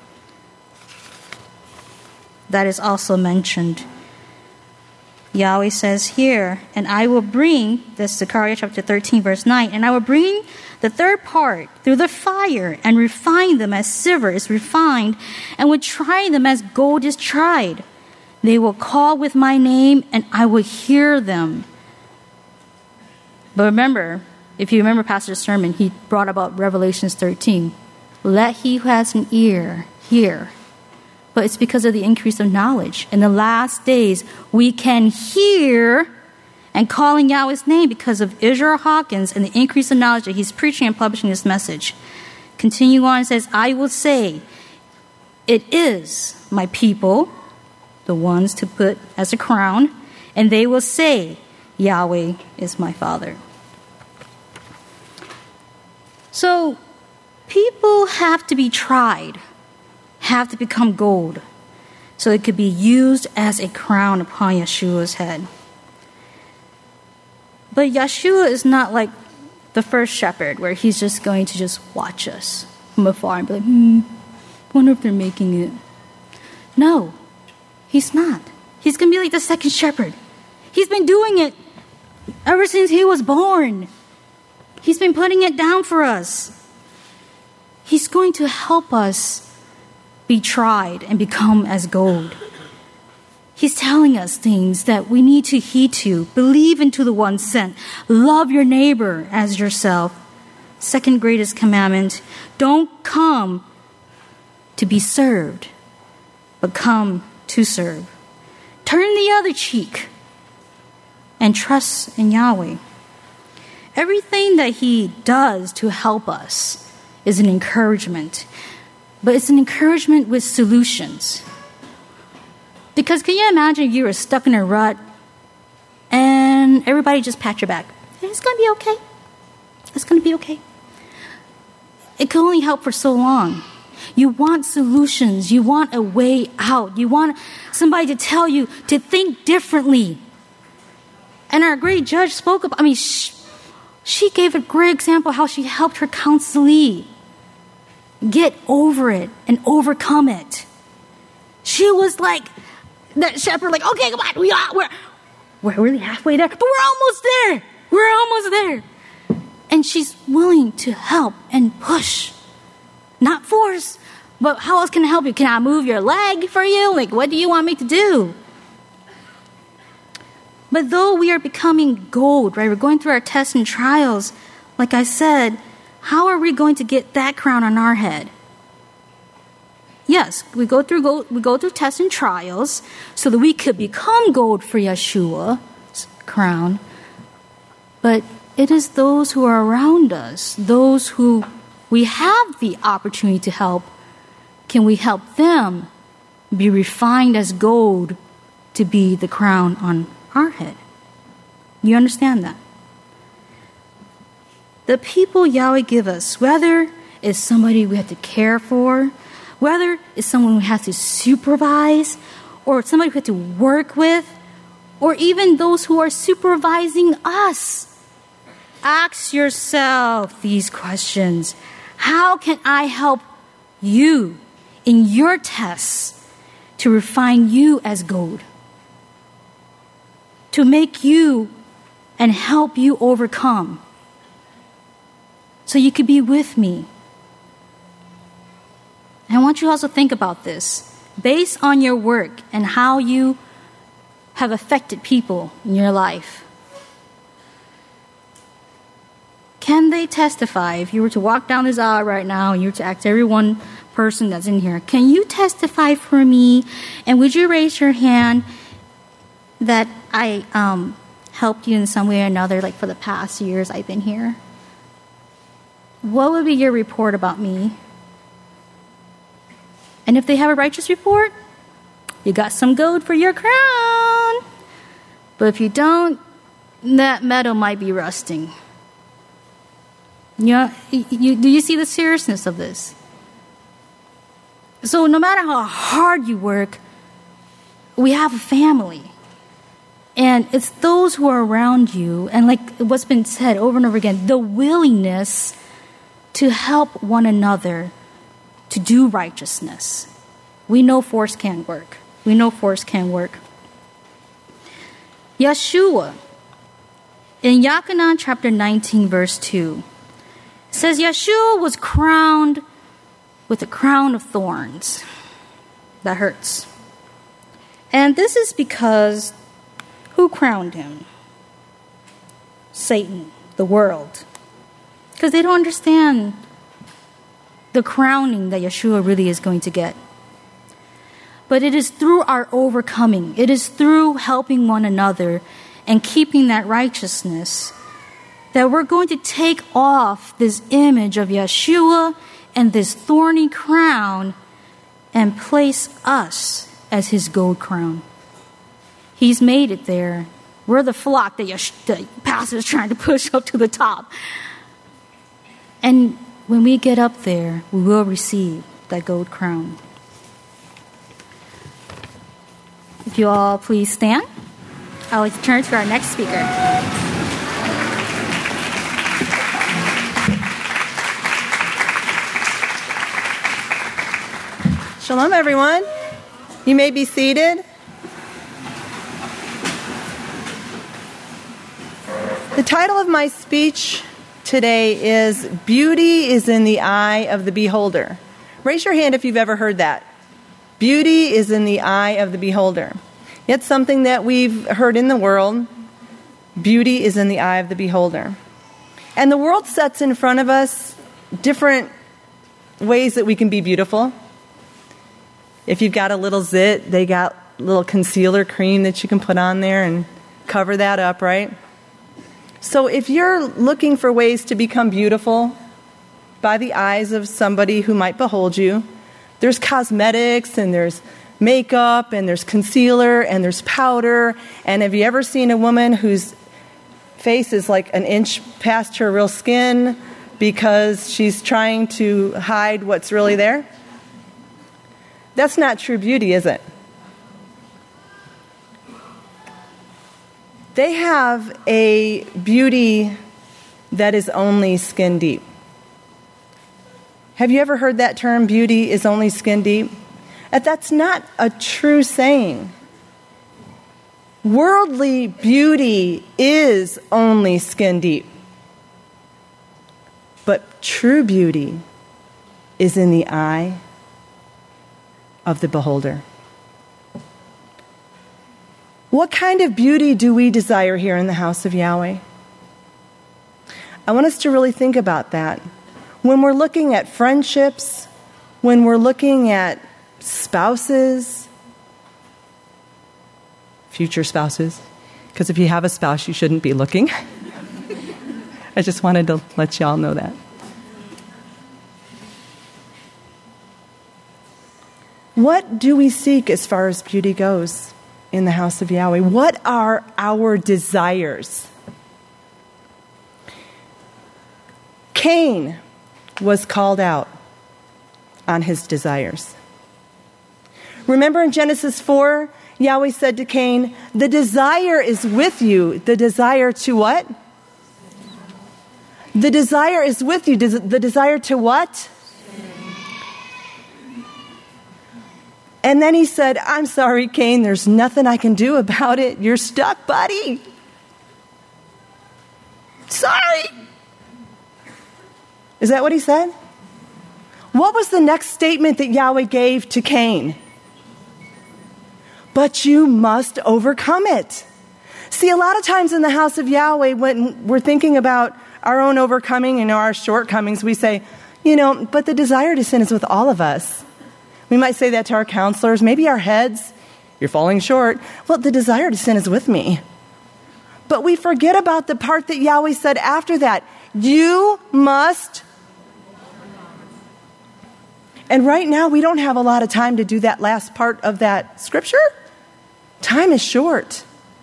P: That is also mentioned. Yahweh says here, and I will bring, this Zechariah chapter 13 verse 9, and I will bring the third part through the fire and refine them as silver is refined, and will try them as gold is tried. They will call with my name, and I will hear them. But remember, if you remember Pastor's sermon, he brought about Revelations 13. Let he who has an ear hear. But it's because of the increase of knowledge. In the last days, we can hear and calling Yahweh's name because of Israel Hawkins and the increase of knowledge that he's preaching and publishing this message. Continue on, it says, I will say, it is my people, the ones to put as a crown, and they will say, Yahweh is my Father. So, people have to be tried, have to become gold, so it could be used as a crown upon Yeshua's head. But Yeshua is not like the first shepherd, where he's just going to just watch us from afar and be like, wonder if they're making it. No, he's not. He's going to be like the second shepherd. He's been doing it ever since he was born. He's been putting it down for us. He's going to help us be tried and become as gold. He's telling us things that we need to heed to. Believe into the one sent. Love your neighbor as yourself. Second greatest commandment. Don't come to be served, but come to serve. Turn the other cheek and trust in Yahweh. Everything that he does to help us is an encouragement, but it's an encouragement with solutions. Because can you imagine if you were stuck in a rut and everybody just pat your back? It's going to be okay. It's going to be okay. It can only help for so long. You want solutions. You want a way out. You want somebody to tell you to think differently. And our great judge spoke about, she gave a great example how she helped her counselee get over it and overcome it. She was like that shepherd, like, okay, come on, we're really halfway there, but we're almost there. We're almost there. And she's willing to help and push, not force. But how else can I help you? Can I move your leg for you? Like, what do you want me to do? But though we are becoming gold, right? We're going through our tests and trials. Like I said, how are we going to get that crown on our head? Yes, we go through tests and trials so that we could become gold for Yeshua's crown. But it is those who are around us, those who we have the opportunity to help. Can we help them be refined as gold to be the crown on our head? You understand that? The people Yahweh give us, whether it's somebody we have to care for, whether it's someone we have to supervise, or somebody we have to work with, or even those who are supervising us, ask yourself these questions. How can I help you in your tests to refine you as gold? To make you and help you overcome. So you could be with me. And I want you to also think about this. Based on your work and how you have affected people in your life, can they testify? If you were to walk down this aisle right now and you were to ask every one person that's in here, can you testify for me? And would you raise your hand that I helped you in some way or another, like for the past years I've been here? What would be your report about me? And if they have a righteous report, you got some gold for your crown. But if you don't, that metal might be rusting. Do you see the seriousness of this? So no matter how hard you work, we have a family. And it's those who are around you, and like what's been said over and over again, the willingness to help one another to do righteousness. We know force can't work. Yeshua, in Yachanan chapter 19, verse 2, says Yeshua was crowned with a crown of thorns. That hurts. And this is because who crowned him? Satan, the world. Because they don't understand the crowning that Yeshua really is going to get. But it is through our overcoming. It is through helping one another and keeping that righteousness that we're going to take off this image of Yeshua and this thorny crown and place us as his gold crown. He's made it there. We're the flock that the pastor is trying to push up to the top. And when we get up there, we will receive that gold crown. If you all please stand, I'd like to turn to our next speaker.
Q: Shalom, everyone. You may be seated. The title of my speech today is Beauty is in the Eye of the Beholder. Raise your hand if you've ever heard that. Beauty is in the eye of the beholder. It's something that we've heard in the world. Beauty is in the eye of the beholder. And the world sets in front of us different ways that we can be beautiful. If you've got a little zit, they got a little concealer cream that you can put on there and cover that up, right? So if you're looking for ways to become beautiful by the eyes of somebody who might behold you, there's cosmetics and there's makeup and there's concealer and there's powder. And have you ever seen a woman whose face is like an inch past her real skin because she's trying to hide what's really there? That's not true beauty, is it? They have a beauty that is only skin deep. Have you ever heard that term, beauty is only skin deep? That's not a true saying. Worldly beauty is only skin deep. But true beauty is in the eye of the beholder. What kind of beauty do we desire here in the house of Yahweh? I want us to really think about that. When we're looking at friendships, when we're looking at spouses, future spouses, because if you have a spouse, you shouldn't be looking. I just wanted to let y'all know that. What do we seek as far as beauty goes in the house of Yahweh? What are our desires? Cain was called out on his desires. Remember in Genesis 4, Yahweh said to Cain, the desire is with you. The desire to what? The desire is with you. The desire to what? And then he said, I'm sorry, Cain, there's nothing I can do about it. You're stuck, buddy. Sorry. Is that what he said? What was the next statement that Yahweh gave to Cain? But you must overcome it. See, a lot of times in the house of Yahweh, when we're thinking about our own overcoming and our shortcomings, we say, but the desire to sin is with all of us. We might say that to our counselors, maybe our heads. You're falling short. Well, the desire to sin is with me. But we forget about the part that Yahweh said after that. You must. And right now, we don't have a lot of time to do that last part of that scripture. Time is short.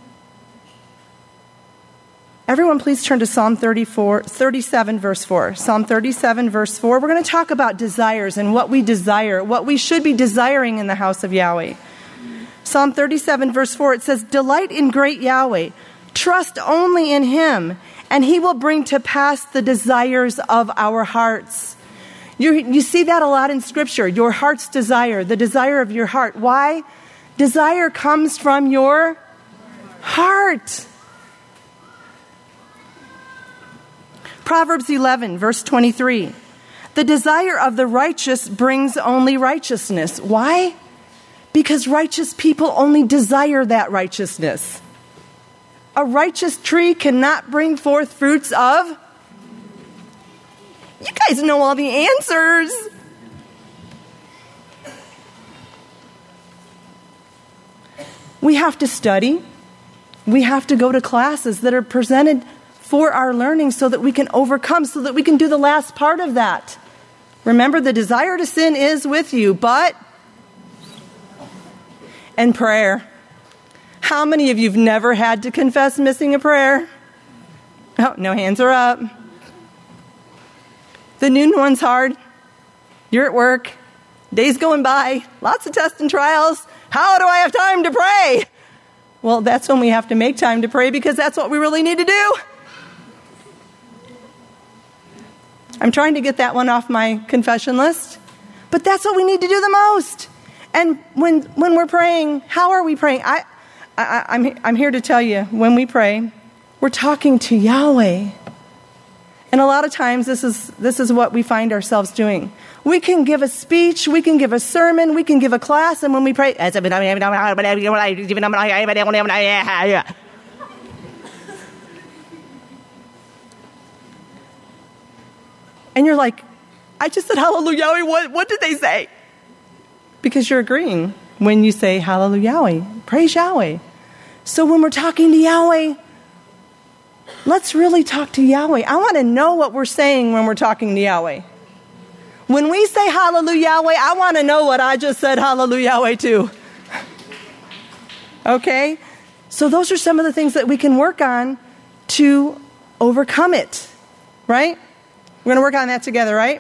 Q: Everyone, please turn to Psalm 37, verse 4. Psalm 37, verse 4. We're going to talk about desires and what we desire, what we should be desiring in the house of Yahweh. Psalm 37, verse 4, it says, "Delight in great Yahweh. Trust only in him, and he will bring to pass the desires of our hearts." You see that a lot in Scripture. Your heart's desire, the desire of your heart. Why? Desire comes from your heart. Proverbs 11, verse 23. "The desire of the righteous brings only righteousness." Why? Because righteous people only desire that righteousness. A righteous tree cannot bring forth fruits of... You guys know all the answers. We have to study. We have to go to classes that are presented for our learning so that we can overcome, so that we can do the last part of that. Remember, the desire to sin is with you, but... And prayer. How many of you have never had to confess missing a prayer? Oh, no hands are up. The noon one's hard. You're at work. Days going by. Lots of tests and trials. How do I have time to pray? Well, that's when we have to make time to pray, because that's what we really need to do. I'm trying to get that one off my confession list. But that's what we need to do the most. And when we're praying, how are we praying? I'm here to tell you, when we pray, we're talking to Yahweh. And a lot of times this is what we find ourselves doing. We can give a speech, we can give a sermon, we can give a class, and when we pray, and you're like, I just said hallelujah, what did they say? Because you're agreeing when you say hallelujah, Yahweh, praise Yahweh. So when we're talking to Yahweh, let's really talk to Yahweh. I want to know what we're saying when we're talking to Yahweh. When we say hallelujah, Yahweh, I want to know what I just said hallelujah, Yahweh to. Okay? So those are some of the things that we can work on to overcome it. Right? We're going to work on that together, right?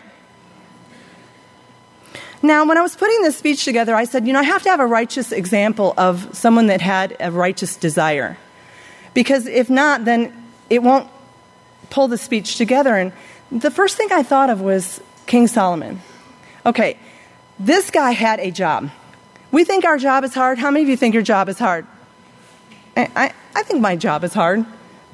Q: Now, when I was putting this speech together, I said, I have to have a righteous example of someone that had a righteous desire. Because if not, then it won't pull the speech together. And the first thing I thought of was King Solomon. Okay, this guy had a job. We think our job is hard. How many of you think your job is hard? I think my job is hard.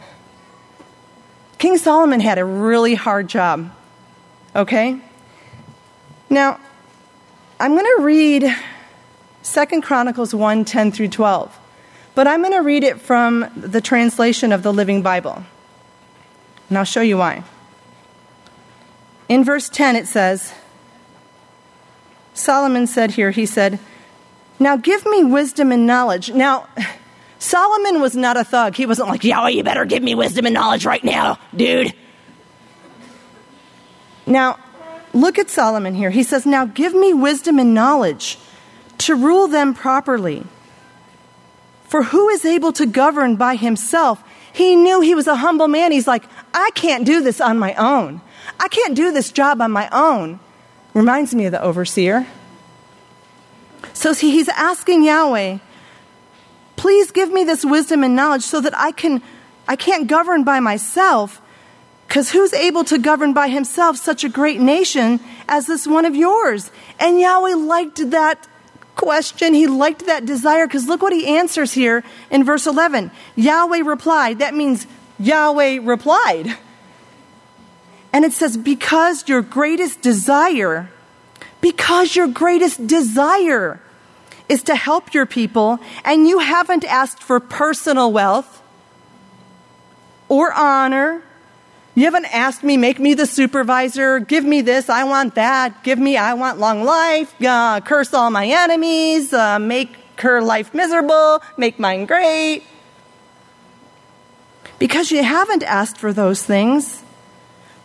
Q: King Solomon had a really hard job. Okay? Now, I'm going to read 2 Chronicles 1, 10 through 12. But I'm going to read it from the translation of the Living Bible. And I'll show you why. In verse 10 it says, Solomon said here, he said, "Now give me wisdom and knowledge." Now, Solomon was not a thug. He wasn't like, Yahweh, you better give me wisdom and knowledge right now, dude. Now, look at Solomon here. He says, "Now give me wisdom and knowledge to rule them properly. For who is able to govern by himself?" He knew he was a humble man. He's like, I can't do this on my own. I can't do this job on my own. Reminds me of the overseer. So he's asking Yahweh, please give me this wisdom and knowledge so that I can't govern by myself. Because who's able to govern by himself such a great nation as this one of yours? And Yahweh liked that question. He liked that desire, because look what he answers here in verse 11. Yahweh replied. That means Yahweh replied. And it says, because your greatest desire is to help your people, and you haven't asked for personal wealth or honor. You haven't asked me, make me the supervisor, give me this, I want that, I want long life, curse all my enemies, make her life miserable, make mine great. Because you haven't asked for those things,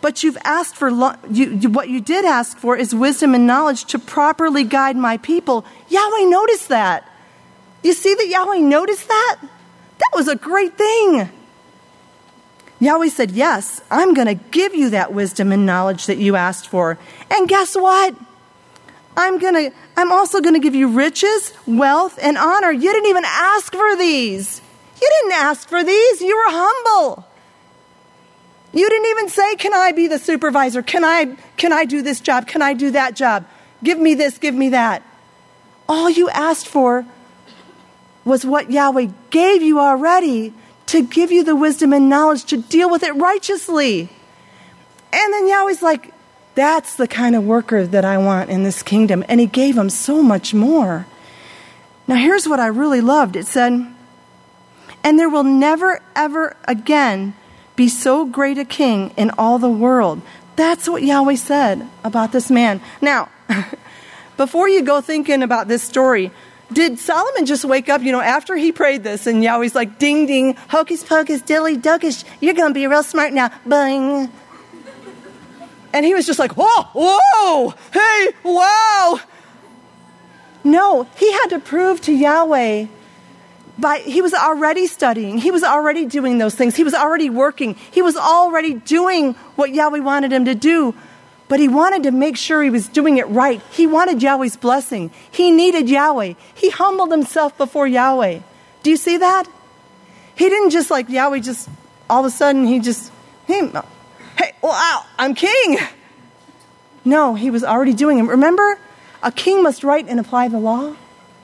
Q: But you've asked for what you did ask for is wisdom and knowledge to properly guide my people. Yahweh noticed that. You see that Yahweh noticed that? That was a great thing. Yahweh said, yes, I'm going to give you that wisdom and knowledge that you asked for. And guess what? I'm also going to give you riches, wealth, and honor. You didn't even ask for these. You didn't ask for these. You were humble. You didn't even say, can I be the supervisor? Can I do this job? Can I do that job? Give me this, give me that. All you asked for was what Yahweh gave you already to give you the wisdom and knowledge to deal with it righteously. And then Yahweh's like, that's the kind of worker that I want in this kingdom. And he gave him so much more. Now here's what I really loved. It said, and there will never, ever again be so great a king in all the world. That's what Yahweh said about this man. Now, before you go thinking about this story, did Solomon just wake up, after he prayed this, and Yahweh's like, ding, ding, hocus pocus, dilly duckish, you're going to be real smart now, bing. And he was just like, whoa, hey, wow. No, he had to prove to Yahweh. He was already studying. He was already doing those things. He was already working. He was already doing what Yahweh wanted him to do. But he wanted to make sure he was doing it right. He wanted Yahweh's blessing. He needed Yahweh. He humbled himself before Yahweh. Do you see that? He didn't just like Yahweh just all of a sudden hey, wow, I'm king. No, he was already doing it. Remember, a king must write and apply the law.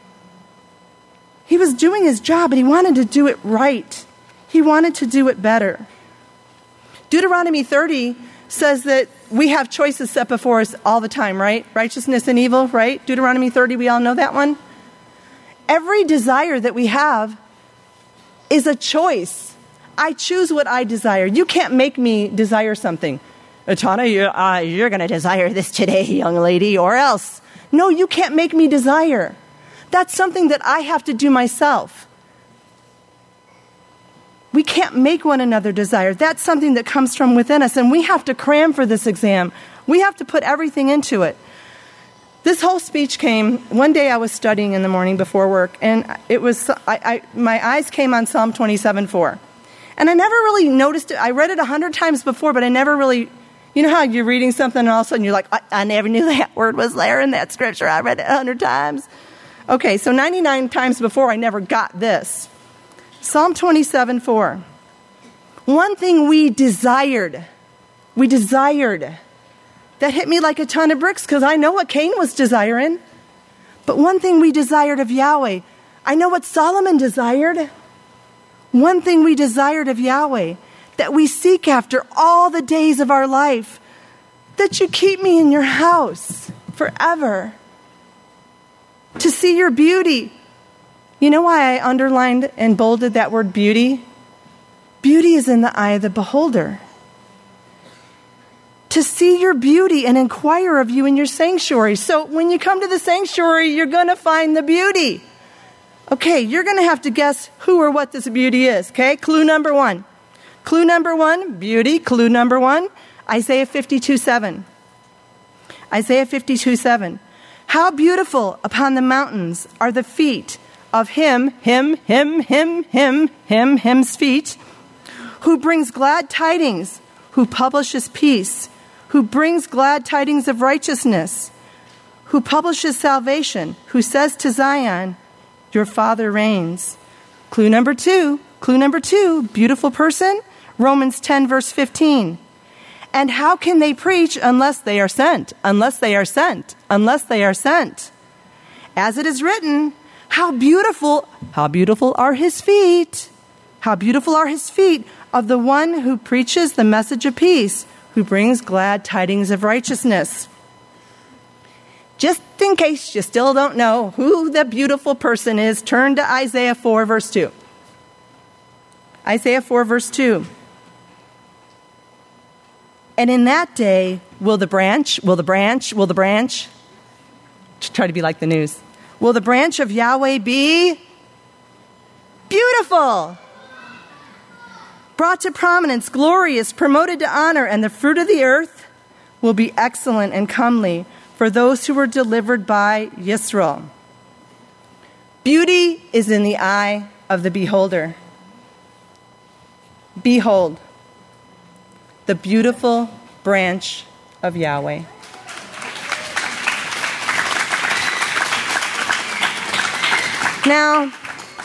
Q: He was doing his job, but he wanted to do it right. He wanted to do it better. Deuteronomy 30 says that we have choices set before us all the time, right? Righteousness and evil, right? Deuteronomy 30, we all know that one. Every desire that we have is a choice. I choose what I desire. You can't make me desire something. Tana, you're going to desire this today, young lady, or else. No, you can't make me desire. That's something that I have to do myself. We can't make one another desire. That's something that comes from within us, and we have to cram for this exam. We have to put everything into it. This whole speech came, one day I was studying in the morning before work, and it was my eyes came on Psalm 27:4. And I never really noticed it. I read it 100 times before, but I never really, you know how you're reading something and all of a sudden you're like, I never knew that word was there in that scripture. I read it 100 times. Okay, so 99 times before I never got this. Psalm 27:4. One thing we desired. That hit me like a ton of bricks because I know what Cain was desiring. But one thing we desired of Yahweh. I know what Solomon desired. One thing we desired of Yahweh, that we seek after all the days of our life, that you keep me in your house forever. To see your beauty. You know why I underlined and bolded that word beauty? Beauty is in the eye of the beholder. To see your beauty and inquire of you in your sanctuary. So when you come to the sanctuary, you're going to find the beauty. Okay, you're going to have to guess who or what this beauty is. Okay, clue number one. Clue number one, beauty. Clue number one, Isaiah 52:7. Isaiah 52:7. How beautiful upon the mountains are the feet of him's feet, who brings glad tidings, who publishes peace, who brings glad tidings of righteousness, who publishes salvation, who says to Zion, your Father reigns. Clue number two, beautiful person, Romans 10, verse 15. And how can they preach unless they are sent? Unless they are sent. Unless they are sent. As it is written, how beautiful are his feet. How beautiful are his feet of the one who preaches the message of peace, who brings glad tidings of righteousness. Just in case you still don't know who the beautiful person is, turn to Isaiah 4, verse 2. Isaiah 4, verse 2. And in that day, will the branch, try to be like the news. Will the branch of Yahweh be beautiful? brought to prominence, glorious, promoted to honor, and the fruit of the earth will be excellent and comely for those who were delivered by Yisro. Beauty is in the eye of the beholder. Behold, the beautiful branch of Yahweh. Now,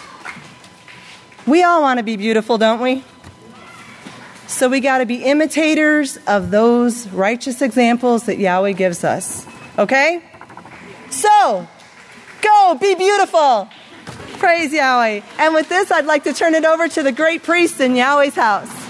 Q: we all want to be beautiful, don't we? So we got to be imitators of those righteous examples that Yahweh gives us. Okay? So, go be beautiful. Praise Yahweh. And with this, I'd like to turn it over to the great priest in Yahweh's house.